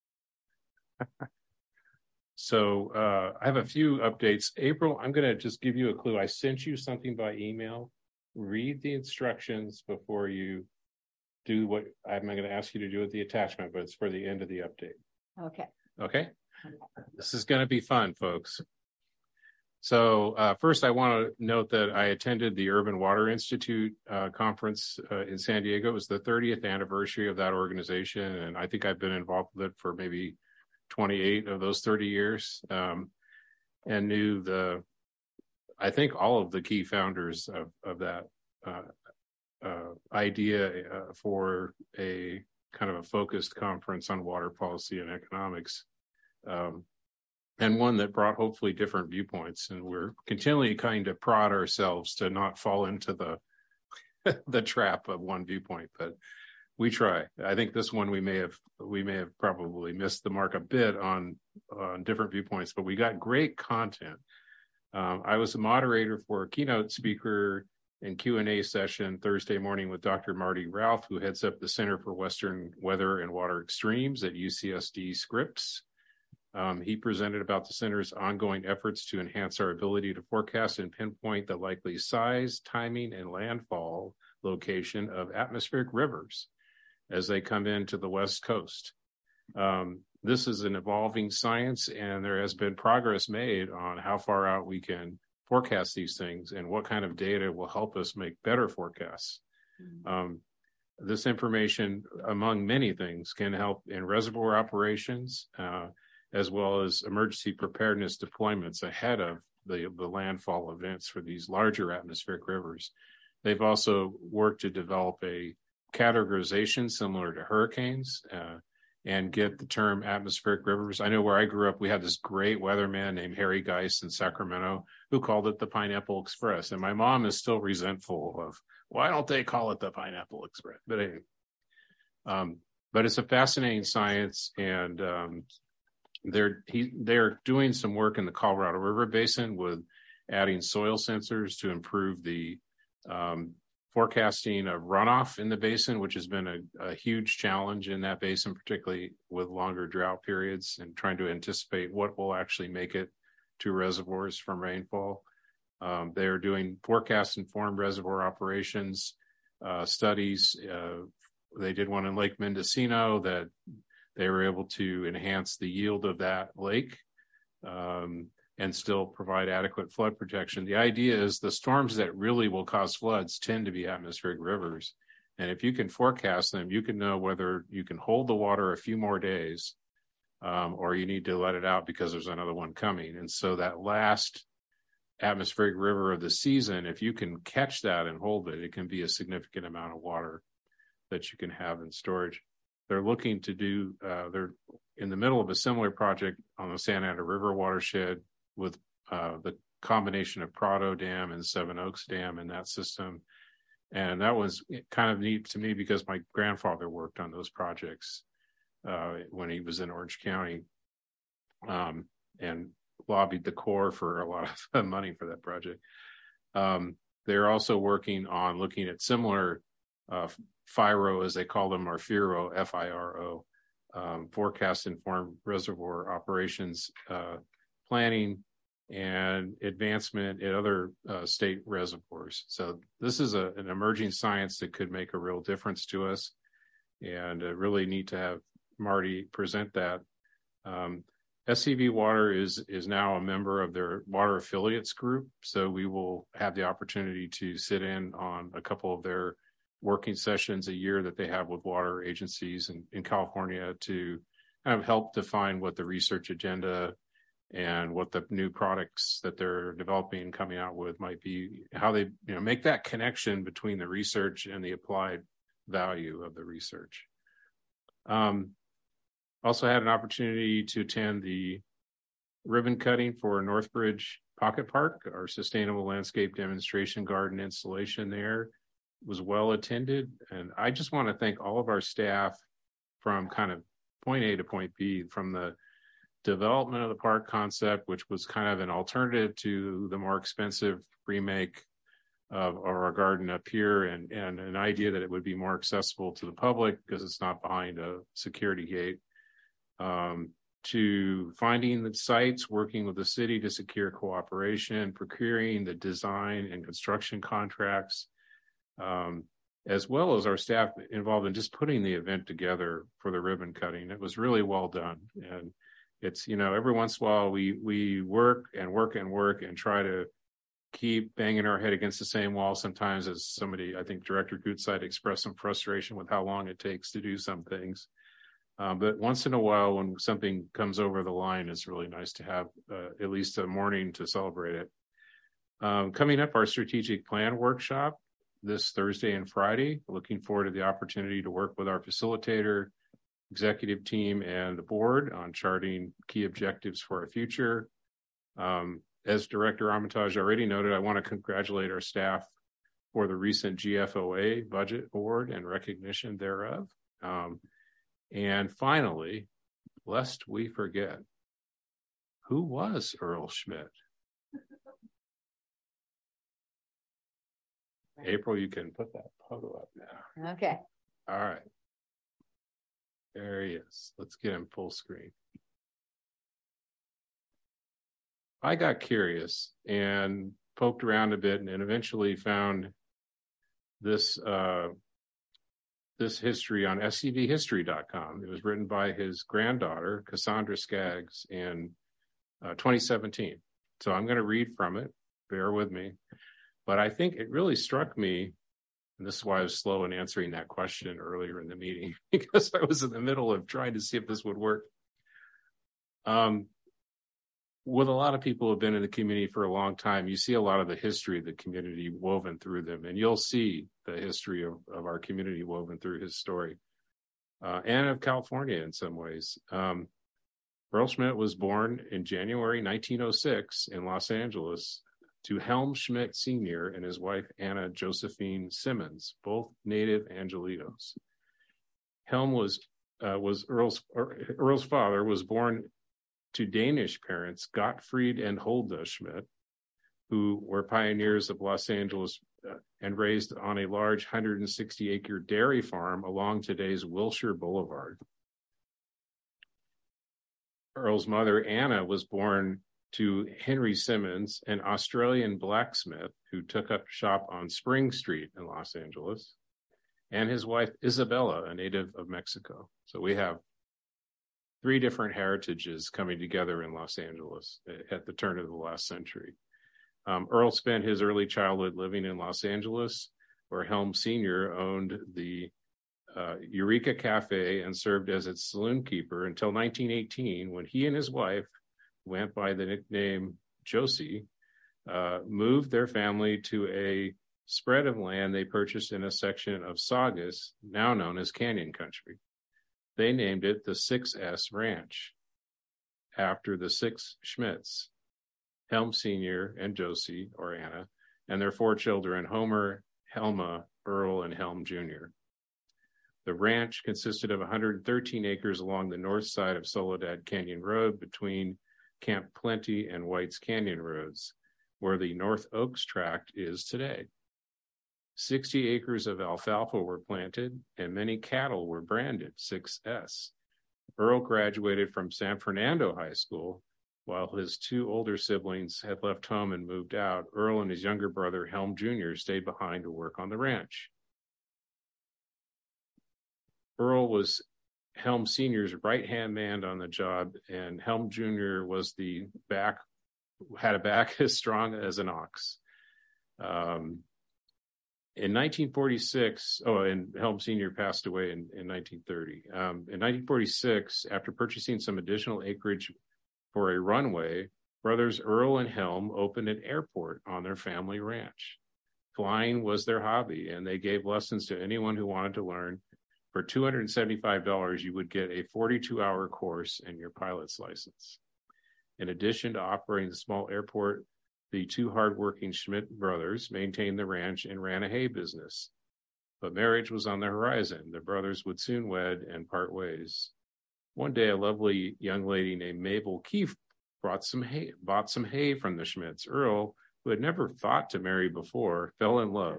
So I have a few updates. April, I'm going to just give you a clue. I sent you something by email. Read the instructions before you do what I'm going to ask you to do with the attachment, but it's for the end of the update. Okay. This is going to be fun, folks. So first, I want to note that I attended the Urban Water Institute conference in San Diego. It was the 30th anniversary of that organization, and I think I've been involved with it for maybe 28 of those 30 years, and knew I think all of the key founders of that idea for a kind of a focused conference on water policy and economics, and one that brought hopefully different viewpoints. And we're continually kind of prod ourselves to not fall into the trap of one viewpoint, but we try. I think this one we may have probably missed the mark a bit on different viewpoints, but we got great content. I was a moderator for a keynote speaker and Q&A session Thursday morning with Dr. Marty Ralph, who heads up the Center for Western Weather and Water Extremes at UCSD Scripps. He presented about the center's ongoing efforts to enhance our ability to forecast and pinpoint the likely size, timing, and landfall location of atmospheric rivers as they come into the West Coast. This is an evolving science, and there has been progress made on how far out we can forecast these things and what kind of data will help us make better forecasts. This information, among many things, can help in reservoir operations, as well as emergency preparedness deployments ahead of the landfall events for these larger atmospheric rivers. They've also worked to develop a categorization similar to hurricanes and get the term atmospheric rivers. I know where I grew up, we had this great weatherman named Harry Geis in Sacramento who called it the Pineapple Express. And my mom is still resentful of, why don't they call it the Pineapple Express? But anyway, but it's a fascinating science, and they're doing some work in the Colorado River Basin with adding soil sensors to improve the forecasting of runoff in the basin, which has been a huge challenge in that basin, particularly with longer drought periods, and trying to anticipate what will actually make it to reservoirs from rainfall. They're doing forecast-informed reservoir operations studies. They did one in Lake Mendocino that they were able to enhance the yield of that lake and still provide adequate flood protection. The idea is the storms that really will cause floods tend to be atmospheric rivers. And if you can forecast them, you can know whether you can hold the water a few more days or you need to let it out because there's another one coming. And so that last atmospheric river of the season, if you can catch that and hold it, it can be a significant amount of water that you can have in storage. They're looking to do, they're in the middle of a similar project on the Santa Ana River watershed with the combination of Prado Dam and Seven Oaks Dam in that system. And that was kind of neat to me because my grandfather worked on those projects when he was in Orange County and lobbied the Corps for a lot of money for that project. They're also working on looking at similar FIRO, as they call them, or FIRO, F-I-R-O, forecast-informed reservoir operations planning and advancement at other state reservoirs. So this is an emerging science that could make a real difference to us, and really neat to have Marty present that. SCV Water is now a member of their water affiliates group, so we will have the opportunity to sit in on a couple of their working sessions a year that they have with water agencies in California to kind of help define what the research agenda and what the new products that they're developing and coming out with might be, how they make that connection between the research and the applied value of the research. Also had an opportunity to attend the ribbon cutting for Northbridge Pocket Park, our sustainable landscape demonstration garden installation there. Was well attended, and I just want to thank all of our staff from kind of point A to point B, from the development of the park concept, which was kind of an alternative to the more expensive remake of our garden up here, and an idea that it would be more accessible to the public because it's not behind a security gate, to finding the sites, working with the city to secure cooperation, procuring the design and construction contracts, as well as our staff involved in just putting the event together for the ribbon cutting. It was really well done. And it's, every once in a while we work and try to keep banging our head against the same wall sometimes, as somebody, I think Director Gutzeit expressed some frustration with how long it takes to do some things. But once in a while, when something comes over the line, it's really nice to have at least a morning to celebrate it. Coming up, our strategic plan workshop this Thursday and Friday. Looking forward to the opportunity to work with our facilitator, executive team, and the board on charting key objectives for our future. As Director Armitage already noted, I want to congratulate our staff for the recent GFOA budget award and recognition thereof. And finally, lest we forget, who was Earl Schmidt? April, you can put that photo up now. Okay. All right. There he is. Let's get him full screen. I got curious and poked around a bit and eventually found this this history on scvhistory.com. It was written by his granddaughter, Cassandra Skaggs, in 2017. So I'm going to read from it. Bear with me. But I think it really struck me, and this is why I was slow in answering that question earlier in the meeting, because I was in the middle of trying to see if this would work. With a lot of people who have been in the community for a long time, you see a lot of the history of the community woven through them, and you'll see the history of our community woven through his story, and of California in some ways. Earl Schmidt was born in January 1906 in Los Angeles to Helm Schmidt Sr. and his wife Anna Josephine Simmons, both native Angelitos. Helm was Earl's father was born to Danish parents, Gottfried and Hulda Schmidt, who were pioneers of Los Angeles and raised on a large 160-acre dairy farm along today's Wilshire Boulevard. Earl's mother, Anna, was born to Henry Simmons, an Australian blacksmith who took up shop on Spring Street in Los Angeles, and his wife, Isabella, a native of Mexico. So we have three different heritages coming together in Los Angeles at the turn of the last century. Earl spent his early childhood living in Los Angeles, where Helm Sr. owned the Eureka Cafe and served as its saloon keeper until 1918, when he and his wife, who went by the nickname Josie, moved their family to a spread of land they purchased in a section of Saugus, now known as Canyon Country. They named it the 6S Ranch, after the six Schmidts, Helm Sr. and Josie, or Anna, and their four children, Homer, Helma, Earl, and Helm Jr. The ranch consisted of 113 acres along the north side of Soledad Canyon Road between Camp Plenty and White's Canyon Roads, where the North Oaks tract is today. 60 acres of alfalfa were planted and many cattle were branded 6S. Earl graduated from San Fernando High School. While his two older siblings had left home and moved out, Earl and his younger brother, Helm Jr., stayed behind to work on the ranch. Earl was Helm Sr.'s right-hand man on the job, and Helm Jr. was had a back as strong as an ox. In 1946, and Helm Sr. passed away in 1930. In 1946, after purchasing some additional acreage for a runway, brothers Earl and Helm opened an airport on their family ranch. Flying was their hobby, and they gave lessons to anyone who wanted to learn. For $275, you would get a 42-hour course and your pilot's license. In addition to operating the small airport, the two hardworking Schmidt brothers maintained the ranch and ran a hay business. But marriage was on the horizon. The brothers would soon wed and part ways. One day, a lovely young lady named Mabel Keefe bought some hay from the Schmidts. Earl, who had never thought to marry before, fell in love.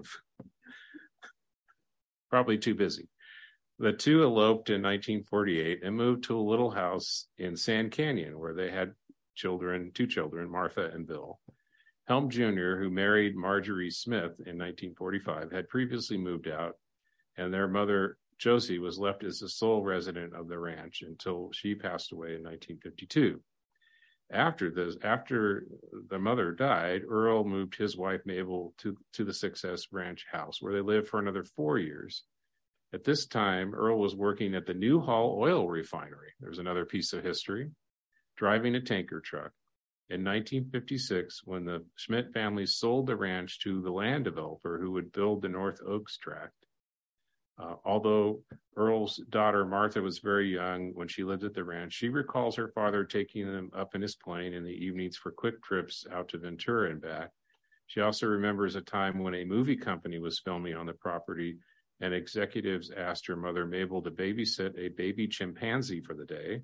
Probably too busy. The two eloped in 1948 and moved to a little house in Sand Canyon, where they had two children, Martha and Bill. Helm Jr., who married Marjorie Smith in 1945, had previously moved out, and their mother, Josie, was left as the sole resident of the ranch until she passed away in 1952. After the mother died, Earl moved his wife, Mabel, to the 6S Ranch house, where they lived for another 4 years. At this time, Earl was working at the Newhall Oil Refinery. There's another piece of history, driving a tanker truck. In 1956, when the Schmidt family sold the ranch to the land developer who would build the North Oaks tract, although Earl's daughter Martha was very young when she lived at the ranch, she recalls her father taking them up in his plane in the evenings for quick trips out to Ventura and back. She also remembers a time when a movie company was filming on the property and executives asked her mother Mabel to babysit a baby chimpanzee for the day.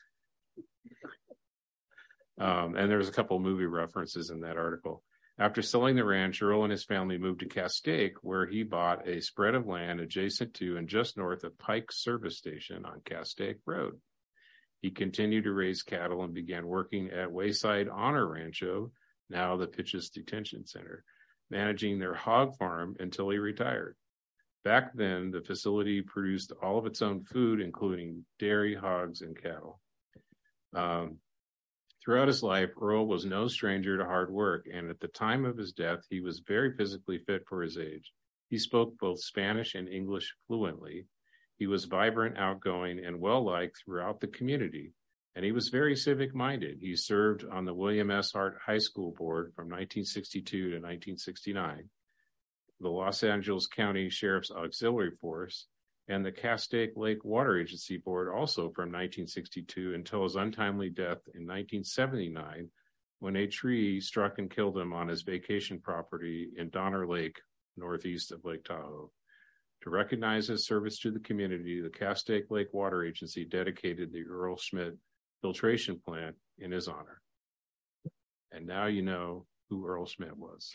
And there's a couple of movie references in that article. After selling the ranch, Earl and his family moved to Castaic, where he bought a spread of land adjacent to and just north of Pike Service Station on Castaic Road. He continued to raise cattle and began working at Wayside Honor Rancho, now the Pitches Detention Center, managing their hog farm until he retired. Back then, the facility produced all of its own food, including dairy, hogs, and cattle. Throughout his life, Earl was no stranger to hard work, and at the time of his death, he was very physically fit for his age. He spoke both Spanish and English fluently. He was vibrant, outgoing, and well-liked throughout the community, and he was very civic-minded. He served on the William S. Hart High School Board from 1962 to 1969, the Los Angeles County Sheriff's Auxiliary Force, and the Castaic Lake Water Agency Board also from 1962 until his untimely death in 1979 when a tree struck and killed him on his vacation property in Donner Lake, northeast of Lake Tahoe. To recognize his service to the community, the Castaic Lake Water Agency dedicated the Earl Schmidt filtration plant in his honor. And now you know who Earl Schmidt was.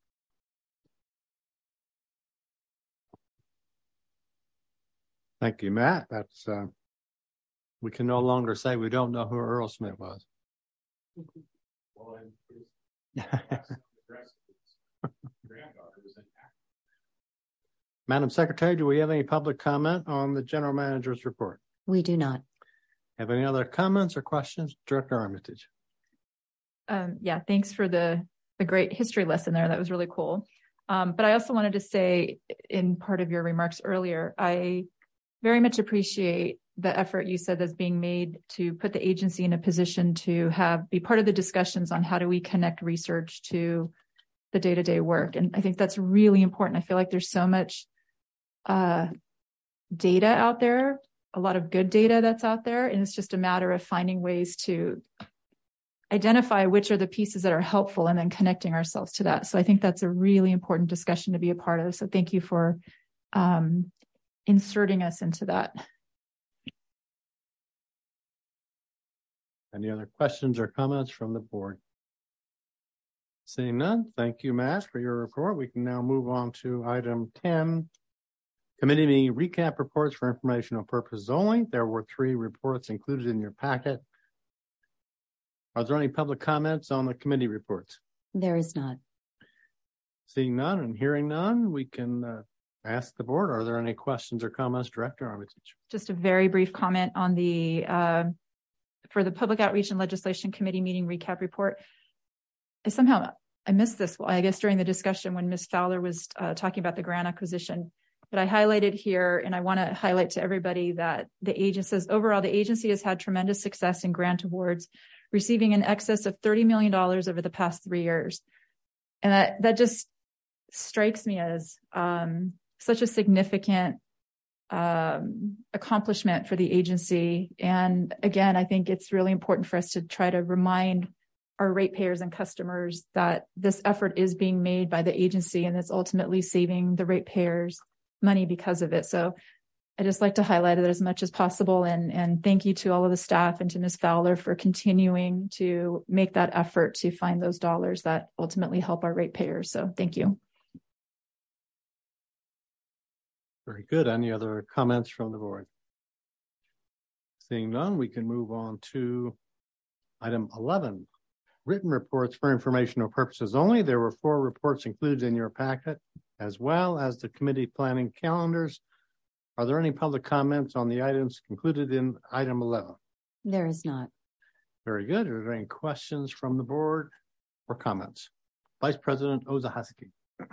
Thank you, Matt. That's we can no longer say we don't know who Earl Schmidt was. Madam Secretary, do we have any public comment on the General Manager's report? We do not. Have any other comments or questions? Director Armitage. Yeah, thanks for the great history lesson there. That was really cool. But I also wanted to say in part of your remarks earlier, I very much appreciate the effort you said that's being made to put the agency in a position to be part of the discussions on how do we connect research to the day-to-day work. And I think that's really important. I feel like there's so much data out there, a lot of good data that's out there. And it's just a matter of finding ways to identify which are the pieces that are helpful and then connecting ourselves to that. So I think that's a really important discussion to be a part of. So thank you for inserting us into that. Any other questions or comments from the board? Seeing none, thank you, Matt, for your report. We can now move on to item 10, committee meeting recap reports for informational purposes only. There were 3 reports included in your packet. Are there any public comments on the committee reports? There is not. Seeing none and hearing none, we can ask the board, are there any questions or comments? Director Armitage. Just a very brief comment on the for the Public Outreach and Legislation Committee meeting recap report. I missed this, I guess, during the discussion when Ms. Fowler was talking about the grant acquisition. But I highlighted here, and I want to highlight to everybody that the agency says overall, the agency has had tremendous success in grant awards, receiving in excess of $30 million over the past 3 years. And that just strikes me as such a significant accomplishment for the agency. And again, I think it's really important for us to try to remind our ratepayers and customers that this effort is being made by the agency and it's ultimately saving the ratepayers money because of it. So I just like to highlight it as much as possible. And thank you to all of the staff and to Ms. Fowler for continuing to make that effort to find those dollars that ultimately help our ratepayers. So thank you. Very good. Any other comments from the board? Seeing none, we can move on to item 11, written reports for informational purposes only. There were 4 reports included in your packet, as well as the committee planning calendars. Are there any public comments on the items included in item 11? There is not. Very good. Are there any questions from the board or comments? Vice President Ozahaski.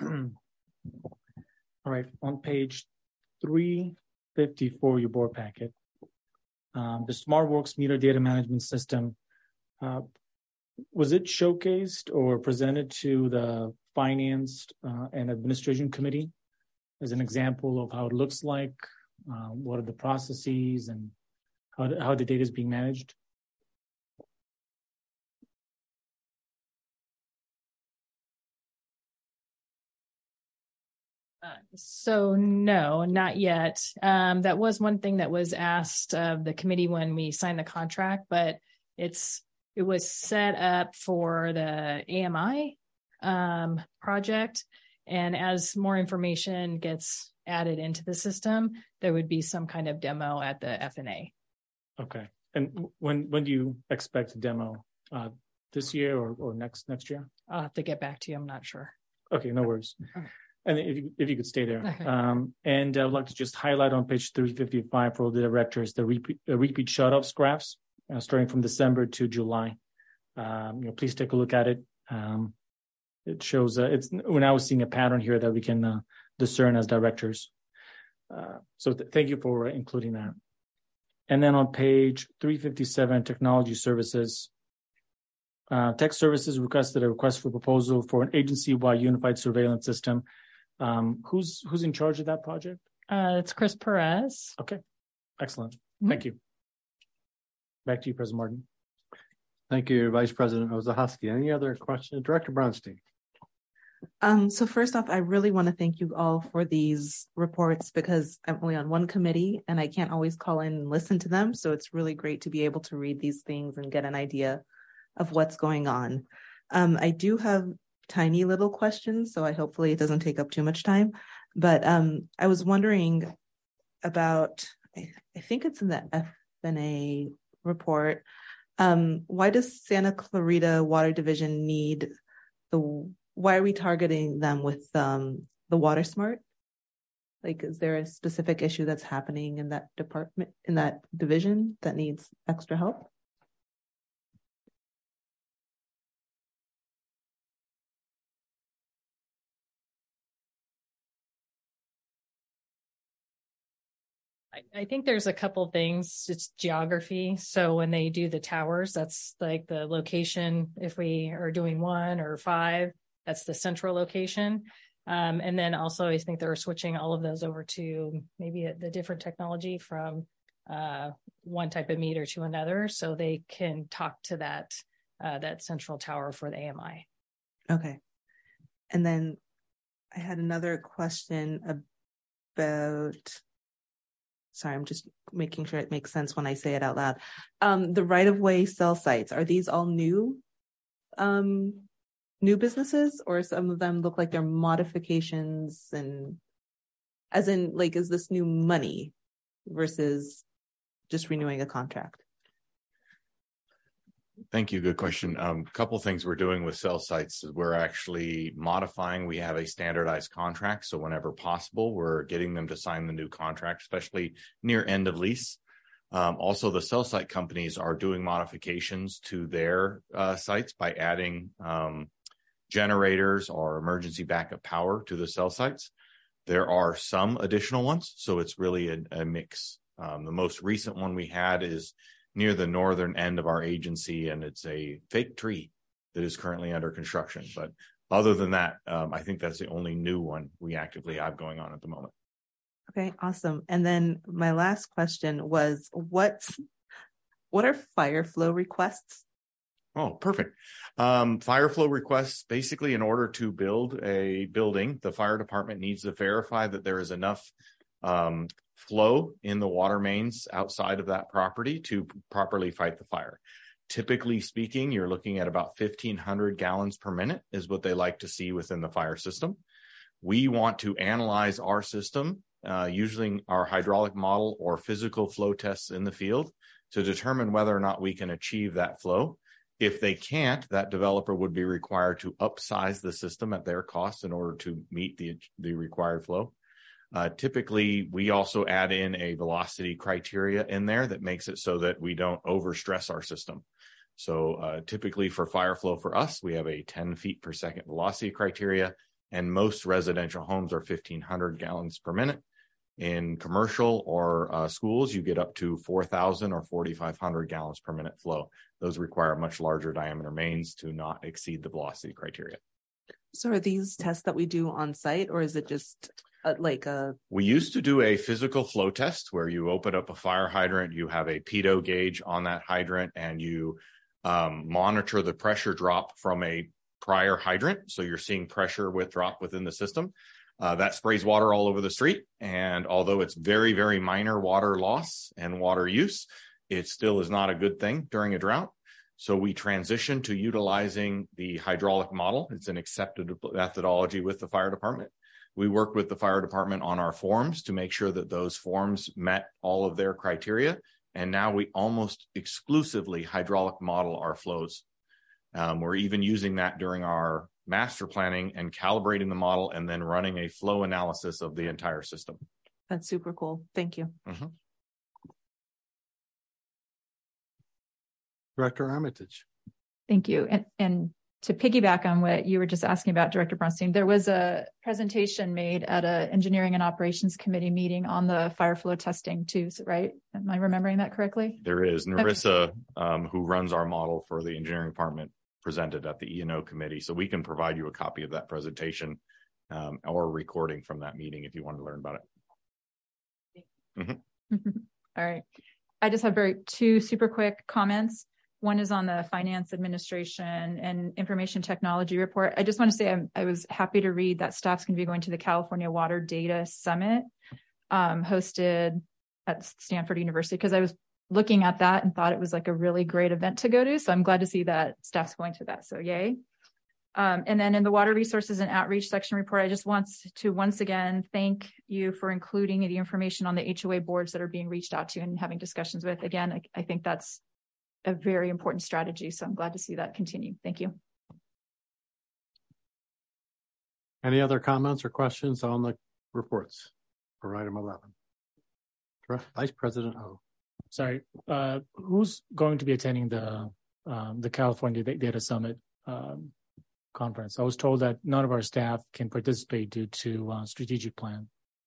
All right, on page 354, your board packet, the SmartWorks meter data management system. Was it showcased or presented to the Finance and Administration Committee as an example of how it looks like? What are the processes and how the data is being managed? So no, not yet. That was one thing that was asked of the committee when we signed the contract, but it was set up for the AMI project. And as more information gets added into the system, there would be some kind of demo at the FNA. Okay. And when do you expect a demo? This year or next year? I'll have to get back to you. I'm not sure. Okay, no worries. Okay. And if you could stay there. Okay. And I would like to just highlight on page 355 for all the directors, the repeat shutoffs graphs starting from December to July. Please take a look at it. It shows we're now seeing a pattern here that we can discern as directors. So thank you for including that. And then on page 357, technology services. Tech services requested a request for proposal for an agency-wide unified surveillance system. Who's in charge of that project? It's Chris Perez. Okay, excellent. Mm-hmm. Thank you. Back to you, President Martin. Thank you, Vice President Ozahoski. Any other questions? Director Bronstein. So first off, I really want to thank you all for these reports because I'm only on one committee and I can't always call in and listen to them. So it's really great to be able to read these things and get an idea of what's going on. I do have tiny little questions, so hopefully it doesn't take up too much time. But I was wondering about, I think it's in the FNA report, why does Santa Clarita Water Division need why are we targeting them with the Water Smart? Like, is there a specific issue that's happening in that department, in that division that needs extra help? I think there's a couple things. It's geography. So when they do the towers, that's like the location. If we are doing 1 or 5, that's the central location. And then also I think they're switching all of those over to maybe the different technology from one type of meter to another, so they can talk to that central tower for the AMI. Okay. And then I had another question about, sorry, I'm just making sure it makes sense when I say it out loud. The right-of-way cell sites, are these all new businesses, or some of them look like they're modifications, and as in, like, is this new money versus just renewing a contract? Thank you. Good question. Couple things we're doing with cell sites is we're actually modifying. We have a standardized contract. So whenever possible, we're getting them to sign the new contract, especially near end of lease. Also, the cell site companies are doing modifications to their sites by adding generators or emergency backup power to the cell sites. There are some additional ones, so it's really a mix. The most recent one we had is near the northern end of our agency, and it's a fake tree that is currently under construction. But other than that, I think that's the only new one we actively have going on at the moment. Okay, awesome. And then my last question was, what are fire flow requests? Oh, perfect. Fire flow requests, basically, in order to build a building, the fire department needs to verify that there is enough flow in the water mains outside of that property to properly fight the fire. Typically speaking, you're looking at about 1,500 gallons per minute is what they like to see within the fire system. We want to analyze our system using our hydraulic model or physical flow tests in the field to determine whether or not we can achieve that flow. If they can't, that developer would be required to upsize the system at their cost in order to meet the required flow. Typically, we also add in a velocity criteria in there that makes it so that we don't overstress our system. So typically for fire flow for us, we have a 10 feet per second velocity criteria, and most residential homes are 1,500 gallons per minute. In commercial or schools, you get up to 4,000 or 4,500 gallons per minute flow. Those require much larger diameter mains to not exceed the velocity criteria. So are these tests that we do on site, or is it just We used to do a physical flow test where you open up a fire hydrant, you have a pitot gauge on that hydrant, and you monitor the pressure drop from a prior hydrant. So you're seeing pressure drop within the system. That sprays water all over the street. And although it's very, very minor water loss and water use, it still is not a good thing during a drought. So we transitioned to utilizing the hydraulic model. It's an accepted methodology with the fire department. We worked with the fire department on our forms to make sure that those forms met all of their criteria. And now we almost exclusively hydraulic model our flows. We're even using that during our master planning and calibrating the model and then running a flow analysis of the entire system. That's super cool. Thank you. Mm-hmm. Director Armitage. Thank you. And to piggyback on what you were just asking about, Director Bronstein, there was a presentation made at an engineering and operations committee meeting on the fire flow testing too, right? Am I remembering that correctly? There is. Narissa, who runs our model for the engineering department, presented at the E&O committee. So we can provide you a copy of that presentation or a recording from that meeting if you want to learn about it. Mm-hmm. All right. I just have two super quick comments. One is on the finance administration and information technology report. I just want to say I was happy to read that staff's going to be going to the California Water Data Summit hosted at Stanford University, because I was looking at that and thought it was like a really great event to go to. So I'm glad to see that staff's going to that. So yay. And then in the water resources and outreach section report, I just want to once again thank you for including the information on the HOA boards that are being reached out to and having discussions with. Again, I think that's a very important strategy. So I'm glad to see that continue. Thank you. Any other comments or questions on the reports for item 11? Vice President O. Sorry, who's going to be attending the California Data Summit conference? I was told that none of our staff can participate due to strategic plan.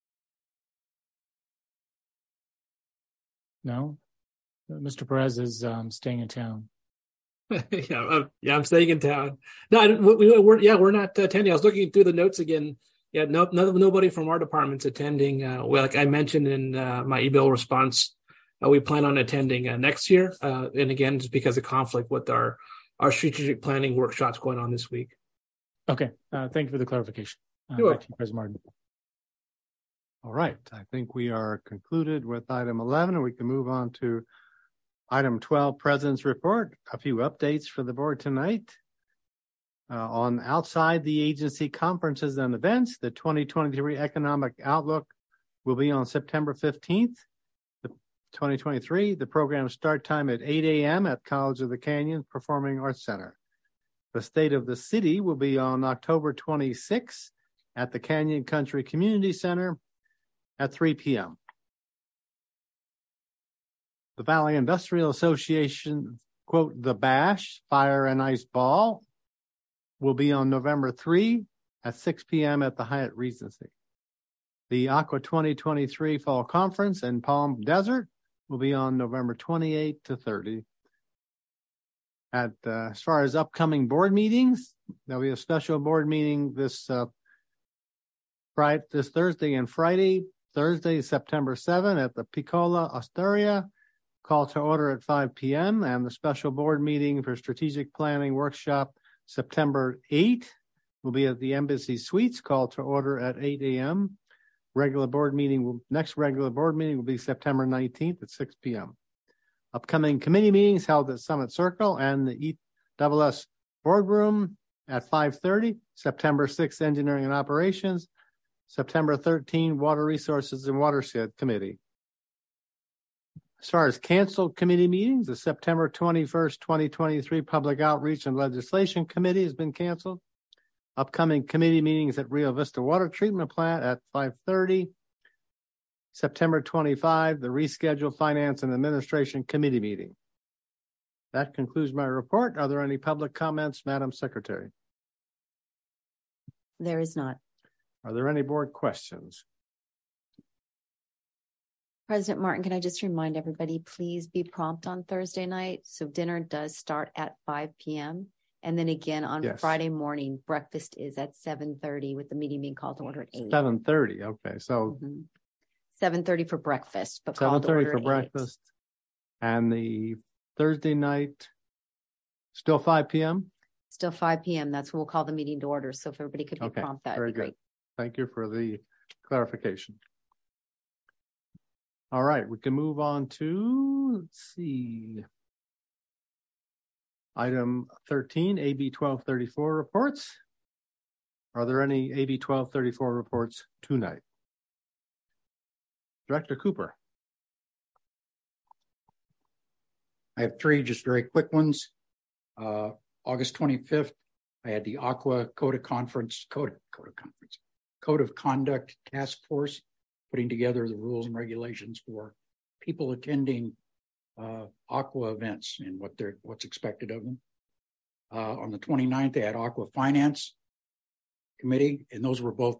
No? Mr. Perez is staying in town. I'm staying in town. No, we're not attending. I was looking through the notes again. Yeah, nobody from our department's attending. Well, like I mentioned in my email response, we plan on attending next year. And again, just because of conflict with our strategic planning workshops going on this week. Okay. Thank you for the clarification. You're back to you, President Martin. All right. I think we are concluded with item 11, and we can move on to item 12, President's Report. A few updates for the board tonight. On outside the agency conferences and events, the 2023 Economic Outlook will be on September 15th, 2023. The program start time at 8 a.m. at College of the Canyons Performing Arts Center. The State of the City will be on October 26th at the Canyon Country Community Center at 3 p.m. The Valley Industrial Association, quote, the Bash Fire and Ice Ball will be on November 3 at 6 p.m. at the Hyatt Regency. The Aqua 2023 Fall Conference in Palm Desert will be on November 28 to 30. As far as upcoming board meetings, there'll be a special board meeting this Thursday and Friday. Thursday, September 7 at the Piccola Osteria. Call to order at 5 p.m. and the special board meeting for strategic planning workshop September 8 will be at the Embassy Suites. Call to order at 8 a.m. Next regular board meeting will be September 19th at 6 p.m. Upcoming committee meetings held at Summit Circle and the ESS boardroom at 5:30. September 6th, Engineering and Operations. September 13th, Water Resources and Watershed Committee. As far as canceled committee meetings, the September 21st, 2023 Public Outreach and Legislation Committee has been canceled. Upcoming committee meetings at Rio Vista Water Treatment Plant at 5:30. September 25, the rescheduled Finance and Administration Committee meeting. That concludes my report. Are there any public comments, Madam Secretary? There is not. Are there any board questions? President Martin, can I just remind everybody, please be prompt on Thursday night. So dinner does start at 5 p.m. And then again on Friday morning, breakfast is at 7:30 with the meeting being called to order at 8. 7:30. Okay. So 7:30 for breakfast, but 7:30 for breakfast. And the Thursday night, still 5 p.m.? Still 5 p.m. That's when we'll call the meeting to order. So if everybody could be prompt, that would be great. Thank you for the clarification. All right, we can move on to, let's see, item 13, AB 1234 reports. Are there any AB 1234 reports tonight? Director Cooper. I have 3 just very quick ones. August 25th, I had the Aqua Code of Conduct Task Force putting together the rules and regulations for people attending Aqua events and what's expected of them. On the 29th, they had Aqua Finance Committee, and those were both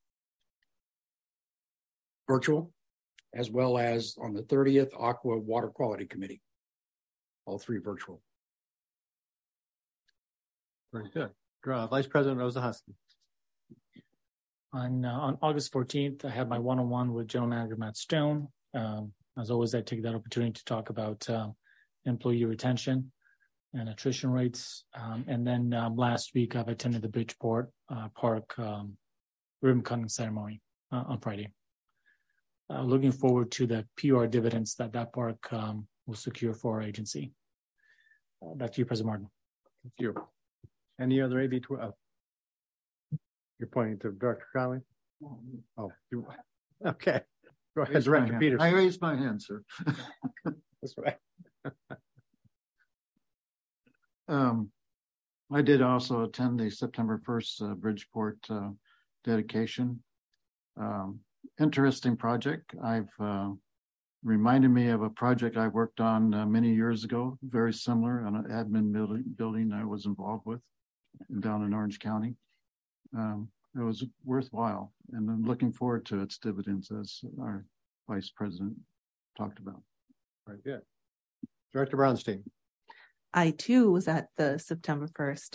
virtual, as well as on the 30th, Aqua Water Quality Committee. All 3 virtual. Very good. Vice President Rosa Husky. On August 14th, I had my one-on-one with General Manager Matt Stone. As always, I take that opportunity to talk about employee retention and attrition rates. And then last week, I've attended the Bridgeport Park ribbon cutting ceremony on Friday. Looking forward to the PR dividends that park will secure for our agency. Back to you, President Martin. Thank you. Any other AB 12? You're pointing to Dr. Crowley? Oh, okay. Go ahead, Director Peterson. I raised my hand, sir. That's right. I did also attend the September 1st Bridgeport dedication. Interesting project. I've reminded me of a project I worked on many years ago, very similar, on an admin building I was involved with down in Orange County. It was worthwhile, and I'm looking forward to its dividends, as our Vice President talked about. Very good. Director Brownstein. I too was at the September 1st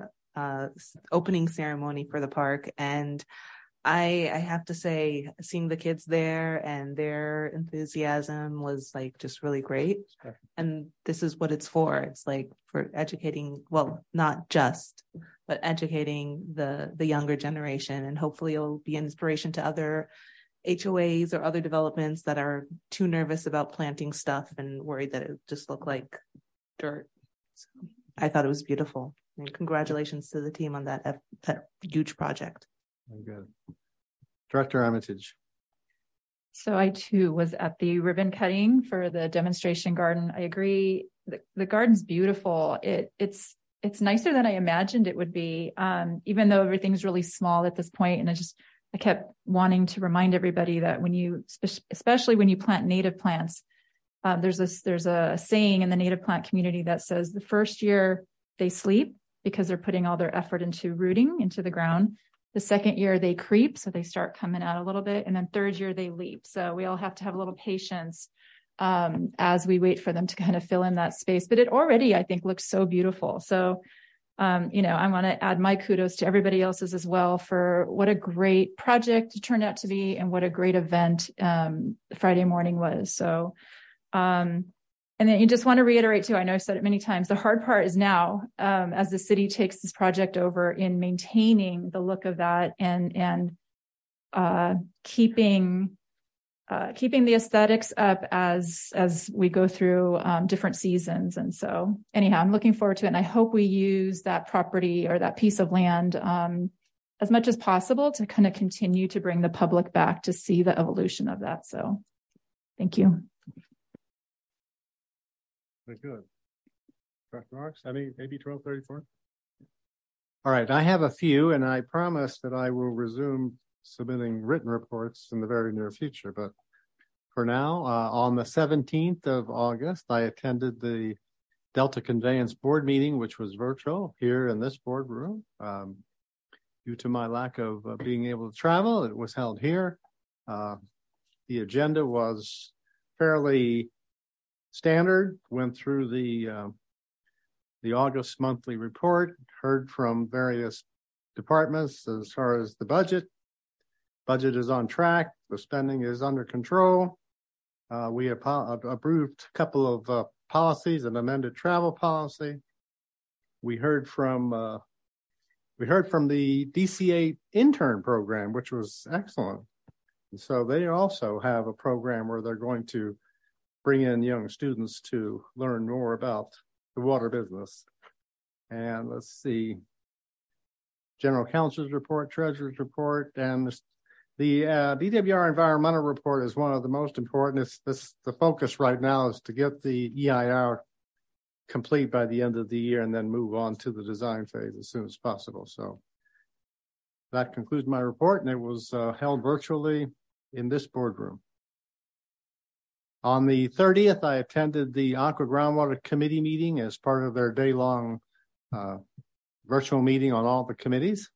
opening ceremony for the park, and I have to say, seeing the kids there and their enthusiasm was like just really great. And this is what it's for. It's like for educating, well, not just, but educating the younger generation, and hopefully it'll be an inspiration to other HOAs or other developments that are too nervous about planting stuff and worried that it just look like dirt. So I thought it was beautiful, and congratulations to the team on that huge project. Very good. Director Armitage. So I too was at the ribbon cutting for the demonstration garden. I agree. The garden's beautiful. It's nicer than I imagined it would be, even though everything's really small at this point. And I kept wanting to remind everybody that especially when you plant native plants, there's a saying in the native plant community that says the first year they sleep because they're putting all their effort into rooting into the ground. The second year they creep, so they start coming out a little bit. And then third year they leap. So we all have to have a little patience as we wait for them to kind of fill in that space. But it already, I think, looks so beautiful. So, I want to add my kudos to everybody else's as well for what a great project it turned out to be and what a great event Friday morning was. So, and then you just want to reiterate too, I know I've said it many times, the hard part is now, as the city takes this project over, in maintaining the look of that and keeping the aesthetics up as we go through different seasons. And so anyhow, I'm looking forward to it. And I hope we use that property or that piece of land as much as possible to kind of continue to bring the public back to see the evolution of that. So thank you. Very good. Dr. Marks, maybe 1234. All right, I have a few, and I promise that I will resume submitting written reports in the very near future. But for now, on the 17th of August, I attended the Delta Conveyance Board meeting, which was virtual here in this boardroom. Due to my lack of being able to travel, it was held here. The agenda was fairly standard, went through the August monthly report, heard from various departments as far as the budget. Budget is on track. The spending is under control. We approved a couple of policies, an amended travel policy. We heard from the DCA intern program, which was excellent. And so they also have a program where they're going to bring in young students to learn more about the water business. And let's see, General Counsel's report, Treasurer's report, and the DWR environmental report is one of the most important. The focus right now is to get the EIR complete by the end of the year and then move on to the design phase as soon as possible. So that concludes my report, and it was held virtually in this boardroom. On the 30th, I attended the Aqua Groundwater Committee meeting as part of their day-long virtual meeting on all the committees.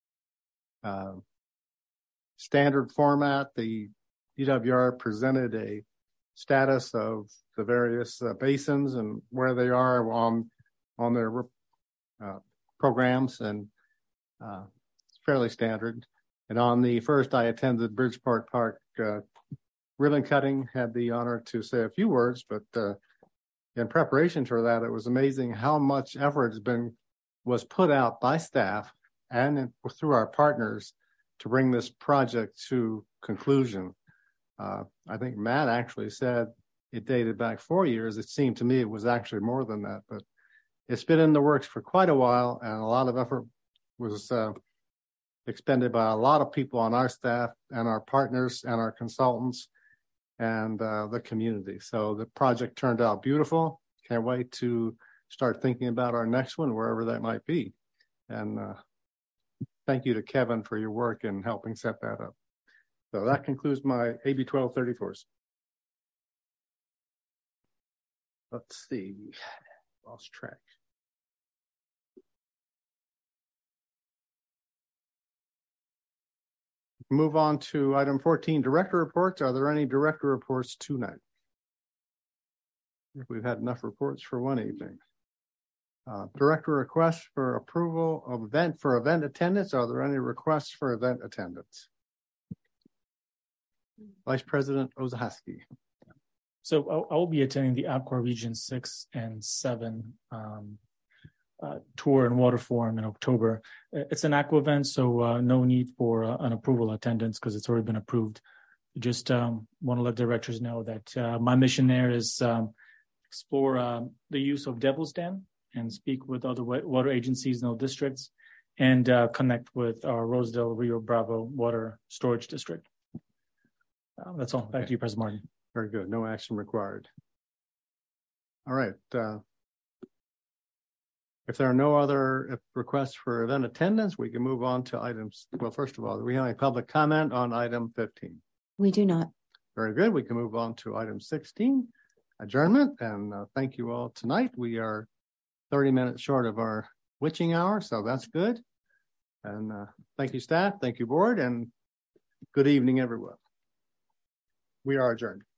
Standard format, the DWR presented a status of the various basins and where they are on their programs, and it's fairly standard. And on the first, I attended Bridgeport Park ribbon cutting, had the honor to say a few words, but in preparation for that, it was amazing how much effort was put out by staff and through our partners to bring this project to conclusion. I think Matt actually said it dated back 4 years. It seemed to me it was actually more than that, but it's been in the works for quite a while, and a lot of effort was expended by a lot of people on our staff and our partners and our consultants and the community. So the project turned out beautiful. Can't wait to start thinking about our next one, wherever that might be. And thank you to Kevin for your work in helping set that up. So that concludes my AB 1234s. Let's see, lost track. Move on to item 14, director reports. Are there any director reports tonight? We've had enough reports for one evening. Director requests for approval of event attendance. Are there any requests for event attendance? Vice President Ozahaski. So I will be attending the Aqua Region 6 and 7 tour and water forum in October. It's an aqua event, so no need for an approval attendance because it's already been approved. Just want to let directors know that my mission there is explore the use of Devil's Den and speak with other water agencies in those districts and connect with our Rosedale Rio Bravo Water Storage District. That's all. Back to you, President Martin. Very good. No action required. All right. If there are no other requests for event attendance, we can move on to items. Well, first of all, do we have any public comment on item 15? We do not. Very good. We can move on to item 16, adjournment. And thank you all tonight. We are 30 minutes short of our witching hour, so that's good. And thank you, staff. Thank you, board. And good evening, everyone. We are adjourned.